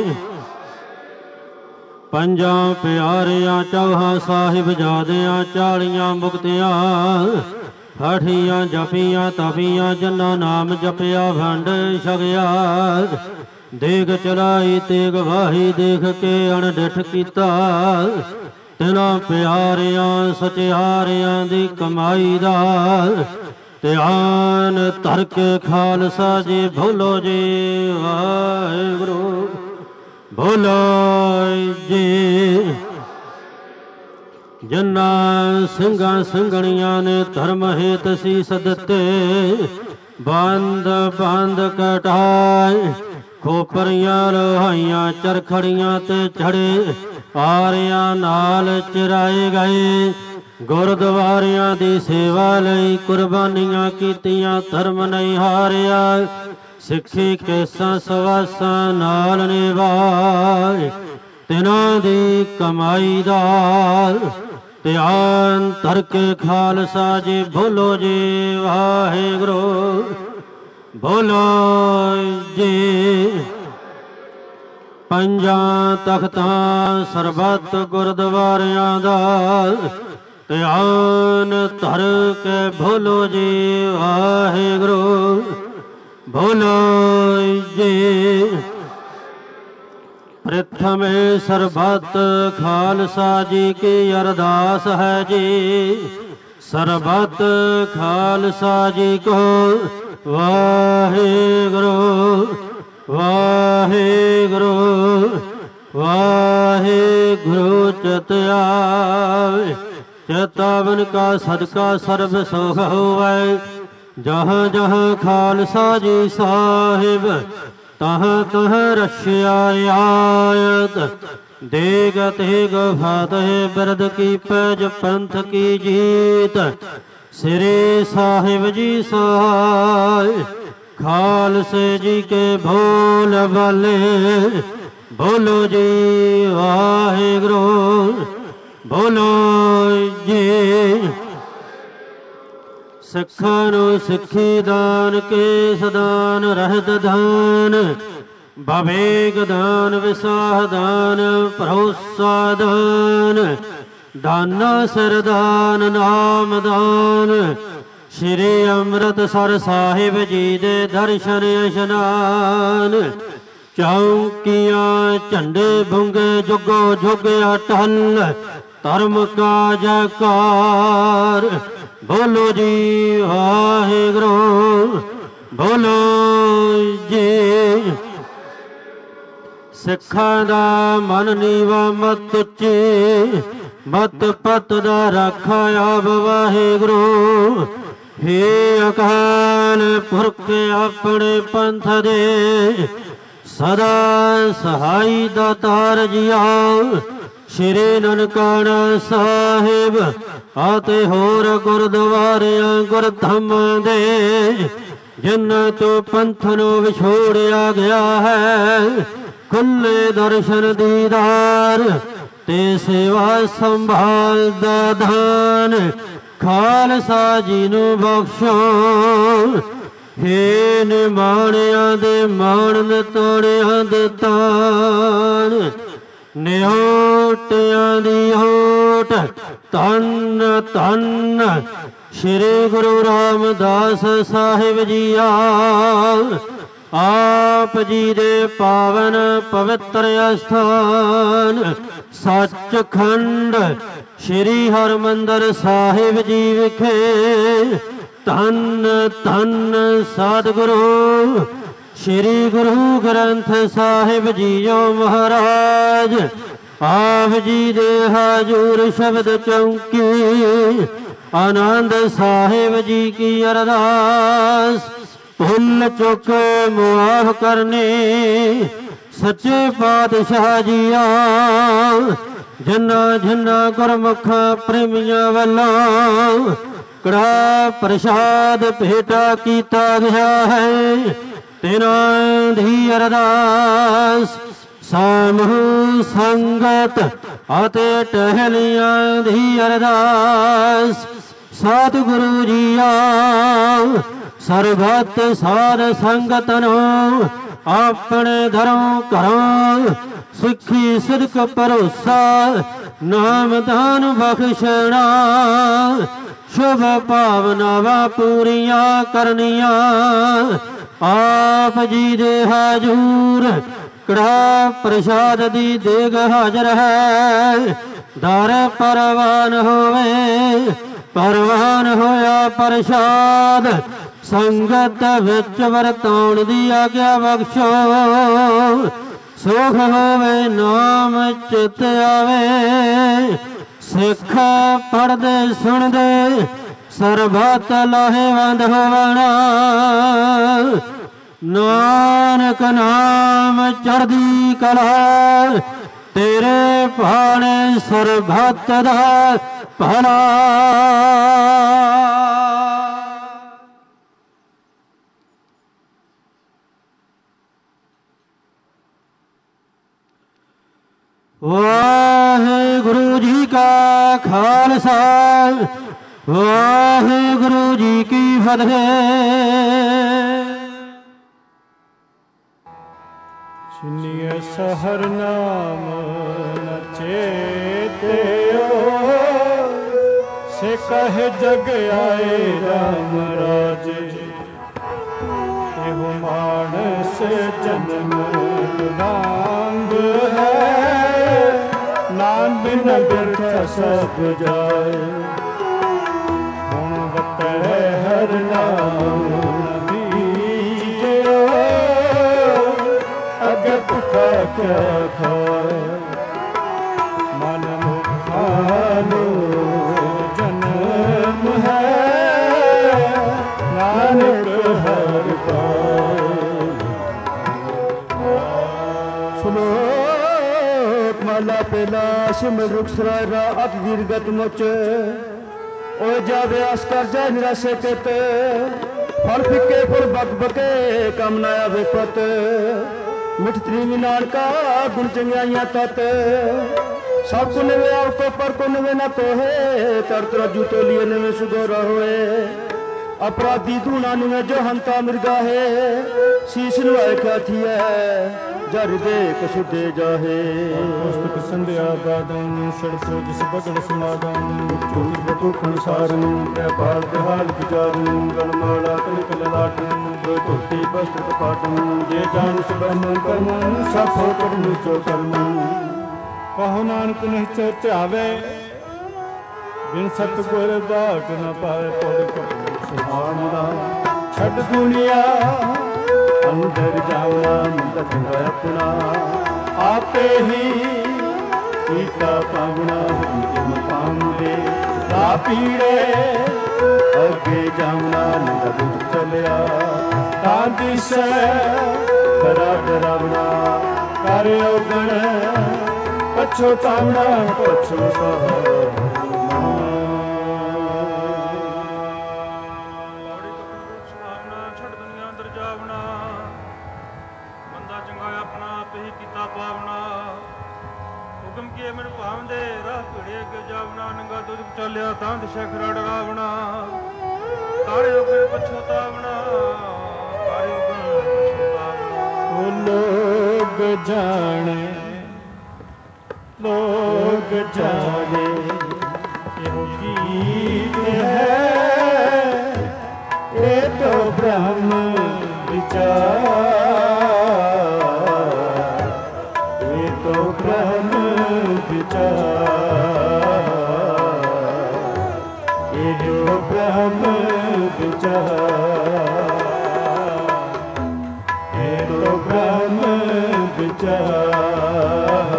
L: ਪੰਜਾਂ ਪਿਆਰਿਆਂ ਚੌਹਾਂ ਸਾਹਿਬਜ਼ਾਦਿਆਂ 40 ਮੁਕਤਿਆਂ ਹਠੀਆਂ ਜਪੀਆਂ ਤਪੀਆਂ ਜਿਨ੍ਹਾਂ ਨਾਮ ਜਪਿਆ ਵੰਡ ਛਕਿਆ। ਦੇਗ ਚਲਾਈ ਤੇ ਗਵਾਹੀ ਦੇਖ ਕੇ ਅਣਡਿਠ ਕੀਤਾ। ਤਿਨਾਂ ਪਿਆਰਿਆਂ ਸਚਿਆਰਿਆਂ ਦੀ ਕਮਾਈ ਦਾ ਧਿਆਨ ਧਰ ਕੇ ਖਾਲਸਾ ਜੀ ਬੋਲੋ ਜੀ ਵਾਹਿਗੁਰੂ ਬੋਲੋ ਜੀ। ਜਿਨ੍ਹਾਂ ਸਿੰਘਾਂ ਸਿੰਘਣੀਆਂ ਨੇ ਧਰਮ ਹੇਤ ਸੀਸ ਦਿੱਤੇ ਬੰਦ ਬੰਦ ਕਟਾਏ। ਖੋਪਰੀਆਂ ਲੋਹਾਈਆਂ ਚਰਖੜੀਆਂ ਤੇ ਚੜੇ ਆਰਿਆਂ ਨਾਲ ਚਿਰਾਏ ਗਏ। ਗੁਰਦੁਆਰਿਆਂ ਦੀ ਸੇਵਾ ਲਈ ਕੁਰਬਾਨੀਆਂ ਕੀਤੀਆਂ ਧਰਮ ਨਹੀਂ ਹਾਰਿਆ। ਸਿੱਖੀ ਕੇਸਾਂ ਸਵਾਸਾਂ ਨਾਲ ਨਿਭਾਏ। ਤਿਨਾਂ ਦੀ ਕਮਾਈ ਦਾ ਧਿਆਨ ਧਰ ਕੇ ਖਾਲਸਾ ਜੀ ਬੋਲੋ ਜੀ ਵਾਹਿਗੁਰੂ ਬੋਲੋ ਜੀ। ਪੰਜਾਂ ਤਖਤਾਂ ਸਰਬੱਤ ਗੁਰਦੁਆਰਿਆਂ ਦਾ ਧਿਆਨ ਧਰ ਕੇ ਬੋਲੋ ਜੀ ਵਾਹਿਗੁਰੂ ਬੋਲੋ ਜੀ। ਪ੍ਰਥਮੇ ਸਰਬੱਤ ਖਾਲਸਾ ਜੀ ਕੀ ਅਰਦਾਸ ਹੈ ਜੀ। ਸਰਬੱਤ ਖਾਲਸਾ ਜੀ ਕੋ ਵਾਹਿਗੁਰੂ ਵਾਹਿਗੁਰੂ ਵਾਹਿਗੁਰੂ ਚਿਤ ਆਵੇ। ਚੇਤਾਵਨ ਕਾ ਸਦਕਾ ਸਰਬ ਸੁਖ ਹੋਵੇ। ਜਹਾਂ ਜਹਾਂ ਖਾਲਸਾ ਜੀ ਸਾਹਿਬ ਤਹਾਂ ਤਹਾਂ ਰਖਿਆ ਰਿਆਇਤ। ਦੇਗ ਤੇਗ ਫਤਿਹ ਬਿਰਦ ਕੀ ਪੈਜ ਪੰਥ ਕੀ ਜੀਤ। ਸ੍ਰੀ ਸਾਹਿਬ ਜੀ ਸਹਾਇ ਖਾਲਸੇ ਜੀ ਕੇ ਭੋਲ ਵਾਲੇ ਬੋਲੋ ਜੀ ਵਾਹਿਗੁਰੂ ਬੋਲੋ ਜੀ। ਸਿੱਖਾਂ ਨੂੰ ਸਿੱਖੀ ਦਾਨ ਕੇਸ ਦਾਨ ਰਹਿਤ ਦਾਨ ਬਵੇਗ ਦਾਨ ਵਿਸਾਹ ਦਾਨ ਭਰੋਸਾ ਦਾਨ ਦਾਨਾ ਸਰਦਾਨ ਨਾਮ ਦਾਨ। ਸ਼੍ਰੀ ਅੰਮ੍ਰਿਤਸਰ ਸਾਹਿਬ ਜੀ ਦੇ ਦਰਸ਼ਨ ਇਸ਼ਨਾਨ। ਚੌਂਕੀਆਂ ਝੰਡੇ ਬੁੰਗੇ ਜੁਗੋ ਜੁਗ ਅਟਲ ਧਰਮ ਕਾ ਜੈਕਾਰ ਬੋਲੋ ਜੀ ਵਾਹਿਗੁਰੂ ਬੋਲੋ ਜੀ। ਸਿੱਖਾਂ ਦਾ ਮਨ ਨੀਵਾ ਮਤ ਉੱਚੀ ਮਤ ਪਤ ਦਾ ਰਾਖਾ ਆਪ ਵਾਹਿਗੁਰੂ। ਹੇ ਅਕਾਲ ਪੁਰਖ ਆਪਣੇ ਪੰਥ ਦੇ ਸਦਾ ਸਹਾਈ ਦਾਤਾਰ ਜੀਓ। ਸ਼੍ਰੀ ਨਨਕਾਣਾ ਸਾਹਿਬ ਅਤੇ ਹੋਰ ਗੁਰਦੁਆਰਿਆਂ ਗੁਰਧਾਮਾਂ ਦੇ ਜਿਨ੍ਹਾਂ ਤੋਂ ਪੰਥ ਨੂੰ ਵਿਛੋੜਿਆ ਗਿਆ ਹੈ ਖੁੱਲੇ ਦਰਸ਼ਨ ਦੀਦਾਰ ਤੇ ਸੇਵਾ ਸੰਭਾਲ ਦਾ ਦਾਨ ਖਾਲਸਾ ਜੀ ਨੂੰ ਬਖਸ਼ੋ। ਹੇ ਨਿਮਾਣਿਆਂ ਦੇ ਮਾਣ ਤੋੜਿਆਂ ਦੇ ਤਾਣ ਨਿਓਟਿਆਂ ਦੀ ਓਟ ਧੰਨ ਧੰਨ ਸ਼੍ਰੀ ਗੁਰੂ ਰਾਮਦਾਸ ਸਾਹਿਬ ਜੀ ਆਪ ਜੀ ਦੇ ਪਾਵਨ ਪਵਿੱਤਰ ਅਸਥਾਨ ਸੱਚਖੰਡ ਸ਼੍ਰੀ ਹਰਿਮੰਦਰ ਸਾਹਿਬ ਜੀ ਵਿਖੇ ਧੰਨ ਧੰਨ ਸਤਿਗੁਰੂ ਸ਼੍ਰੀ ਗੁਰੂ ਗ੍ਰੰਥ ਸਾਹਿਬ ਜੀਓ ਮਹਾਰਾਜ ਆਪ ਜੀ ਦੇ ਹਾਜ਼ੂਰ ਸ਼ਬਦ ਚੌਂਕੀ ਆਨੰਦ ਸਾਹਿਬ ਜੀ ਕੀ ਅਰਦਾਸ ਭੁੱਲ ਚੁੱਕ ਮੁਆਫ ਕਰਨੀ ਸੱਚੇ ਪਾਤਸ਼ਾਹ ਜੀਆ ਜਿਨ੍ਹਾਂ ਜਿਨ੍ਹਾਂ ਗੁਰਮੁਖਾਂ ਪ੍ਰੇਮੀਆਂ ਵੱਲੋਂ ਕੜਾ ਪ੍ਰਸ਼ਾਦ ਭੇਟਾ ਕੀਤਾ ਗਿਆ ਹੈ ਤਿਨਾਂ ਦੀ ਅਰਦਾਸ ਸਮੂਹ ਸੰਗਤ ਅਤੇ ਟਹਿਲੀਆਂ ਦੀ ਅਰਦਾਸ ਸਤਿਗੁਰੂ ਜੀਆ ਸਰਬੱਤ ਸਾਧ ਸੰਗਤ ਨੂੰ ਆਪਣੇ ਘਰੋਂ ਘਰੋਂ ਸਿੱਖੀ ਸਿਦਕ ਭਰੋਸਾ ਨਾਮ ਦਾਨ ਬਖਸ਼ਣਾ ਸ਼ੁਭ ਭਾਵਨਾਵਾਂ ਪੂਰੀਆਂ ਕਰਨੀਆਂ ਆਪ ਜੀ ਦੇ ਹਜ਼ੂਰ ਕੜਾ ਪ੍ਰਸ਼ਾਦ ਦੀ ਦੇਗ ਹਾਜ਼ਰ ਹੈ ਦਰ ਪਰਵਾਨ ਹੋਵੇ ਪਰਵਾਨ ਹੋਇਆ ਪ੍ਰਸ਼ਾਦ ਸੰਗਤ ਵਿੱਚ ਵਰਤਾਉਣ ਦੀ ਆਗਿਆ ਬਖਸ਼ੋ ਸੁਖ ਹੋਵੇ ਨਾਮ ਚਿਤ ਆਵੇ ਸਿੱਖ ਪੜਦੇ ਸੁਣਦੇ ਸਰਬੱਤ ਲਾਹੇਵੰਦ ਹੋਵਣਾ ਨਾਨਕ ਨਾਮ ਚੜ੍ਹਦੀ ਕਲਾ ਤੇਰੇ ਭਾਣੇ ਸਰਬੱਤ ਦਾ ਭਲਾ ਵਾਹਿਗੁਰੂ ਜੀ ਕਾ ਖਾਲਸਾ ਵਾਹਿਗੁਰੂ ਜੀ ਕੀ ਫਤਿਹ।
C: ਸੁਨੀਏ ਸਹਰ ਨਾਮ ਨ ਚੇਤਿਓ ਸੇ ਕਹੇ ਜਗ ਆਏ ਰਾਮ ਰਾਜੇ ਇਹੋ ਮਾਨਸ ਜਨਮ ਨਾਂਗ ਹੈ ਨਾਮ ਬਿਨ ਬਿਰਥ ਸਭ ਜਾਏ ਹੁਣ ਵਤੈ ਹਰ ਨਾਮ ਬੀਜਿਓ ਅਗੇ ਭੁੱਖਾ ਕਿਆ ਖਾਏ ਮਨ ਮੁਖਾਨੋ ਜਨਮ ਹੈ ਨਾਨਕ ਹਰ ਪਾਏ। ਸ਼ਲੋਕ ਮਾਲਾ ਪਹਿਲਾ ਸਿਮਰ ਰੁਖ ਸਰਾਇਰਾ ਅਤ ਦੀਰਗਤ ਮੁਚ ਓ ਜਾ ਵਿਆਸ ਕਰ ਜਾ ਨਿਰਾਸ਼ੇ ਕਿਤ ਫਲ ਫਿੱਕੇ ਫੁਲ ਬਕ ਬਕੇ ਕੰਮ ਨਾ ਆਵੇ ਪਤ ਮਿਠ ਤ੍ਰੀਵੀ ਨਾਨਕਾ ਗੁਣ ਚੰਗਿਆਈਆਂ ਤਤ ਸਭ ਕੋ ਨਵੇਂ ਆਪ ਕੋ ਪਰ ਕੋ ਨਵੇਂ ਨਾ ਕੋਹੇ ਤਰਤ ਰਜੂ ਤੋਲੀਏ ਨਵੇਂ ਸੁਗੋਰਾ ਹੋਏ अपराधी धूना निवे जो हंता मिर्गाहे शीश नुआए खाथिया जर दे कसुदे जाहे पुस्तक संध्या बादन सड़सो जिस बगड़ समागम चोटी बटू खनसारन व्यापार हाल विचारन गलमाला कनक ललाटन दो धोती वस्त्र कपाटन जे जान सुबहन कर्मन सब हो कर निचो कर्मन कहो नानक नहीं चावे बिन सतगुर बाट न पाए पड़ ਸੁਹਾਣਾ ਛੱਡ ਦੁਨੀਆ ਅੰਦਰ ਜਾਵਣਾ ਮੰਦਤ ਹੈ ਆਪਣਾ ਆਪੇ ਹੀ ਕੀਤਾ ਪਾਵਣਾ ਜਿਮ ਪਾਉਂਦੇ ਰਾ ਪੀੜੇ ਅੱਗੇ ਜਾਵਣਾ ਨੰਦ ਚੱਲਿਆ ਤਾਂ ਦਿਸੈ ਕਰਾ ਡਰਾਵਣਾ ਕਰ ਔਗਣ ਪਛੋਤਾਵਣਾ ਪਛੋਤਾ
B: ਚੱਲਿਆ ਤਾਂ ਦਿਸ਼ਾ ਖਰਾ ਡਰਾਵਣਾ ਕਾਰੇ ਉਗਣ ਪਛੋਤਾਵਣਾ ਕਾਰੇ ਉਗਣ ਪਛੋਤਾਵਣਾ
C: ਉਹ ਲੋਗ ਜਾਣੇ ਇਹੋ ਗੀਤ ਹੈ ਇਹ ਤੋ ਬ੍ਰਹਮ ਵਿਚਾਰ ਇਹ ਤੋ ਬ੍ਰਹਮ ਵਿਚਾਰ ब्रह्म विचार ये तो ब्रह्म विचार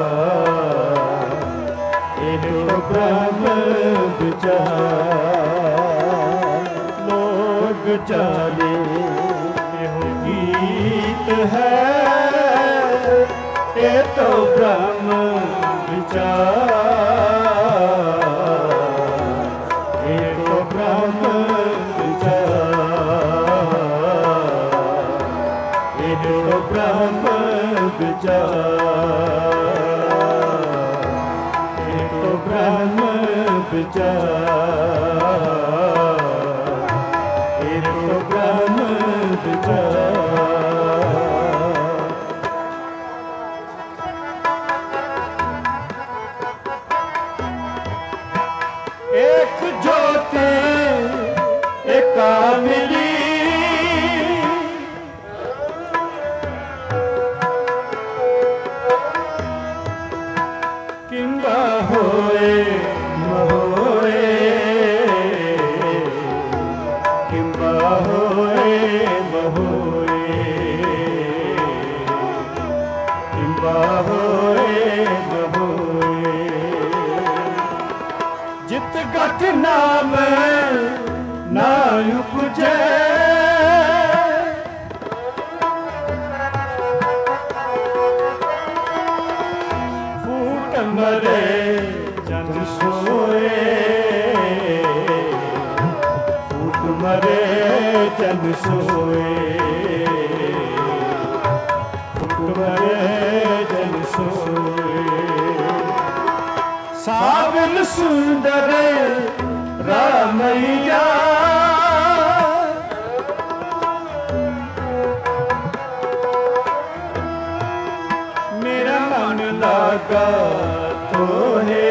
C: ये तो ब्रह्म विचार लोग जाने ये गीत है तो ब्रह्म विचार, ये तो ब्रह्म विचार, ये तो ब्रह्म विचार, ये तो ब्रह्म विचार, ये तो ब्रह्म विचार। एक ज्योति एका मिली, किंबा होए महोए, किंबा होए महोए, किंबा होए महोए। जित गठ नाम ना उपजे, फूट मरे जन सोए, फूट मरे जन सोए, फूट मरे जन सोए। सावन सुंदर रामैया, मेरा मन लागा तो है,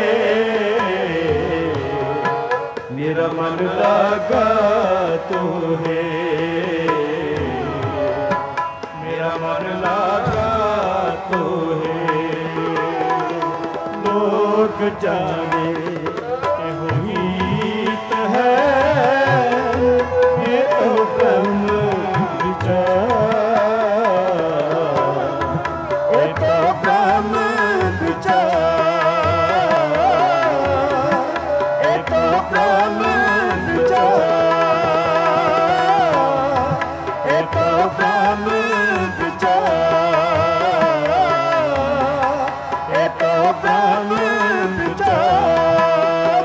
C: मेरा मन लागा तो है, मेरा मन लागा तो है। लोग जाने के हो गीत है, ये तो ब्रह्म विचार, ये तो ब्रह्म विचार, ये तो ब्रह्म विचार, ये तो ब्रह्म विचार, ये तो ब्रह्म विचार।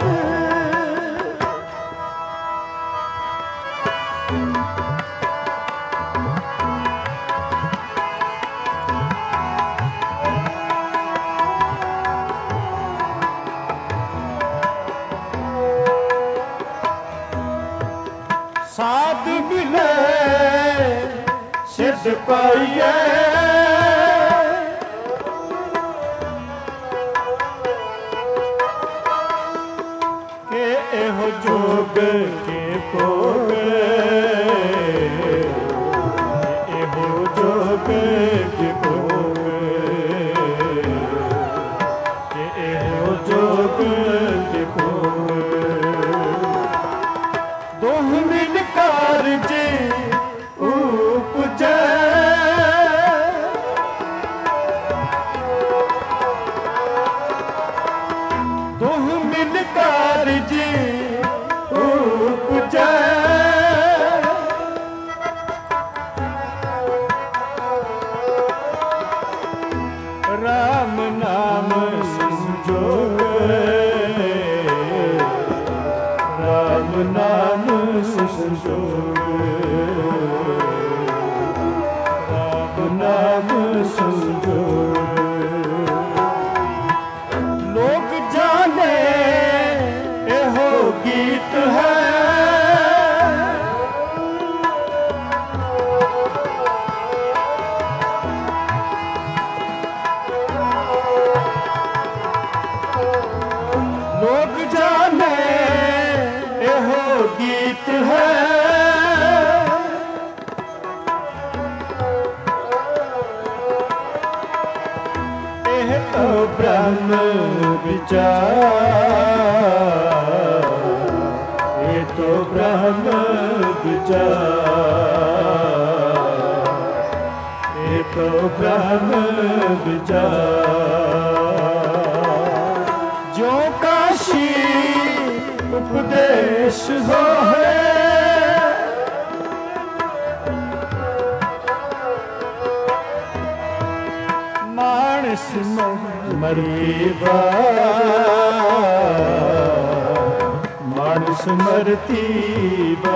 C: साध मिले सिद्ध पाइए, के एहो जोग के भोग, एहो जोग के भोग, के एहो जोग के भोग। दोह मिल कारज उपजे, दोह मिल कारज उपजे। राम नाम संजोग, राम नाम संजोग, राम नाम संजोग। लोग जाने एहो गीत है, लोग जाने एहो गीत है। एह तो ब्रह्म विचार, ये तो ब्रह्म विचार, ये तो ब्रह्म विचार। जो काशी उपदेश हो है, मानस ਸਮਰਤੀ ਬਾ ਮਨ ਸਮਰਤੀ ਬਾ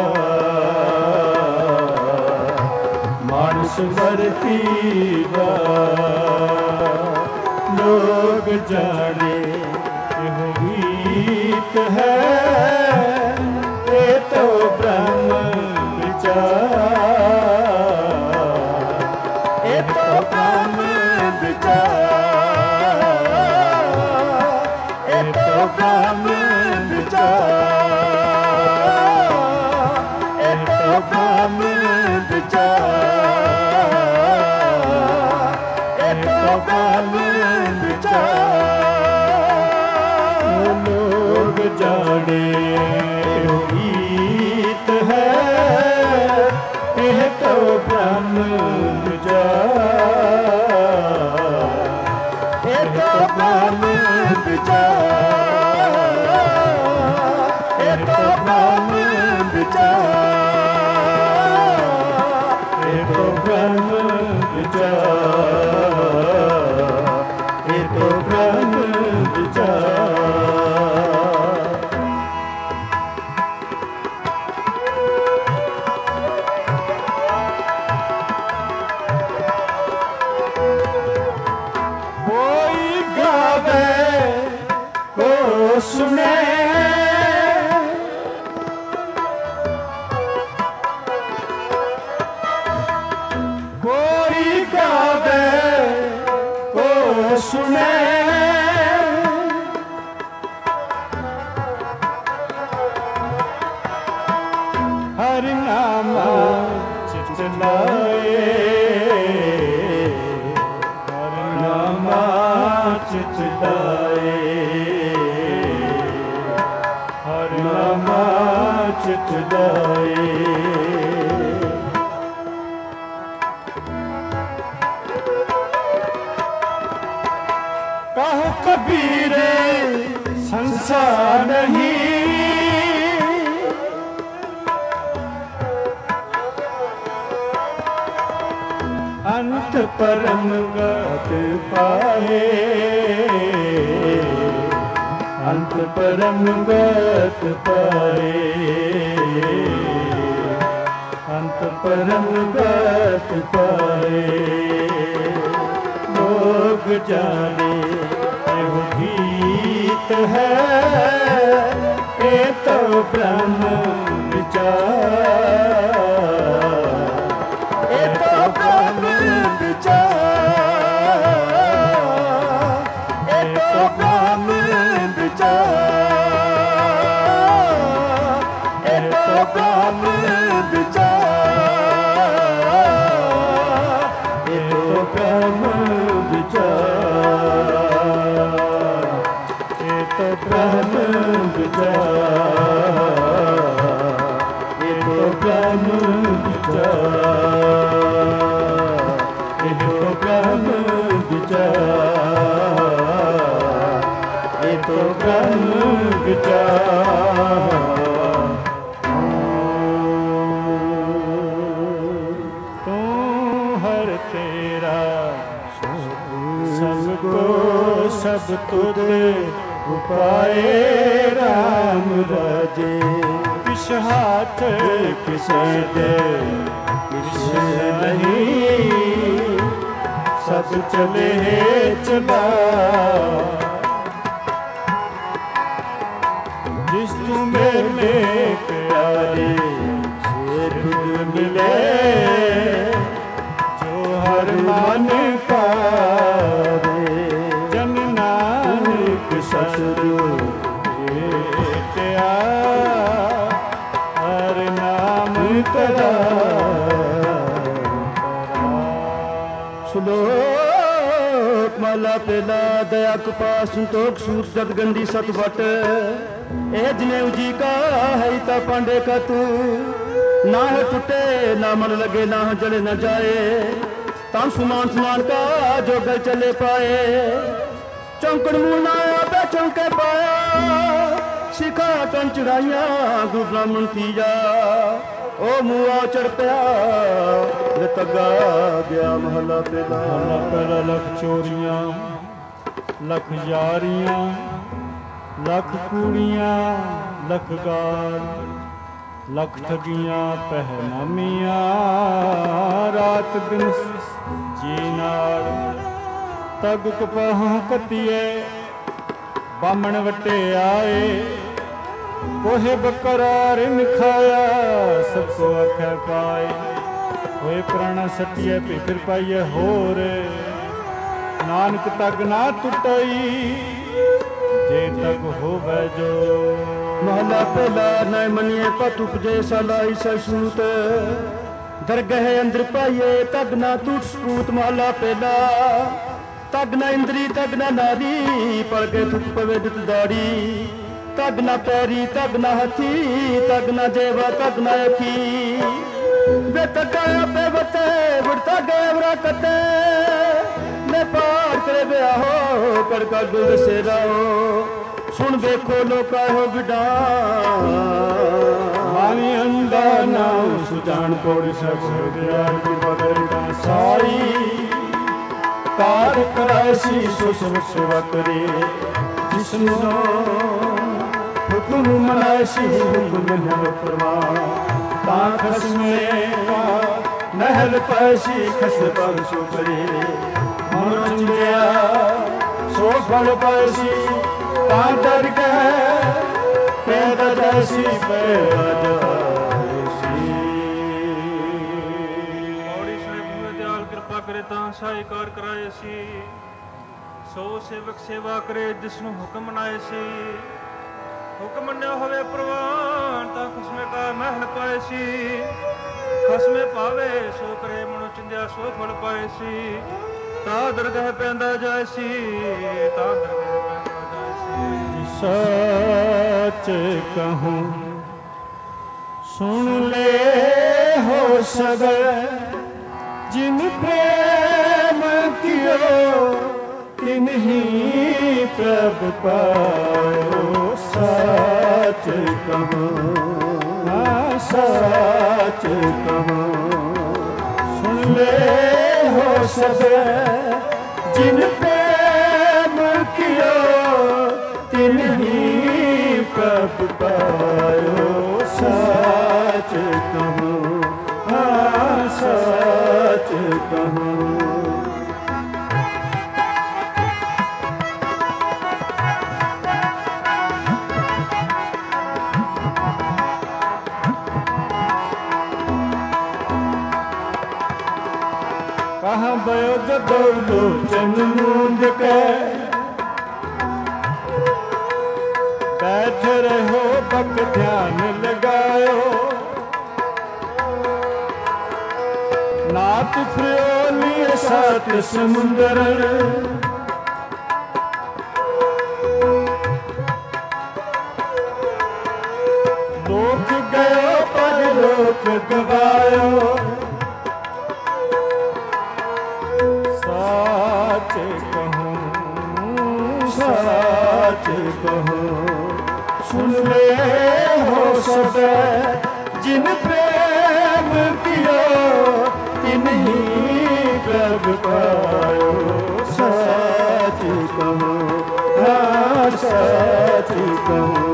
C: ਮਨ ਸਮਰਤੀ ਬਾ ਲੋਕ ਜਾਣੇ ਇਹ ਗੀਤ ਹੈ ਇਹ ਤੋ ਬ੍ਰਹਮ ਵਿਚਾਰ ਇਹ ਤੋ ਬ੍ਰਹਮ ਵਿਚਾਰ ਇਹ ਤੋ ਬ੍ਰਹਮ ਵਿਚਾਰ ਇਹ ਤੋ ਬ੍ਰਹਮ ਵਿਚਾਰ ਇਹ ਤੋ ਬ੍ਰਹਮ ਵਿਚਾਰ ਲੋਕ ਜਾਣੇ ਗੀਤ ਹੈ ਇਹ ਤੋ ਬ੍ਰਹਮ ਵਿਚਾਰ ਇਹ ਤੋ ਬ੍ਰਹਮ ਵਿਚਾਰ ਇਹ ਤੋ ਬ੍ਰਹਮ ਵਿਚਾਰ ਇਹ ਤੋ ਬ੍ਰਹਮ ਵਿਚਾਰ ਇਹ ਤੋ ਬ੍ਰਹਮ ਵਿਚਾਰ ਸੁਣੇ ਕੋਈ ਗਾਵੇ ਕੋ ਸੁਣੇ ਹਰਿ ਨਾਮ ਚਿਤ ਲਾਏ ਹਰਿ ਨਾਮ ਚਿਤ ਲਾਏ ਚਿਤ ਲਾਏ ਕਹ ਕਬੀਰ ਸੰਸਾਰ ਨਹੀਂ ਅੰਤ ਪਰਮ ਗਤ ਪਾਏ ਅੰਤ ਪਰਮ ਗਤ ਪਾਏ ਅੰਤ ਪਰਮ ਗਤ ਪਾਏ ਲੋਕ ਜਾਣੇ ਇਹ ਗੀਤ ਹੈ ਇਹ ਤੋ ਬ੍ਰਹਮ ਵਿਚਾਰ ਇਹ ਤੋ ਬ੍ਰਹਮ ਵਿਚਾਰ ਇਹ ਤੋ ਬ੍ਰਹਮ ਵਿਚਾਰ ਇਹ ਤੋ ਬ੍ਰਹਮ ਵਿਚਾਰ ਇਹ ਤੋ ਬ੍ਰਹਮ ਵਿਚਾਰ ਇਹ ਤੋ ਬ੍ਰਹਮ ਵਿਚਾਰ ਇਹ ਤੋ ਬ੍ਰਹਮ ਵਿਚਾਰ ਇਹ ਤੋ ਬ੍ਰਹਮ ਵਿਚਾਰ ਇਹ ਤੋ ਬ੍ਰਹਮ ਵਿਚਾਰ ਤੂੰ ਹਰ ਤੇਰਾ ਸਭ ਕੋ ਸਭ ਤੁਧ ਉਪਾਏ ਰਾਮ ਰਾਜੇ ਕਿਸ ਹਾਥ ਕਿਸੇ ਦੇ ਕਿਸ ਨਹੀਂ ਸਭ ਚਲੇ ਚਲਾ ਜਿਸ ਤੂੰ ਮੇਰੇ ਪਿਆਰੇ ਸੇ ਤੁਧ ਮਿਲੇ ਜੋ ਹਰ ਮਨ ਪਾਵੇ ਜਨ ਨਾਨਕ ਸਤਿਗੁਰ ਭੇਟਿਆ ਹਰ ਨਾਮ ਤੇਰਾ ਸ਼ਲੋਕ ਮਾਲਾ ਪਹਿਲਾ ਦਇਆ ਕਪਾਸ ਸੰਤੋਖ ਸੂਤ ਸਤਗੰਦੀ ਸਤਵਟ ਇਹ ਜਨੇਊ ਜੀ ਕਾ ਹੈ ਤਾ ਪਾਂਡੇ ਕਾ ਤੂੰ ਨਾ ਹੈ ਟੁੱਟੇ ਨਾ ਮਨ ਲਗੇ ਨਾ ਜਲੇ ਨਾ ਜਾਏ ਤਾਂ ਸੁਮਾਨ ਸਮਾਨ ਕਾ ਜੋ ਗਲ ਚਲੇ ਪਾਏ ਚੌਂਕੜ ਮੂਲ ਨਾ ਆਵੇ ਚੌਂਕੇ ਪਾਇਆ ਸਿਖਾ ਟੰ ਚੜਾਈਆਂ ਗੁਰੂ ਬ੍ਰਾਹਮਣ ਤੀਜਾ ਉਹ ਮੂਆ ਚੜ ਪਿਆ ਤੱਗਾ ਗਿਆ ਮਹਲਾ ਪਹਿਲਾ ਲਖ ਚੋਰੀਆਂ लख यारियां लख कूड़ियां लख गाल लख ठगियां पहनामियां रात दिन जी नाल तग कपाहों कतिए बामण वटे आए कोहे बकरार खाया सबको आखे पाए होए प्राणा सटिए भी फिर पाइए होर नानक तग ना टुटाई जे तक होवे जो
A: महला पहला न मनिए पत उपजे सलाई ससूत दरगह अंदर पाइए तग ना टूट सपूत महला पहला तग ना इंद्री तग ना नारी पड़ के थुक पवे दुत दाड़ी तग ना पैरी तग ना हथी तग ना जेवा तग ना अखी वे तगाया पे बते बुढ़ता गेवरा कते ने पार करे बया हो कड़का गुल से राओ सुन देखो लोका हो बिडा
C: मानी अंदा ना सुजान कोड़ी सब दयाल की बदलता साई कार करासी सुसव सेवा करे जिसनो हुक्म मनासी हुक्म नहर परवान ता खसमे का नहर पैसी खस पर सो करे मन चिया सो फल पैसी ता डर गए पैदा जैसी पैदा
B: करे तां साईकार कराए सी सो सेवक सेवा करे जिसनु हुक्म मनाए सी हुक्म मन्या होवे प्रवान तां खसमे का महल पाए सी खसमे पावे सो करे मनु चिंदिया सो फल पाए सी ता दरगाह पैंदा जाए सी ता दरगाह पैंदा जाए सी
C: सच कहूं सुन ले हो सगर जिन प्रेम कियो तिन ही प्रभ पायो सच कहो सच कहो सुन ले हो सब जिन प्रेम कियो तिन ही प्रभ पायो सच कहो सच कहूं कहाँ भयो जदो लोचन मूंद के बैठ रहो बक ध्यान लगायो नाथ फ्रियोली सात समुंदर लोक गयो पर लोक गवायो साच कहूं साच कहूं सुन ले हो सब जिन प्रेम कियो नहीं प्रभ पायो सच कहो सच कहो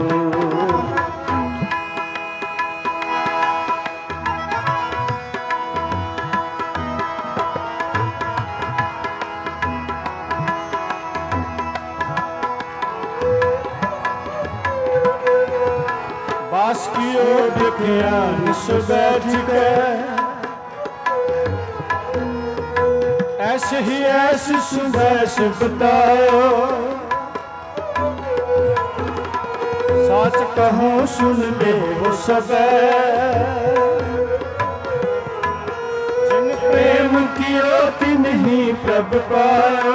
C: बास की ओर देखिया निश बैठ के ऐसे ही ऐसी सुबह से बताओ सच कहूं सुन ले वो सब जिन प्रेम कियो तिन ही प्रभ पायो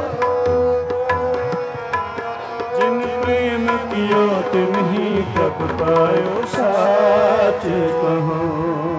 C: जिन प्रेम कियो तिन ही प्रभ पायो सच कहूं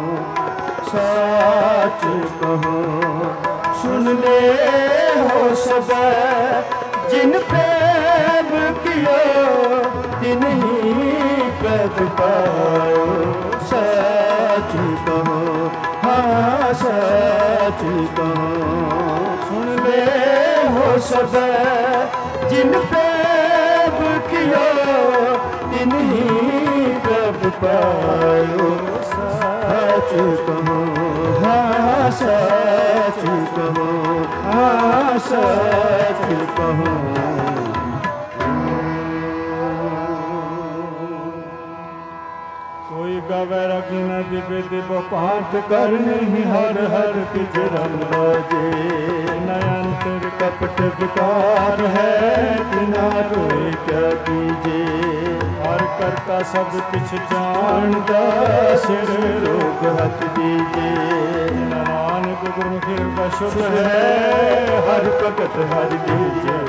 C: सच कहूं सुन ले हो सब जिन प्रेम कियो तिन ही प्रभ पायो सच कहो हाँ सच कहो सुन ले हो सब
A: जिन प्रेम किया तिन्हीं प्रभ पायो सच कहो हाँ सच कहो हाँ सच कहो
C: गावे रखना दिव्य दिव्य पाठ करने ही हर हर पिजरम राजे नयंतर कपट विकार है बिना रोए क्या कीजे हर करता सब कुछ जानता सिर रोग हथ दीजे नानक गुरमुखी का शुभ है हर भगत हर दीजे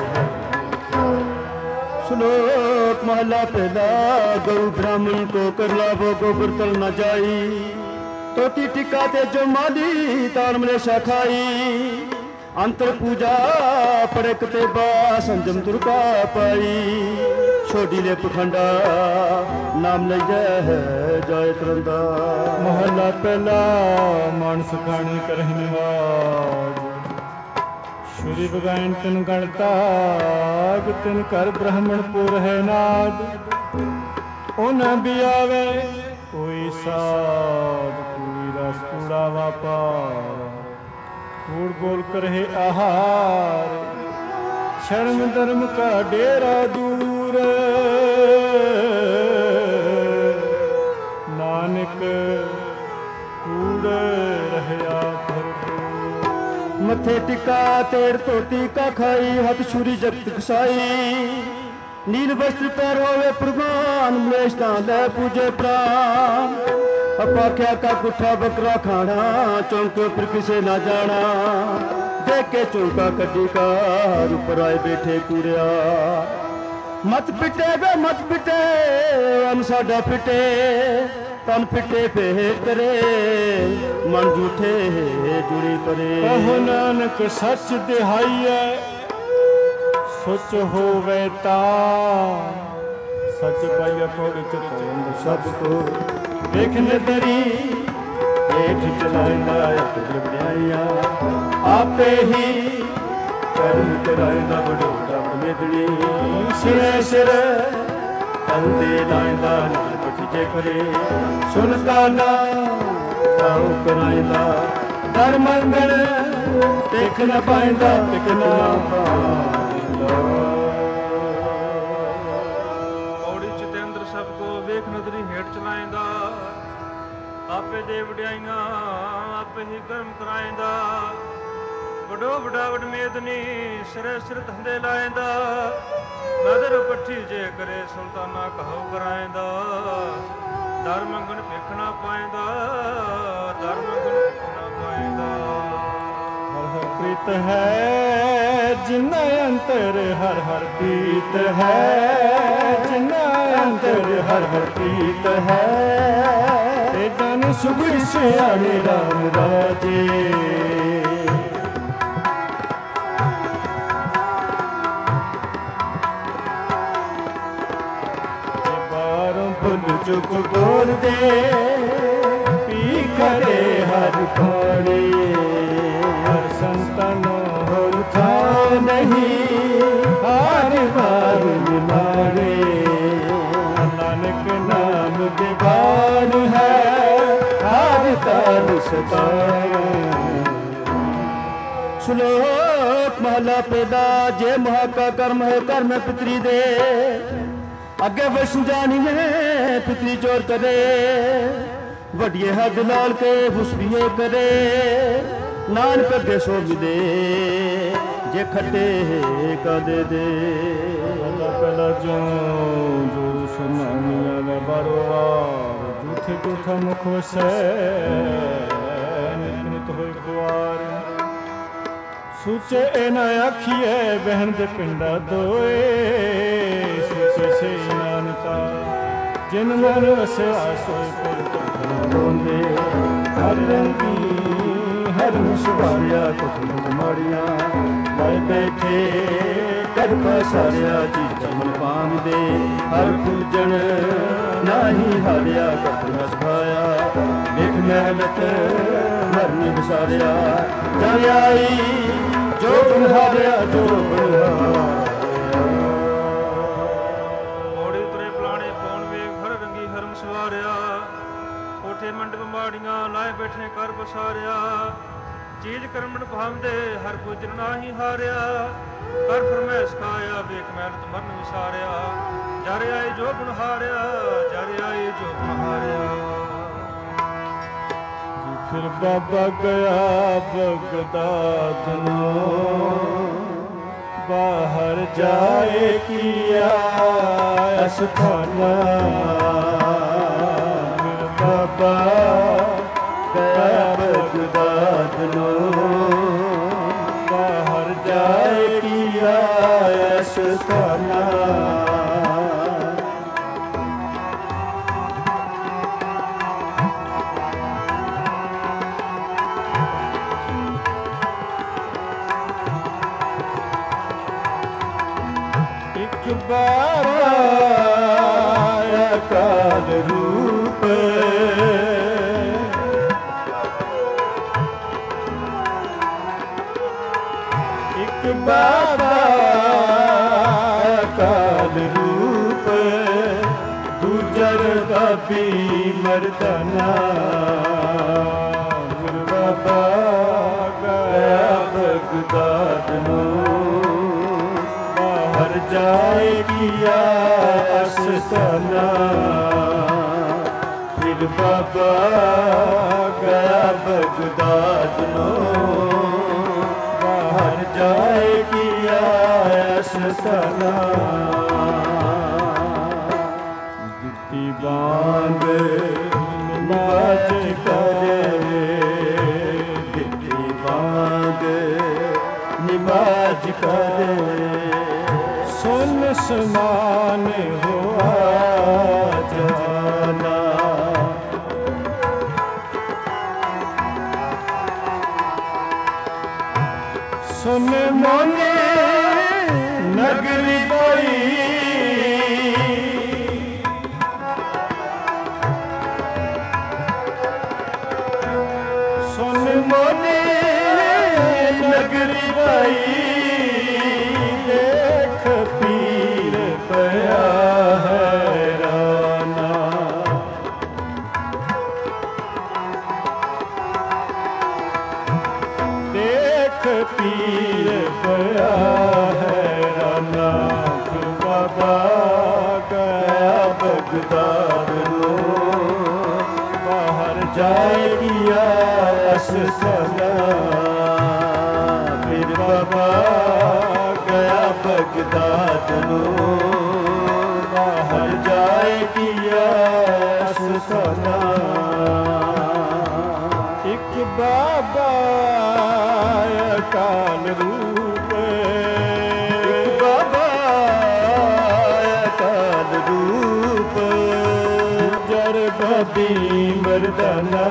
A: श्लोक महला पहला गौ ब्राह्मण को कर लाभो गोबर तल न जाई तोती टिका ते जो माली तान मले शाखाई अंतर पूजा पड़े कते बा संजम तुरका पाई छोड़ी ले पखंडा नाम ले जाए तरंदा
C: महला पहला मानस खानी करहने वाज सूर्य बगान तिन गणताग तिन कर ब्राह्मण पुर है नाद उन भी आवे कोई साध पूरी रस कूड़ा वापार कूड़ बोल कर है आहार शर्म धर्म का डेरा दूर नानक कूड़ रहया
A: मथे टिका तेर धोती का खाई हथ छुरी जगत कसाई नील वस्त्र पैर होवे प्रवान मलेश ले पूजे प्राण अपाख्या का गुठा बकरा खाना चौंके पर किसे ना जाना देख के चौका कड्डी कार ऊपर आए बैठे कूड़िया मत पिटे वे मत पिटे हम साडा पिटे तन पिटे फेर करे मन झूठे जुड़ी परे
C: कहो नानक सच दिहाइए सच होवे ता सच पाइया को चितौंद सबको देखने दरी हेठ चलाइंदा बड़ियाइया आपे ही कर्म कराइंदा बड़ोड़ा मेदड़ी सिरे सिर कंदे लाइंदा जे करे सुनता ना ताऊ कराइंदा दर मंगल देख न पाइंदा टिकना
B: पौड़ी चितेंद्र सबको वेख नदरी हेठ चलाइंदा आपे दे वड्याइयां आपे ही कर्म कराइंदा वडो वडावट मेदनी सिरे सिर धंधे लाइंदा नदर पट्ठी जे करे सुल्ताना कहो कराइंदा दर मंगन ਵੇਖਣਾ ਪਾਇंदा दर मंगन ਵੇਖਣਾ ਪਾਇंदा
C: हर हर प्रीत है जिन्ना अंतर हर हर प्रीत है जिन्ना अंतर हर हर प्रीत है जन सुगुर सियाने राम राजे चुप बोल दे पी करे हर खाने हर संतन होर था नहीं हर बार मारे नानक नाम दीवान है हर तार सताए
A: श्लोक महला पैदा जे महा का कर्म है कर्म पितरी दे अगे वैष्णु जानिए पितरी चोर करे वडिए हद लाल के भुसबिए करे नानक अगे सो मिले जे खटे का दे
C: पहला जो जो सुनानिया में बारोबार झूठे झूठा मुख वसे नित होए खुआर सूचे न आखिए बहन दे पिंडा दोए सूचे से नानका जिन मन वसिया सोए पर रोंदे हर रंगी हर मुसवारिया कुछ माड़िया लाए बैठे कर पसारिया चीज मन पाम दे हर पूजन नाही हारिया कपड़ मसभाया देख मेहनत मरनी बसारिया जाई जो बन हारिया जो बन
B: ਵੰਡ ਬਿਮਾਰੀਆਂ ਲਾਏ ਬੈਠੇ ਕਰ ਬਸਾਰਿਆ। ਚੀਜ਼ ਕਰਮਣ ਭਾਵਦੇ ਹਰ ਪੁੱਜਣ ਨਾਹੀ ਹਾਰਿਆ। ਕਰ ਫਰਮੈਸ ਖਾਇਆ ਵੇਖ ਮਿਹਨਤ ਮਰਨ ਵਿਸਾਰਿਆ। ਜਰ ਆਏ ਜੋ ਗੁਣ ਹਾਰਿਆ, ਜਰ ਆਏ ਜੋ ਗੁਣ ਹਾਰਿਆ।
C: ਫਿਰ ਬਾਬਾ ਗਿਆ ਬਗਦਾਦ ਨੂੰ, ਬਾਹਰ ਜਾਏ ਕੀਆ ਅਸਥਾਨਾ। ਫਿਰ ਬਾਬਾ ਗਿਆ ਬਗਦਾਦ ਨੂੰ, ਬਾਹਰ ਜਾਏ ਕੀਆ ਅਸਥਾਨਾ। ਬਾਬਾ ਅਕਾਲ ਰੂਪ, ਇੱਕ ਬਾਬਾ ਅਕਾਲ ਰੂਪ, ਦੂਜਾ ਰਕਾਬੀ ਮਰਦਾਨਾ। ਗੁਰੂ ਬਾਬਾ ਗਿਆ ਬਗਦਾਦ ਨੂੰ, ਜਾਏ ਕੀਆ ਅਸਥਾਨਾ। ਫਿਰ ਬਾਬਾ ਗਿਆ ਬਗਦਾਦ ਨੂੰ, ਬਾਹਰ ਜਾਏ ਕੀਆ ਅਸਥਾਨਾ। ਦਿੱਤੀ ਬਾਂਗ ਨਮਾਜ਼ ਕਰੇ, ਦਿੱਤੀ ਬਾਂਗ ਨਮਾਜ਼ ਕਰੇ। ਸੁਨ ਸਮਾਨ ਹੋਆ ਜਾਨਾ, ਸੁਨ ਮੋਨੇ ਨਗਰੀ ਬਈ, ਸੁਨ ਮੋਨੇ ਨਗਰੀ ਬਈ। ਪੀਰ ਪਿਆ ਹੈਰਾਨਾ। ਗੁਰੂ ਬਾਬਾ ਗਿਆ ਬਗਦਾਦ ਨੂੰ, ਬਾਹਰ ਜਾਏ ਕੀਆ ਅਸਥਾਨਾ। ਫਿਰ ਬਾਬਾ ਗਿਆ ਬਗਦਾਦ ਨੂੰ, ਬਾਹਰ ਜਾਏ ਕੀਆ ਅਸਥਾਨਾ। ਇੱਕ ਬਾਬਾ ਅਕਾਲ ਰੂਪ, ਇੱਕ ਬਾਬਾ ਅਕਾਲ ਰੂਪ, ਜਰ ਬਾਬੀ ਮਰਦਾਨਾ।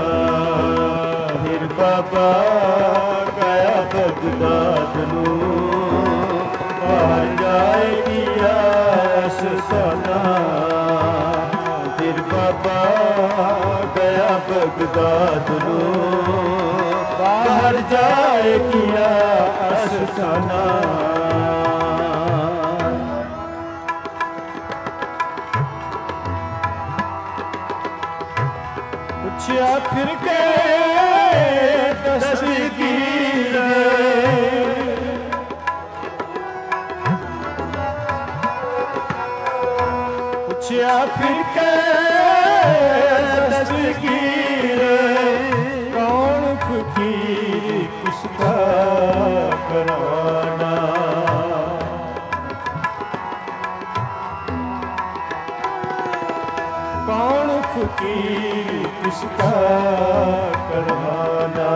C: ਫਿਰ ਬਾਬਾ ਗਿਆ ਬਗਦਾਦ ਨੂੰ, ਬਾਹਰ ਜਾਏ ਕੀਆ ਅਸਥਾਨਾ। ਫਿਰ ਬਾਬਾ ਗਿਆ ਬਗਦਾਦ ਨੂੰ, ਬਾਹਰ ਜਾਏ ਕੀਆ ਅਸਥਾਨਾ। ਪੁੱਛਿਆ ਫਿਰ ਕੇ ਦਸਤਗੀਰ, ਪੁੱਛਿਆ ਫਿਰ ਕੇ ਦਸਤਗੀਰ। ਕੌਣ ਫਕੀਰ ਕਿਸਕਾ ਕਰਾਨਾ, ਕੌਣ ਫਕੀਰ ਕਿਸਕਾ ਕਰਵਾਨਾ।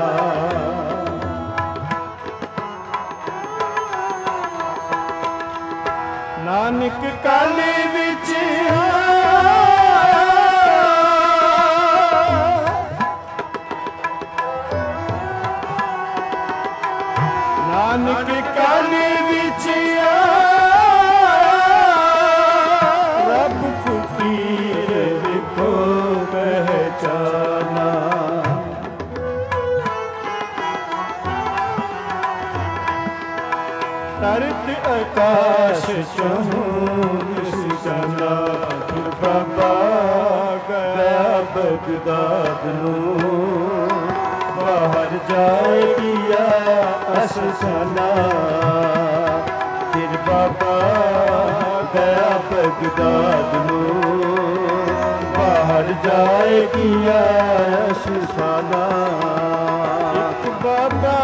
C: ਨਾਨਕ ਕਾਲੇ ਵਿੱਚ ਨਾਨਕ ਕਾਲੇ ਵਿੱਚ ਰੱਬ ਫਕੀਰ ਵੇਖੋ ਪਹਿਚਾਨਾ। ਤਰਤ ਆਕਾਸ਼ ਚੋਂ ਜਾਨਾ। ਬਾਬਾ ਗਿਆ ਬਗਦਾਦ
A: ਨੂੰ ਬਾਹਰ ਜਾਏ ਕੀਆ ਅਸਥਾਨਾ ਫਿਰ ਬਾਬਾ ਗਿਆ ਬਗਦਾਦ ਨੂੰ ਬਾਹਰ ਜਾਏ ਕੀਆ ਅਸਥਾਨਾ ਇੱਕ ਬਾਬਾ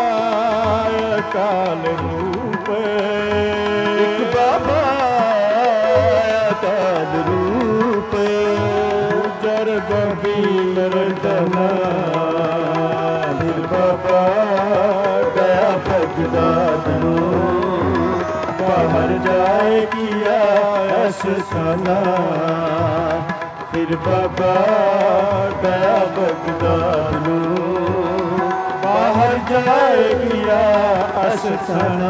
A: ਅਕਾਲ ਰੂਪ ਇੱਕ ਬਾਬਾ ਅਕਾਲ ਰੂਪ ਜਰ ਗੋਬੀ ਮਰਦਨਾ ਫਿਰ ਬਾਬਾ ਗਿਆ ਬਗਦਾਦ ਨੂੰ ਬਾਹਰ ਜਾਏ ਕੀਆ ਅਸਥਾਨਾ ਫਿਰ ਬਾਬਾ ਗਿਆ ਬਗਦਾਦ ਨੂੰ ਬਾਹਰ ਜਾਏ ਕੀਆ ਅਸਥਾਨਾ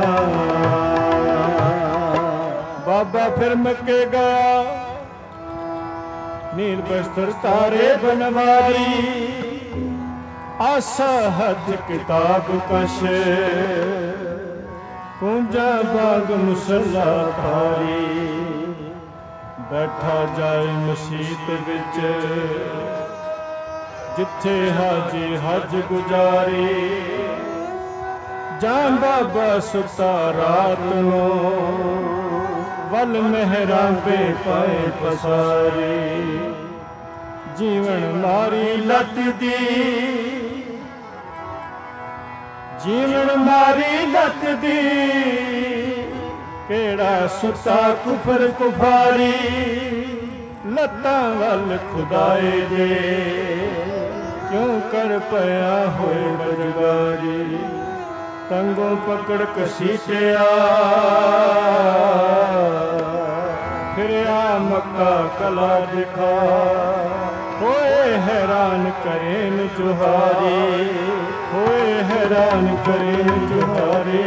A: ਬਾਬਾ ਫਿਰ ਮੱਕੇ ਗਿਆ ਨੀਲ ਬਸਤਰ ਤਾਰੇ ਬਨਵਾਰੀ ਆਸਹਦ ਕਿਤਾਬ ਕਸ਼ ਕੁੰਜਾ ਬਾਗ ਮੁਸੱਲਾ ਭਾਰੀ ਬੈਠਾ ਜਾਏ ਮਸੀਤ ਵਿੱਚ ਜਿੱਥੇ ਹਾਜੀ ਹਜ ਗੁਜ਼ਾਰੇ ਜਾਂ ਬਾਬਾ ਸੁੱਤਾ ਰਾਤ ਨੂੰ ਵੱਲ ਮਹਿਰਾਬੇ ਪਾਏ ਪਸਾਰੇ ਜੀਵਨ ਮਾਰੀ ਲੱਤ ਦੀ ਜੀਵਨ ਮਾਰੀ ਲੱਤ ਦੀ ਕਿਹੜਾ ਸੁੱਤਾ ਕੁਫਰ ਕੁਫਾਰੀ ਲੱਤਾਂ ਵੱਲ ਖੁਦਾਏ ਦੇ ਕਿਉਂ ਕਰ ਪਿਆ ਹੋਏ ਬਜਗਾਰੀ ਤੰਗੋਂ ਪਕੜ ਕਸੀਟਿਆ ਫਿਰਿਆ ਮੱਕਾ ਕਲਾ ਦਿਖਾ ਹੋਏ ਹੈਰਾਨ ਕਰੇ ਨ ਜੁਹਾਰੀ ਹੋਏ ਹੈਰਾਨ ਕਰੇ ਨ ਜੁਹਾਰੀ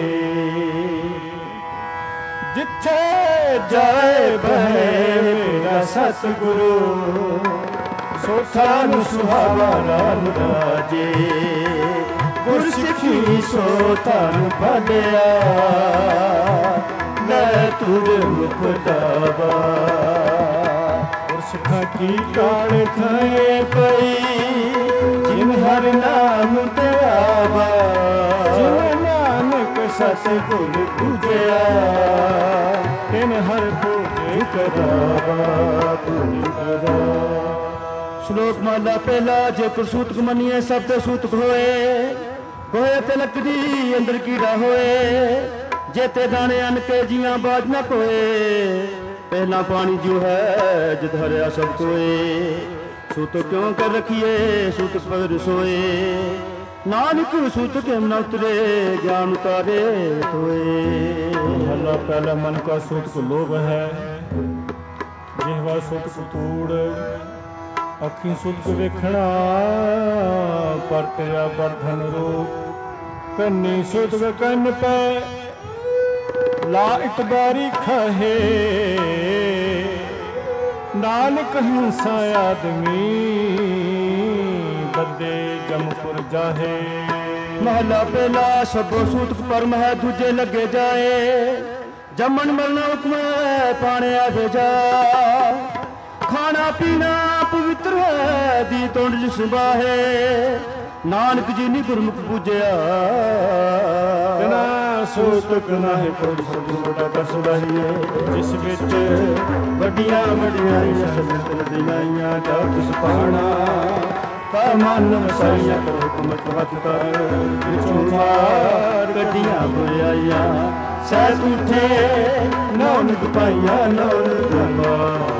A: ਜਿੱਥੇ ਜਾਏ ਬਹਿ ਮੇਰਾ ਸਤਿਗੁਰੂ ਸੋਠਾ ਨੂੰ ਸੁਹਾਵਾ ਰਾਮ ਰਾਜੇ ਗੁਰਸਿੱਖੀ ਸੋ ਧਨ ਫੜਿਆ ਲੈ ਤੁਰ ਮੁਕਤਾਵਾ ਗੁਰਸਿੱਖਾਂ ਕੀ ਕਾਲ ਥਾਏ ਪਈ ਜਿਨ ਹਰ ਨਾਮ ਤੇ ਆਵਾ ਜਿਨ ਨਾਨਕ ਸਤਿਗੁਰ ਪੂਜਿਆ ਤਿਨ ਹਰ ਪੂਜੇ ਕਰਾਵਾ ਪੂਜ ਕਰਾ ਸ਼ਲੋਕ ਮਹਲਾ ਪਹਿਲਾ ਜੇ ਕੁਰਸੂਤਕ ਮੰਨੀਏ ਸਭ ਤੇ ਸੂਤਕ ਹੋਏ ਗੋਏ ਤੇ ਲੱਕੜੀ ਅੰਦਰ ਕੀੜਾ ਹੋਏ जेते दाने अन के जिया बाज न कोए पहला पानी जो है जित हरिया सब कोए सूत क्यों कर रखिए सूत पर सोए नानक सूत के न उतरे ज्ञान उतारे सोए भला पहला मन का सूत को लोभ है जिहवा सूत को तूड़ अखी सूत को वेखना पर तेरा बर्धन रूप कन्नी सूत के कन पे ला इतबारी खहे नानक हंसा आदमी बदे जमपुर जाहे महला पहला सबो सूत परम है दूजे लगे जाए जमन मरना हुक्म है पाने आगे जा खाना पीना पवित्र है दी तोड़ जिसबा है नानक जी नी गुरमुख पूजया बिना सूतक नाहे कोई छोटा कर सुधाइए जिस विच वड्डियां वड्डियां सजन दिलाइयां जा किस पाना ता मन वसाइयां कर हुकमत हथ कर विचों मार कड्डियां बुराइयां सह उठे नानक पाइयां नानक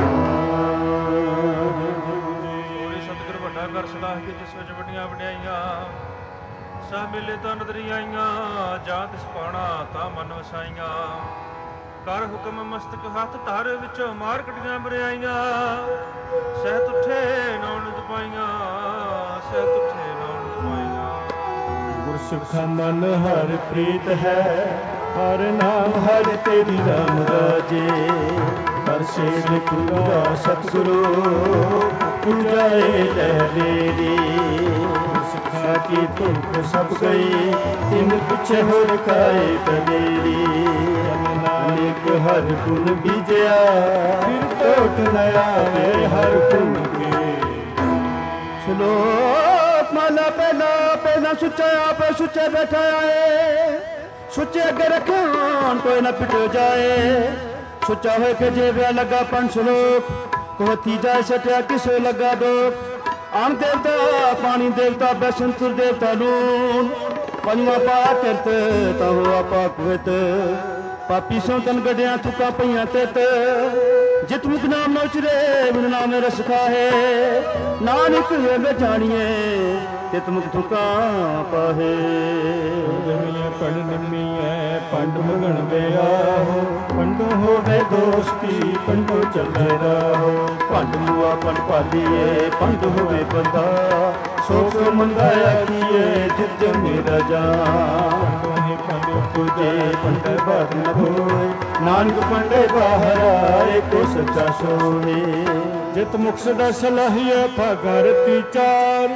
B: ਕਰ ਸਲਾਹ ਕੇ ਜਿਸ ਵਿੱਚ ਵੱਡੀਆਂ ਵਡਿਆਈਆਂ ਸਭ ਮਿਲੇ ਤਾਂ ਨਦਰੀ ਆਈਆਂ ਜਾਂ ਤਿਸ ਪਾਣਾ ਤਾਂ ਮਨ ਵਸਾਈਆਂ ਕਰ ਹੁਕਮ ਮਸਤਕ ਹੱਥ ਧਰ ਵਿੱਚੋਂ ਮਾਰ ਕੱਢੀਆਂ ਬਰਿਆਈਆਂ ਸਹਿਤ ਉੱਠੇ ਨੌਨਦ ਪਾਈਆਂ ਸਹਿਤ ਉੱਠੇ ਨੌਨਦ ਪਾਈਆਂ
A: ਗੁਰਸਿੱਖਾ ਮਨ ਹਰ ਪ੍ਰੀਤ ਹੈ ਹਰ ਨਾਮ ਹਰ ਤੇਰੀ ਰਾਮ ਰਾਜੇ ਹਰ ਸੇਵ ਪੂਰਾ ਸਤਿਗੁਰੂ पूजाए लहरेरी सिखा की तुमको सब गई इन पीछे हो रखाए कलेरी नानक हर गुण बीजया फिर टोट नया वे हर गुण के ਸ਼ਲੋਕ ਮਹਲਾ ਪਹਿਲਾ ਸੁੱਚਾ ਆਪੇ ਸੁੱਚੇ ਬੈਠਾ ਆਏ, ਸੁੱਚੇ ਅੱਗੇ ਰੱਖੇ ਹੋਣ ਕੋਈ ਨਾ ਪਿਟੋ ਜਾਏ। ਸੁੱਚਾ ਹੋਏ ਕੇ ਜੇ ਵਿਆ ਲੱਗਾ ਪੰਜ ਸ਼ਲੋਕ, ਕੋਹਤੀ ਜਾਏ ਸਟਿਆ ਕਿਸੇ ਲੱਗਾ ਦੋਖ। ਆਣ ਦੇਵਤਾ ਪਾਣੀ ਦੇਵਤਾ ਬੈਸੰਤੁਰ ਦੇਵਤਾ ਲੂਣ, ਪੰਜਵਾਂ ਪਾ ਕਿਰਤ ਤਾਹੋ ਆਪਾ ਕੁਵਿਤ। ਪਾਪੀ ਸੋ ਤਨ ਗੜਿਆਂ ਥੁੱਕਾਂ ਪਈਆਂ ਤਿਤ, ਜਿਤ ਮੁਖ ਨਾਮ ਨਾ ਉਚਰੇ ਬਿਨ ਨਾਮੇ ਰਸ ਖਾਹੇ। ਨਾਨਕ ਵੇ ਜਾਣੀਏ ਤਿਤ ਮੁਖ ਥੁੱਕਾਂ ਪਾਹੇ।
C: ਪੰਡ ਨਿਮੀਐ ਪੰਡ ਮਗਣ ਵਿਆਹੋ, ਪੰਡੋ ਹੋਵੇ ਦੋਸਤੀ ਪੰਡੋ ਚੱਲੇ ਰਹੋ।
A: ਪੰਡ ਮੁਆ ਪੰਡ ਭਾਲੀਏ ਪੰਡ ਹੋਵੇ ਬੰਦਾ, ਸੋਖ ਮੰਦਾ ਆਖੀਏ ਜਿਤ ਮੇਰਾ ਜਾਨ। ਤੁਝੇ ਪੰਡ ਬਾਤ ਨ ਹੋਏ, ਨਾਨਕ ਪੰਡੇ ਬਾਹਰ ਆਏ ਕੋ ਸੱਚਾ ਸੋਏ।
C: ਜਿਤ ਮੁਖ ਸਦਾ ਸਲਾਹੀਏ ਭਾਗਰਤੀ ਚਾਰ,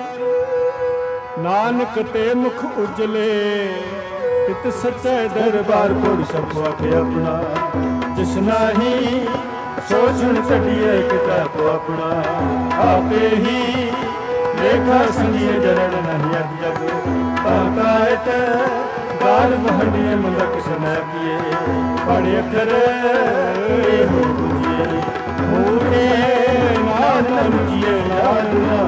C: ਨਾਨਕ ਤੇ ਮੁਖ ਉਜਲੇ ਤਿਤ ਸੱਚੇ ਦਰਬਾਰ ਕੋਲ ਸਭ ਆਖੇ ਆਪਣਾ।
A: ਜਿਸ ਨਾਹੀ ਸੋਚਣ ਕੱਢੀਏ ਕਿਤਾਬ ਆਪਣਾ, ਆਪੇ ਹੀ ਲੇਖਾ ਸੰਗੀਏ ਜਰਣ ਨਹੀਂ ਅਗ ਜਗ। ਤਾਕਾਇਤ ਗਾਲ ਵਹੰਡੀਏ ਮੰਦਾ ਕਿਸ ਨਾ ਕੀਏ, ਪੜ੍ਹ ਅੱਖਰ ਇਹੋ ਬੁਝੀਏ। ਮੂੜੇ ਨਾਲ ਨਾ ਮੁਝੀਏ ਨਾਲ ਨਾ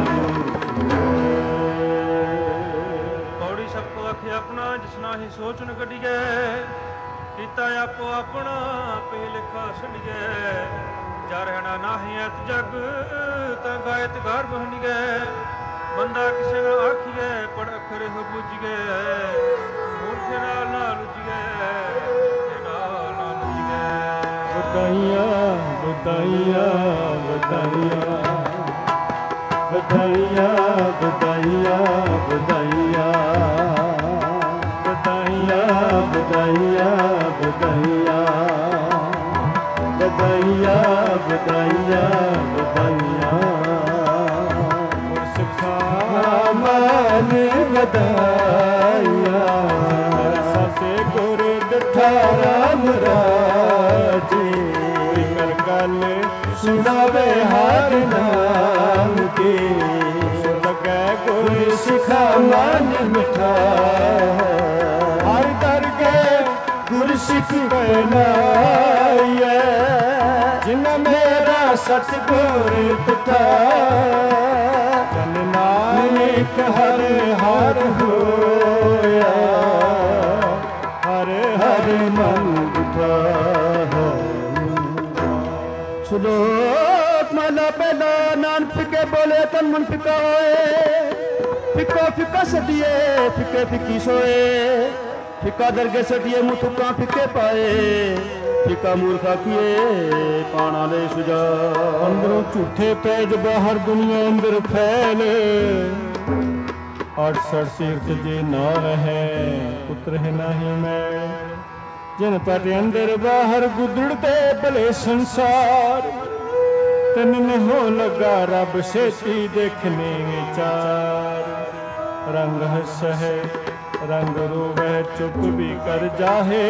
B: ਪੌੜੀ ਸਭ ਕੋ ਆਖੇ ਆਪਣਾ, ਜਿਸ ਨਾਹੀ ਸੋਚਣ ਕੱਢੀਏ ਕੀਤਾ ਆਪੋ ਆਪਣਾ। ਆਪੇ ਲਿਖਾ ਛੱਡੀਏ ਜਾ ਰਹਿਣਾ ਨਾਹੀ ਐਤ ਜਗ, ਤਾਂ ਗਾਇਤ ਗਾਰ ਬਹਣੀਏ। ਬੰਦਾ ਕਿਸੇ ਨਾਲ ਆਖੀਏ ਪੜ ਅੱਖਰ ਇਹੋ ਬੁਝੀਏ। ਮੂਰਖੇ ਨਾਲ ਨਾ ਲੁਝੀਏ ਨਾਲ ਨਾ ਲੁਝੀਏ।
C: ਵਧਾਈਆਂ ਵਧਾਈਆਂ ਵਧਾਈਆਂ
A: ਵਧਾਈਆਂ ਵਧਾਈਆਂ ਵਧਾਈਆਂ ਵਧਾਈਆਂ ਵਧਾਈਆਂ ਵਧਾਈਆਂ ਵਧਾਈਆਂ ਵਧਾਈਆਂ ਵਧਾਈਆਂ।
C: ਸਿਖਾ
A: ਮਨ ਵਧਾਈਆਂ,
C: ਸਾਸੇ ਗੁਰ
A: ਡਠਾ ਰਾਮ ਰਾਜੇ।
C: ਕਰ ਗੱਲ
A: ਸੁਣਾਵੇ ਹਰ ਨਾਮ ਕੇ,
C: ਲਗੈ ਗੁਰ
A: ਸਿਖਾ ਮਨ ਮਿਠਾ। ਹਰ ਦਰਗੇ ਗੁਰ ਸਿੱਖ ਬਨਾਈਐ, ਜਿਨ ਮੇਰਾ ਸਤਿਗੁਰ ਪਿਤਾ।
C: ਜਨ ਨਾਨਕ
A: ਹਰ ਹਰ ਹੋਇਆ,
C: ਹਰ
A: ਹਰ ਮਨ ਬਿਠਾ। ਸ਼ਲੋਕ ਮਹਲਾ ਪਹਿਲਾ ਨਾਨਕ ਫਿੱਕੇ ਬੋਲੇ ਤਨ ਮਨ ਫਿੱਕਾ ਹੋਏ। ਫਿੱਕਾ ਫਿੱਕਾ ਸਦੀਏ ਫਿੱਕੇ ਫਿੱਕੀ ਸੋਏ। ਫਿੱਕਾ ਦਰਗੇ ਸਦੀਏ ਮੂੰਹ ਥੁੱਕਾਂ ਫਿੱਕੇ ਪਾਏ। ਫਿੱਕਾ ਮੂਰਖਾ ਕੀਏ ਪਾਣਾ ਲੈ ਸੁਜਾ।
C: ਅੰਦਰੋਂ ਝੂਠੇ ਪੈਜ ਬਾਹਰ ਦੁਨੀਆ ਅੰਦਰ ਫੈਲੇ। 68 ਸੀਰਤ ਜੇ ਨਾ ਰਹੇ ਉਤਰੇ ਨਹੀਂ ਮੈਂ। ਜਿਨ ਪਟ ਅੰਦਰ ਬਾਹਰ ਗੁਦੜਦੇ ਭਲੇ ਸੰਸਾਰ। ਤਨ ਨਿਹੋ ਲਗਾ ਰੱਬ ਛੇਤੀ ਦੇਖਨੇ ਵਿਚਾਰ। ਰੰਗ ਹਸਹਿ ਰੰਗ ਰੋਵੈ ਚੁੱਪ ਵੀ ਕਰ ਜਾਹੇ।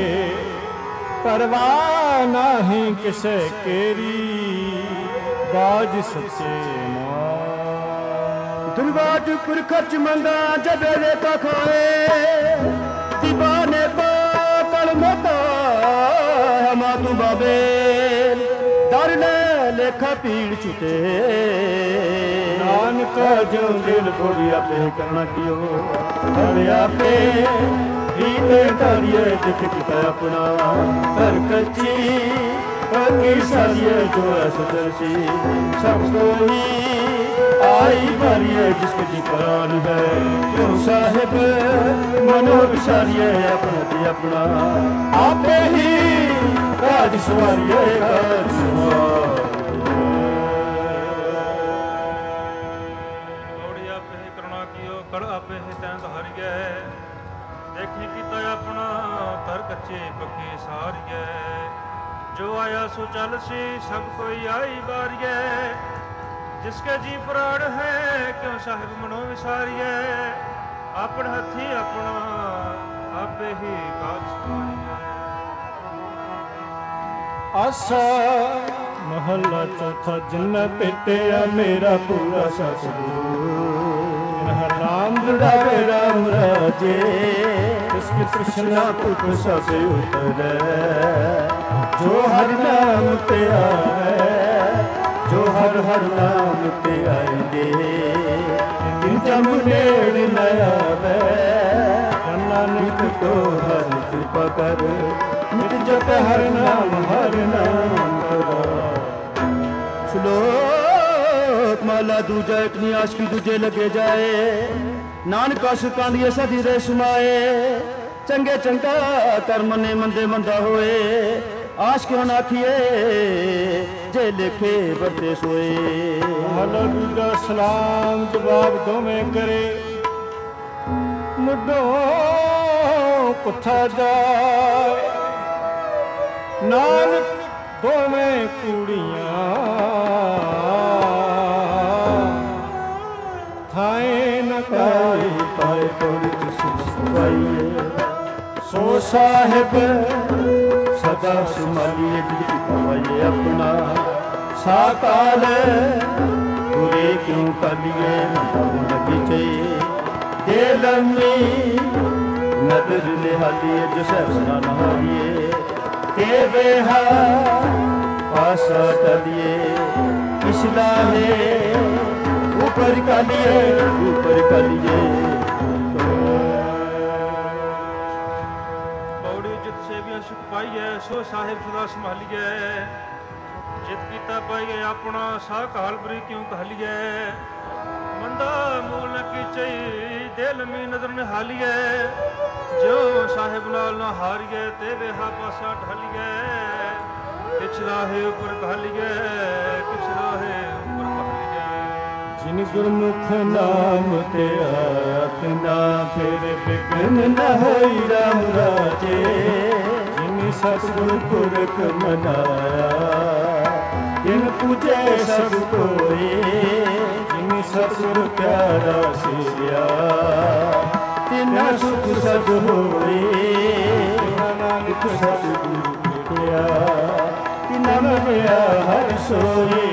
C: ਪਰਵਾਹ ਨਾਹੀਂ ਕਿਸੇ ਕੇਰੀ ਬਾਜ ਸੱਚੇ ਨਾਮ।
A: ਦੁਰਵਾਟ ਪੁਰ ਖਰਚ ਮੰਗਾ ਜਬੇ ਰੇਤਾ ਖਾਏ। ਦੀਵਾਨੇ ਕਲ ਮਤਾ ਹਮਾ ਤੂੰ ਬਾਬੇ। ਦਰ ਲੈ ਲੇਖਾ ਪੀੜ ਛੁਟੇ। ਨਾਨਕ ਜੋ ਦਿਲ ਥੋੜੀ ਆਪੇ ਕਰਨਾ ਕੀਓ। ਹਰ ਆਪੇ ਹੀਤੇ ਧਾਰੀਏ ਜਿਤ ਕੀਤਾ ਆਪਣਾ। ਧਰ ਕੱਚੀ ਪੱਕੀ ਸਾਰੀਏ ਜੋ ਅਸਦਰਸੀ। ਸਭ ਕੋਈ आई मारिए जिसके जी प्राण है। क्यों साहिब मनो विचारिए अपना जी अपना। आपे ही राज सवारिए राज
B: ਗੌੜੀ ਆਪੇ ਹੀ ਕਰੁਣਾ ਕੀਓ ਕਲ ਆਪੇ ਹੀ ਤੈਨ ਧਾਰੀਐ। ਦੇਖੀ ਕੀਤਾ ਆਪਣਾ ਧਰ ਕੱਚੇ ਪੱਕੇ ਸਾਰੀਐ। ਜੋ ਆਇਆ ਸੋ ਚੱਲ ਸੀ ਸਭ ਕੋਈ ਆਈ ਬਾਰੀਐ। जिसके जी प्राण है क्यों साहिब मनो विसारिए। अपने हथी अपना आपे ही काज सवारिए।
C: आसा महला ਚੌਥਾ ਜਿਨ ਭੇਟਿਆ ਮੇਰਾ ਪੂਰਾ ਸਤਿਗੁਰੂ ਹਰ ਨਾਮ ਜੁੜਾਵੇ ਰਾਮ ਰਾਜੇ ਇਸ ਕ੍ਰਿਸ਼ਨ ਭੁਖ ਸਭ ਉਤਰੈ ਜੋ ਹਰਿ ਨਾਮ ਤੇ ਆਵੇ ਜੋ ਹਰ ਹਰ ਨਾਮ ਤੇ ਆਏਗੇ ਤਿਨ ਜਮ ਨੇੜ ਨ ਆਵੇ ਨਾਨਕ ਕੋ ਹਰਿ ਕਿਰਪਾ ਕਰ ਮਿਟ ਜਪ ਹਰ ਨਾਮ ਕਰੋ। ਸ਼ਲੋਕ ਮਹਲਾ ਦੂਜਾ ਇਤਨੀ ਆਸ਼ਕੀ ਦੂਜੇ ਲੱਗੇ ਜਾਏ ਨਾਨਕ ਆਸ਼ਿਕਾਂ ਦੀ ਸਦੀ ਦੇ ਸੁਮਾਏ ਚੰਗੇ ਚੰਗਾ ਕਰ ਮੰਨੇ ਮੰਦੇ ਮੰਦਾ ਹੋਏ ਆਸ਼ਕ ਹੁਣ ਆਖੀਏ ਜੇ ਲਿਖੇ ਵਰਤੇ ਸੋਏ। ਮਹਲਾ ਦੂਜਾ ਸਲਾਮ ਜਵਾਬ ਦੋਵੇਂ ਕਰੇ ਮੁੱਢੋਂ ਕੁੱਥਾ ਜਾਏ ਨਾਨਕ ਦੋਵੇਂ ਕੁੜੀਆਂ ਥਾਏ ਨ ਕਾਈ ਪਾਏ ਤੋੜੀ ਸੁਸਵਾਈਏ ਸੋ ਸਾਹਿਬ ਸਦਾ ਸੁਮਾਲੀਏ ਜਿਤ ਪਾਈਏ ਆਪਣਾ ਸਾਕਾਲ ਗੁਰੇ ਕਿਉਂ ਕਲੀਏ ਲੱਗੀ ਚੇ ਦੇ ਲੰਮੀ ਨਦਰ ਨਿਹਾਲੀਏ ਜਿਸੈ ਸਨਾ ਨਹਾਲੀਏ ਤੇ ਬੇਹਾ ਪਾਸਾ ਟਲੀਏ ਕਿਸਦਾ ਹੈ ऊपर कालिए
B: ਪੌੜੀ ਜਿਤ ਸੇਵੀਆਂ ਸੁਖ ਪਾਈਐ ਸੋ ਸਾਹਿਬ ਸਦਾ ਸੰਭਾਲੀਐ ਜਿਤ ਕੀਤਾ ਪਾਈਐ ਆਪਣਾ ਸਾਹ ਕਾਲ ਬਰੀ ਕਿਉਂ ਕਹਲੀਐ ਮੰਦਾ ਮੂਲ ਨ ਕੀਚਈ ਦਿਲ ਮੀ ਨਦਰ ਨਿਹਾਲੀਐ ਜੋ ਸਾਹਿਬ ਨਾਲ ਨਾ ਹਾਰੀਐ ਤੇ ਵੇਹਾ ਪਾਸਾ ਢਲੀਐ ਕਿਛ ਰਾਹੇ ਉੱਪਰ ਕਹਲੀਐ ਕਿਛ ਰਾਹੇ ਉੱਪਰ ਕਹਲੀਐ
C: ਜਿਨ ਗੁਰਮੁਖ ਨਾਮ ਤੇ ਆਖਣਾ ਫਿਰ ਬਿਗਨ ਨ ਹੋਈ ਰਾਮ ਰਾਜੇ ਜਿਨ ਸਤਿਗੁਰ ਪੁਰਖ ਮਨਾਇਆ ਜਿਨ ਪੂਜੇ ਸਭ ਕੋਏ ਜਿਨ ਸਤਿਗੁਰ ਪਿਆਰਾ ਸਿਰਿਆ ਤਿਨਾ ਸੁਖ ਸਦ ਹੋਏ ਨਾਨਕ ਸਤਿਗੁਰ ਮਿਟਿਆ ਤਿਨਾ ਮਿਲਿਆ ਹਰਿ ਸੋਈ।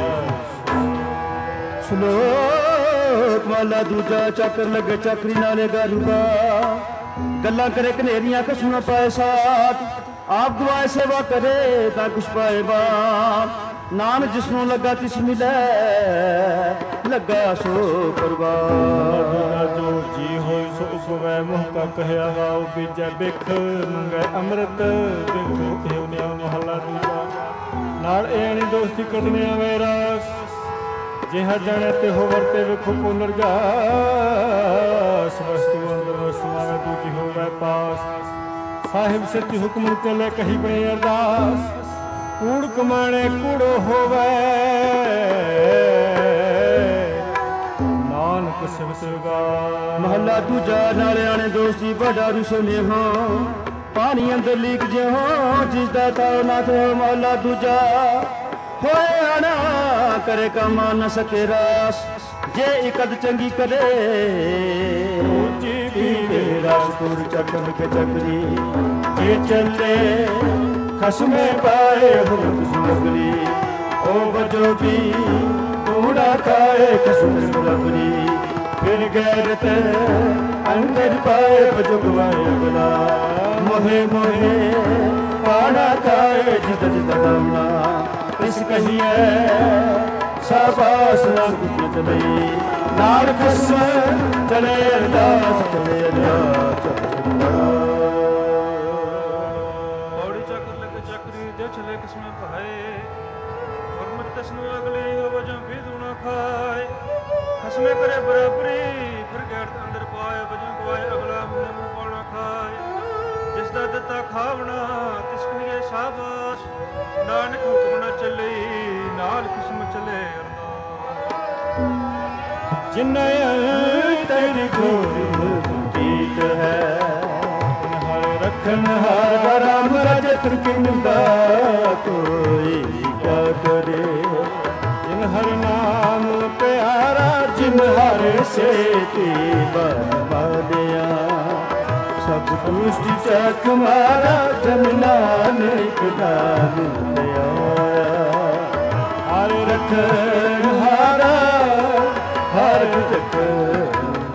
C: ਸ਼ਲੋਕ ਮਹਲਾ ਦੂਜਾ ਚੱਕਰ ਲੱਗੇ ਚੱਕਰੀ ਨਾਲੇ ਗਾਰੂਗਾ ਗੱਲਾਂ ਕਰੇ ਕਨੇਰੀਆਂ ਕਸੂਆਂ ਪਾਏ ਸਾਥ ਆਪ ਦੁਆਏ ਸੇਵਾ ਕਰੇ ਤਾਂ ਕੁਛ ਪਾਏ ਬਾਪ ਨਾਮ ਜਿਸਨੂੰ ਲੱਗਾ ਤਿਸ ਮਿਲੇ ਲੱਗਾ ਸੋ ਪਰਵਾਰ ਜੋ ਜੀ ਹੋਈ ਸੋ ਉਪਵੈ ਮੁਹ ਕਾ ਕਹਿਆ ਵਾਉ ਬੀਜੈ ਬਿਖ ਮੰਗੈ ਅੰਮ੍ਰਿਤ ਬਿਖ ਇਹੋ ਨਿਆ ਮਹਲਾ ਦੂਜਾ ਨਾਲ ਐਣੀ ਦੋਸਤੀ ਕਰਨੇ ਆਵੇ ਰਾਸ ਜਿਹਾ ਜਾਣੇ ਤੇ ਹੋ ਵਰਤੇ ਵੇਖੋ ਪੁਨਰ ਜਾਸ ਵਸਤੂ ਅੰਦਰ ਵਸਤੂਆਂ ਦੂਜੀ ਹੋਵੇ ਪਾਸ ਸਾਹਿਬ ਸੱਚੀ ਹੁਕਮ ਚੱਲੇ ਕਹੀ ਬਣੇ ਅਰਦਾਸ ਕੂੜ ਕਮਾਣੇ ਕੂੜੋ ਹੋਵੇ ਨਾਨਕ ਸਿਫਤ ਗਾ। ਮਹੱਲਾ ਦੂਜਾ ਨਾਲੇ ਆਣੇ ਦੋਸਤੀ ਬੜਾ ਰੁਸਨੇ ਹੋ ਪਾਣੀ ਅੰਦਰ ਲੀਕ ਜਿਉ ਜਿਸ ਦਾ ਤਾਉ ਨਾ ਤੇ ਮਹੱਲਾ ਦੂਜਾ ਹੋਏ ਆਣਾ ਕਰੇ ਕੰਮ ਨ ਸਕੇ ਰਾਸ ਜੇ ਇਕਦ ਚੰਗੀ ਕਰੇ ਜੀ ਵੀ ਰਾਸਪੁਰ ਚੱਕਰ ਕੇ ਚੱਕਰੀ ਜੇ ਚੱਲੇ ਖਸਮੇ ਪਾਏ ਹੁਕਮ ਸੁਗਲੀ ਉਹ ਵਜੋ ਵੀ ਕੂੜਾ ਖਾਏ ਖਸਮ ਸੁਗਲੀ ਫਿਰ ਗੈਰਤ ਅੰਦਰ ਪਾਏ ਬਜੁਗਵਾਏ ਅਗਲਾ ਮੋਹੇ ਮੋਹੇ ਪਾਣਾ ਖਾਏ ਜਿਦ ਜਿਦ ਦਮਣਾ ਇਸ ਕਹੀਏ ਸਾਬਾਸ ਨਾ ਕੁਝ ਚਲੇ ਨਾਲ ਖਸਮ ਚਲੇ ਅਰਦਾਸ ਚਲੇ ਅਰਦਾਸ
B: ਪੌੜੀ ਚੱਕਰ ਲੱਗੇ ਚੱਕਰੀ ਦੇ ਚਲੇ ਕਿਸਮੇ ਭਾਏ ਗੁਰਮਤਿ ਤਸਨੂੰ ਅਗਲੀ ਹੋ ਵਜੋਂ ਵੀ ਦੂਣਾ ਖਾਏ ਖਸਮੇ ਕਰੇ ਬਰਾਬਰੀ ਫਿਰ ਗੈਰਤ ਅੰਦਰ ਪਾਏ ਵਜੋਂ ਗਵਾਏ ਅਗਲਾ ਮੂੰਹ ਮੂੰਹ ਪਾਉਣਾ ਖਾਏ ਜਿਸ ਦਾ ਦਿੱਤਾ ਖਾਵਣਾ ਤਿਸ ਕਹੀਏ ਸਾਬਾਸ ਨਾਨਕ ਹੁਕਮ ਨਾ ਚੱਲੇ ਨਾਲ ਕਿਸਮ ਚਲੇ
C: ਜਿਨ੍ਹਾਂ ਤੇਰੀ ਗੋਰੀ ਪ੍ਰੀਤ ਹੈ ਹਰ ਰੱਖਣ ਹਰ ਰਾਮ ਰਾਜੇ ਤਰਕਿਨ ਦਾ ਕੋਈ ਕਿਆ ਕਰੇ ਜਿਨ ਹਰਿ ਨਾਮ ਪਿਆਰਾ ਜਿਨ ਹਰਿ ਸੇਤੀ ਬਰਬਾਦਿਆ ਸਭ ਦੁਸ਼ਟੀ ਚੱਕ ਮਾਰਾ ਜਨ ਨਾਨਕ ਨਾਮ ਲਿਆ
A: ਰੱਖਣ ਹਾਰਾ ਹਰ ਰੱਖਣ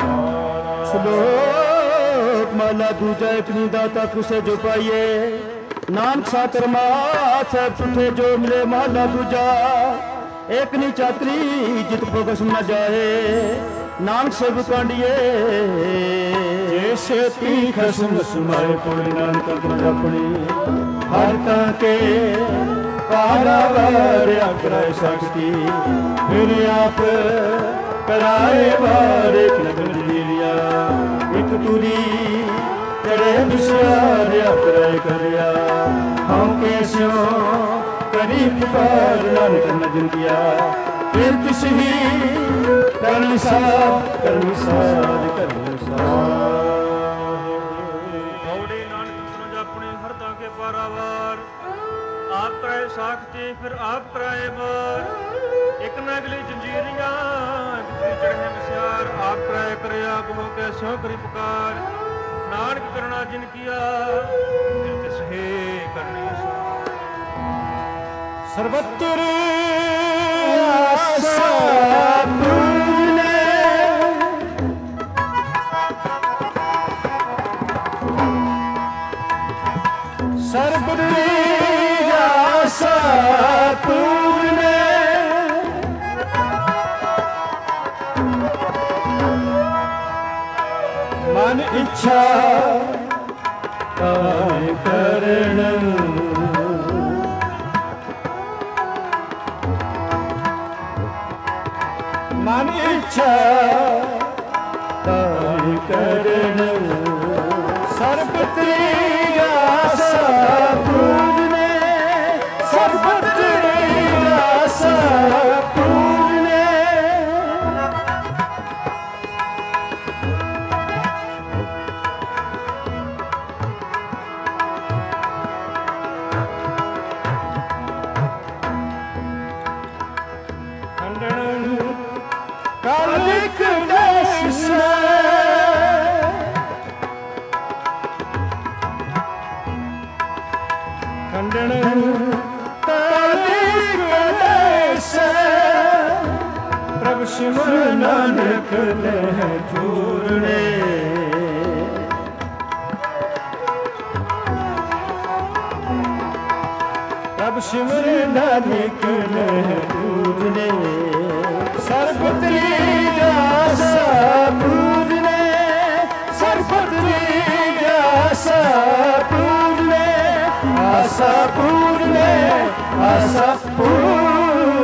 A: ਸ਼ਲੋਕ ਮਾਲਾ ਦੂਜਾ ਇਕਨੀ ਦਾਤਾ ਕੁਸੇ ਜੋ ਪਾਈਏ ਨਾਨਕ ਸਾਤਰ ਮਾਥ ਪੁੱਠੇ ਜੋ ਮਿਲੇ ਮਾਲਾ ਦੂਜਾ ਇੱਕ ਨੀ ਚਾਤਰੀ ਜਿਤ ਭੋਗਸ ਨਾ ਜਾਏ ਨਾਨਕ ਸਭ ਕਾਂਡੀਏ ਜੇ ਛੇਤੀ ਖਸਮ ਸੁਮਾਏ ਕੋਈ ਨਾਨਕ ਤਨ ਆਪਣੀ ਹਰ ਤਾਂ ਕੇ ਪਾਰਾਵਾਰ ਅਕਰਾਏ ਸਕਤੀ ਫਿਰ ਆਪ ਕਰਾਏ ਵਾਰ ਇੱਕ ਲਗਨ ਜੀਰਿਆ ਇੱਕ ਤੁਰੀ ਤੇਰੇ ਵਿਸ਼ਾਰ ਅਕਰਾਏ ਕਰਿਆ ਹਮ ਕੈਸਿਓ ਕਰੀ ਪੁਕਾਰ ਨਾਨਕ ਨਜਨ ਕੀਆ ਫਿਰ ਤਿਸ ਹੀ ਕਰਨ ਸਾਧ ਕਰਨ ਸਾਧ ਕਰਨ ਸਾਧ
B: ਬੌੜੀ ਨਾਨਕ ਸੁਨ ਆਪਣੇ ਹਰਦਾ ਕੇ ਪਾਰਾਵਾਰ ਆਪ ਕਰਾਏ ਸਾਖਤੀ ਫਿਰ ਆਪ ਕਰਾਏ ਮਾਰ ਇੱਕ ਨਗਲੀ ਜੰਜੀਰੀਆਂ ਕਿਤੇ ਚੜ੍ਹੇ ਮਿਸਿਆਰ ਆਪ ਕਰਾਏ ਕਰਿਆ ਬਹੁ ਕੈਸਿਓ ਕਰੀ ਪੁਕਾਰ ਨਾਨਕ ਕਰਣਾ ਜਿਨ ਕੀਆ ਫਿਰ ਤਿਸ ਹੀ ਕਰਨੀ
A: ਸਰਬੱਤਰ ਆਸਾ ਪੂਰਨੇ ਸਰਬੱਤਰ ਆਸਾ ਪੂਰਨੇ ਮਨ ਇੱਛਾ ਕਾਇ ਕਰਨ ਮਨ ਇੱਛਾ ਕਾਇ ਕਰਨ ਸਰਬਤਰੀ ਆਸਾ ਪੂਰਨੇ ਸਰਬਤਰੀ ਆਸਾ ਪੂਰਨੇ ਖੰਡਨ ਕਾਲਿਕ ਦੇਸ ਖੰਡਨ ਕਾਲਿਕ ਦੇਸ ਪ੍ਰਭ ਸਿਮਰ ਨਾਨਕ ਲੈ ਜੂਰਣੇ ਪ੍ਰਭ ਸਿਮਰ ਨਾਨਕ ਲੈ ਜੂਰਣੇ ਸਰਬਤਰੀ ਆਸਾ ਪੂਰਨੇ ਸਰਬਤਰੀ ਆਸਾ ਪੂਰਨੇ ਆਸਾ ਪੂਰਨੇ ਆਸਾ ਪੂਰਨੇ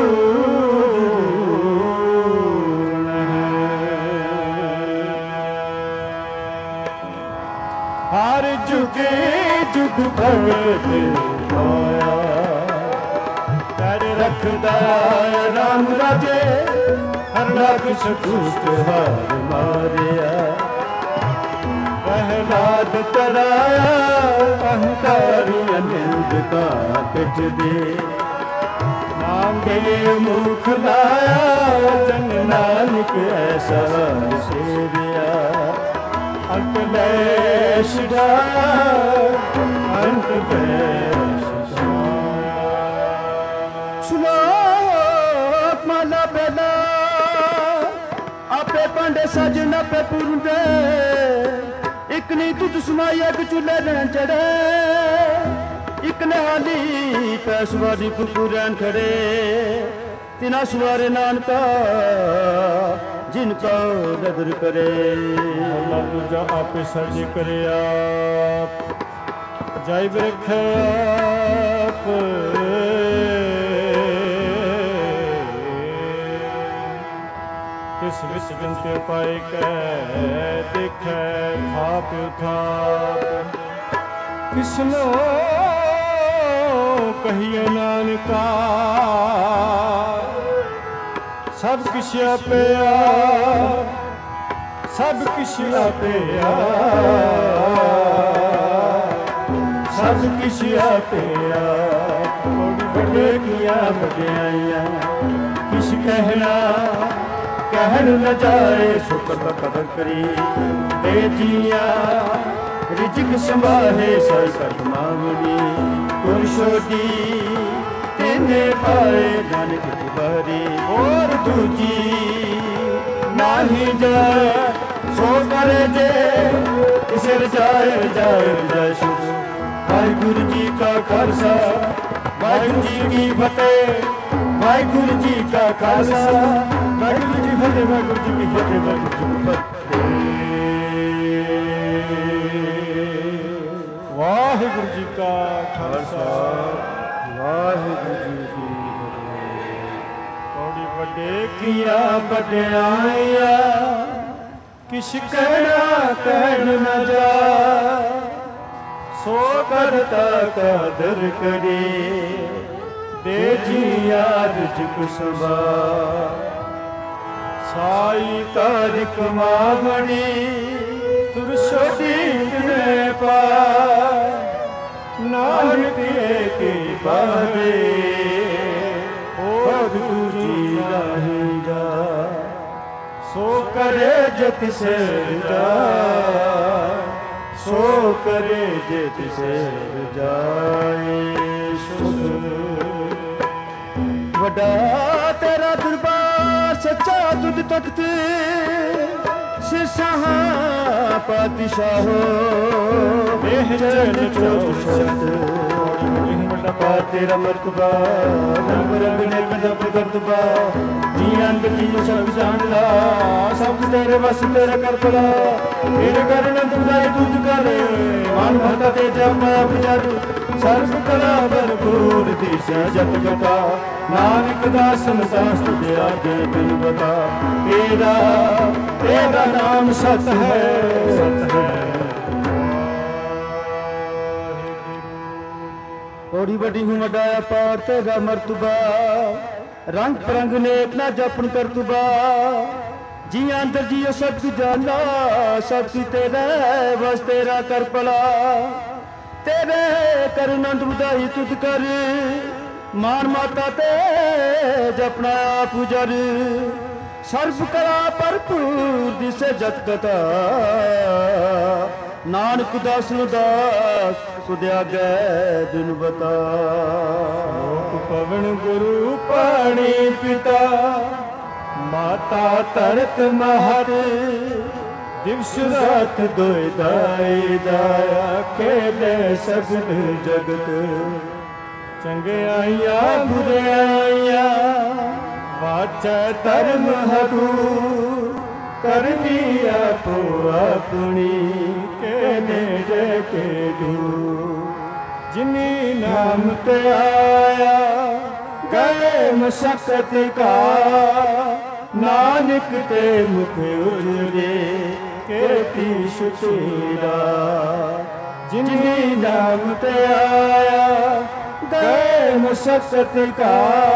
A: ਹਰ ਜੁਗੇ ਜੁਗ ਭਗਤ ਹੋਇਆ ਕਰ ਰੱਖਦਾ ਰਾਮ ਰਾਜੇ ਹਰ ਲਖ ਦੁਸ਼ਟ ਹਾਰ ਮਾਰਿਆ ਪਹਿਲਾਦ ਤਰਾਇਆ ਅਹੰਕਾਰੀ ਅਨੰਦ ਕਾ ਪਿਛ ਦੇ ਨਾਮ ਦੇ ਮੁਖ ਲਾਇਆ ਜਨ ਨਾਨਕ ਐਸਾ ਸੇਵਿਆ ਅੰਤ ਲੈ ਛਡਾਇਆ ਅੰਤ ਲੈ ਸ਼ਲੋਕ ਮਾਲਾ ਪਹਿਲਾ ਆਪੇ ਭਾਂਡੇ ਸਾਜਨ ਆਪੇ ਪੂਰਦੇ ਇੱਕ ਨੀ ਤੁਝ ਸਮਾਈ ਇੱਕ ਚੁੱਲ੍ਹੇ ਰਹਿਣ ਚੜੇ ਇੱਕ ਨਿਹਾਲੀ ਪੈ ਸਵਾਰੀ ਪੁੱਪੂ ਰਹਿਣ ਖੜੇ ਤਿਨਾ ਸਵਾਰੇ ਨਾਨਕਾ ਜਿਨ ਕਾ ਨਦਰ ਕਰੇ ਅੱਲਾ ਦੂਜਾ ਆਪੇ ਸਰਜ ਕਰਿਆ ਜਾਇ ਬਿਰਖ ਆਪ ਤਿਸ ਵਿੱਚ ਬਿੰਤੇ ਪਾਏ ਕੈ ਦੇਖੈ ਥਾਪ ਥਾਪ ਕਿਸਨੋ ਕਹੀਏ ਨਾਨਕਾ ਸਭ ਕਿਛ ਆਪਿਆ ਸਭ ਕਿਛ ਆਪਿਆ ਸਭ ਕਿਛ ਆਪਿਆ ਕੋੜੀ ਵੱਡੇ ਕੀਆਂ ਵਡਿਆਈਆਂ ਕਿਛ ਕਹਿਣਾ ਕਹਿਣ ਨ ਜਾਏ ਸੁਕਤ ਕਦਰ ਕਰੀ ਦੇ ਜੀਆ ਰਿਜਕ ਸੰਭਾਹੇ ਸਾਈ ਕਟ ਮਾਂਗਣੀ ਗੁਰ ਛੋਡੀ ਨੇ ਪਾਏ ਨਾਨਕ ਬਾਰੀ ਹੋਰ ਦੂਜੀ ਨਾਹੀ ਜਾ ਸੋ ਕਰੇ ਜੇ ਕਿਸੇ ਰਜਾਏ ਰਜਾਏ ਸ਼ੁਭ। ਵਾਹਿਗੁਰੂ ਜੀ ਕਾ ਖਾਲਸਾ ਵਾਹਿਗੁਰੂ ਜੀ ਕੀ ਫਤਿਹ। ਵਾਹਿਗੁਰੂ ਜੀ ਕਾ ਖਾਲਸਾ ਵਾਹਿਗੁਰੂ ਜੀ ਫਤਿਹ। ਵਾਹਿਗੁਰੂ ਜੀ ਕੀ ਫਤਿਹ। ਵਾਹਿਗੁਰੂ ਜੀ ਕੀ ਫਤਿਹ।
C: ਵਾਹਿਗੁਰੂ ਜੀ ਕਾ ਖਾਲਸਾ
A: ਵਾਹਿਗੁਰੂ ਜੀ ਕੀ ਫਤਿਹ।
C: ਕੌੜੀ ਵੱਡੇ
A: ਕੀਆਂ ਵਡਿਆਈਆਂ ਕਿਛ ਕਹਿਣਾ ਕਹਿਣ ਨਾ ਜਾ ਸੋ ਕਰਤਾ ਕਦਰ ਕਰੇ ਦੇ ਜੀ ਆਰਜ ਕੁਸਬਾ। ਸਾਈ ਤਾਰਿਕ ਮਾਵਣੀ ਤੁਰ ਛੋਟੀ ਕਿਨੇ ਪਾ ਨਾਨਕ ਕੇ ਬਾਰੇ ਹੋਰ ਦੂਜੀ ਨਹੀਂ ਜਾ ਸੋ ਕਰੇ ਜਿਤ ਸੇ ਜਾ ਸੋ ਕਰੇ ਜਿਤ ਸੇ ਜਾਏ ਸ਼ੁਭ। ਵੱਡਾ ਤੇਰਾ ਦਰਬਾਰ ਸੱਚਾ ਤੁਧ ਤਖਤ ਸ਼ਾਹ ਪਾਤਸ਼ਾਹੋ ਇਹ ਚਰਨ ਚੋ ਸ਼ਬਦ ਵੱਡਾ ਤੇਰਾ ਮਰਤਬਾ ਰੰਗ ਰੰਗ ਨੇ ਕਦਮ ਕਰਤਬਾ ਜੀ ਅੰਗ ਜੀ ਸਭ ਜਾਣਦਾ ਸਭ ਤੇਰੇ ਵਸ ਤੇਰਾ ਕਰਤਲਾ ਤੇਰੇ ਕਰਨ ਤੁਦਾਈ ਤੁਝ ਕਰ ਮਨ ਭਰਤਾ ਤੇ ਜਪਾ ਪੁਜਰ ਸਰਬ ਕਲਾ ਭਰਪੂਰ ਦਿਸੈ ਜਪ ਜਪਾ ਨਾਨਕ ਦਾਸਨ ਸਾਸਤ ਦੇ ਆਗੇ ਬਿਨ ਬਤਾ ਤੇਰਾ ਨਾਮ ਸਤ ਹੈ ਸਤ ਹੈ। ਬੜੀ ਵੱਡੀ ਹੂੰ ਵੱਡਾ ਅਪਾਰ ਤੇਰਾ ਮਰਤਬਾ ਰੰਗ ਪਰੰਗ ਨੇਕ ਨਾ ਜਪਨ ਕਰਤਬਾ ਜੀ ਅੰਦਰ ਜੀ ਸਭ ਕੁ ਜਾਨਾ ਸਭ ਕੀ ਤੇਰੇ ਵਸ ਤੇਰਾ ਕਰ ਭਲਾ ਤੇਰੇ ਕਰਨੰਦ ਉਦਾਈ ਤੁਧ ਕਰ ਮਾਨ ਮਾਤਾ ਤੇ ਜਪਣਾ ਆਪ ਉਜਰ ਸਰਬ ਕਲਾ ਭਰਪੂਰ ਦਿਸੇ ਜਤ ਕਥਾ ਨਾਨਕ ਦਾਸਨ ਦਾਸ ਸੁਦਿਆਗੈ ਦਿਨ ਬਤਾ। ਪਵਨ ਗੁਰੂ ਪਾਣੀ ਪਿਤਾ ਮਾਤਾ ਧਰਤ ਮਹਰ ਦਿਵਸ ਰਾਤ ਦੋਇ ਦਾਈ ਦਾਇਆ ਖੇਲੇ ਸਗਲ ਜਗਤ ਚੰਗਿਆਈਆਂ ਬੁਰਿਆਈਆਂ ਵਾਚੈ ਧਰਮ ਹਦੂ ਕਰਨੀ ਆਪੋ ਆਪਣੀ ਕੇ ਨੇੜੇ ਕੇ ਦੂਰ ਜਿਨੀ ਨਾਮ ਤੇ ਆਇਆ ਗਏ ਮਸ਼ਕਤ ਕਾ ਨਾਨਕ ਤੇ ਮੁਖ ਉਜਰੇ ਕੀਤੀ ਸ਼ੁਚੀਰਾ ਜਿਨੀ ਨਾਮ ਤੇ ਆਇਆ ਗਏ ਮਸ਼ਕਤ ਕਾ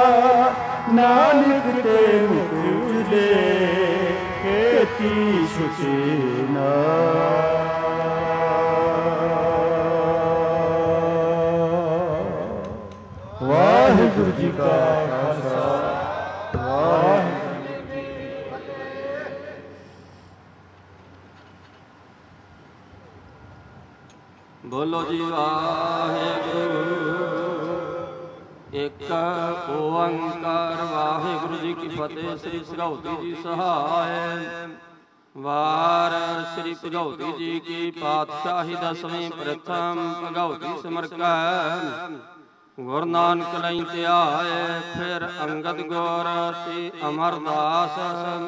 A: ਨਾਨਕ ਤੇ ਮੁਖ ਉਜਰੇ ਕੀਤੀ ਸ਼ੁਚੀਨਾ। ਵਾਹਿਗੁਰੂ ਜੀ ਕਾ ਖਾਲਸਾ ਵਾਹਿਗੁਰੂ ਜੀ ਕੀ ਫਤਿਹ।
M: ਬੋਲੋ ਜੀ ਵਾਹਿਗੁਰੂ ਇੱਕ ਓੰਕਾਰ ਵਾਹਿਗੁਰੂ ਜੀ ਕੀ ਫਤਿਹ। ਸ੍ਰੀ ਭਗਉਤੀ ਜੀ ਸਹਾਇ ਵਾਰ ਸ੍ਰੀ ਭਗਉਤੀ ਜੀ ਕੀ ਪਾਤਸ਼ਾਹੀ ਦਸਵੀਂ ਪ੍ਰਥਮ ਭਗਉਤੀ ਸਿਮਰ ਕੈ ਗੁਰੂ ਨਾਨਕ ਲਈ ਧਿਆਏ ਫਿਰ ਅੰਗਦ ਗੁਰ ਤੇ ਅਮਰਦਾਸ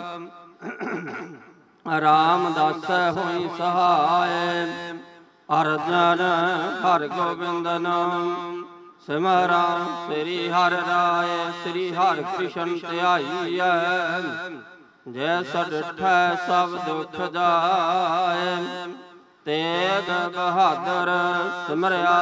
M: ਰਾਮਦਾਸ ਹੋਈ ਸਹਾਇ ਅਰਜਨ ਹਰਿ ਗੋਬਿੰਦ ਨਾਮ ਸਿਮਰਾ ਸ੍ਰੀ ਹਰਿ ਰਾਏ ਸ੍ਰੀ ਹਰਿ ਕ੍ਰਿਸ਼ਨ ਧਿਆਈਐ ਜੈਸਾ ਡਿਠੈ ਸਭ ਦੁਖ ਜਾਏ ਤੇਗ ਬਹਾਦਰ ਸਿਮਰਿਆ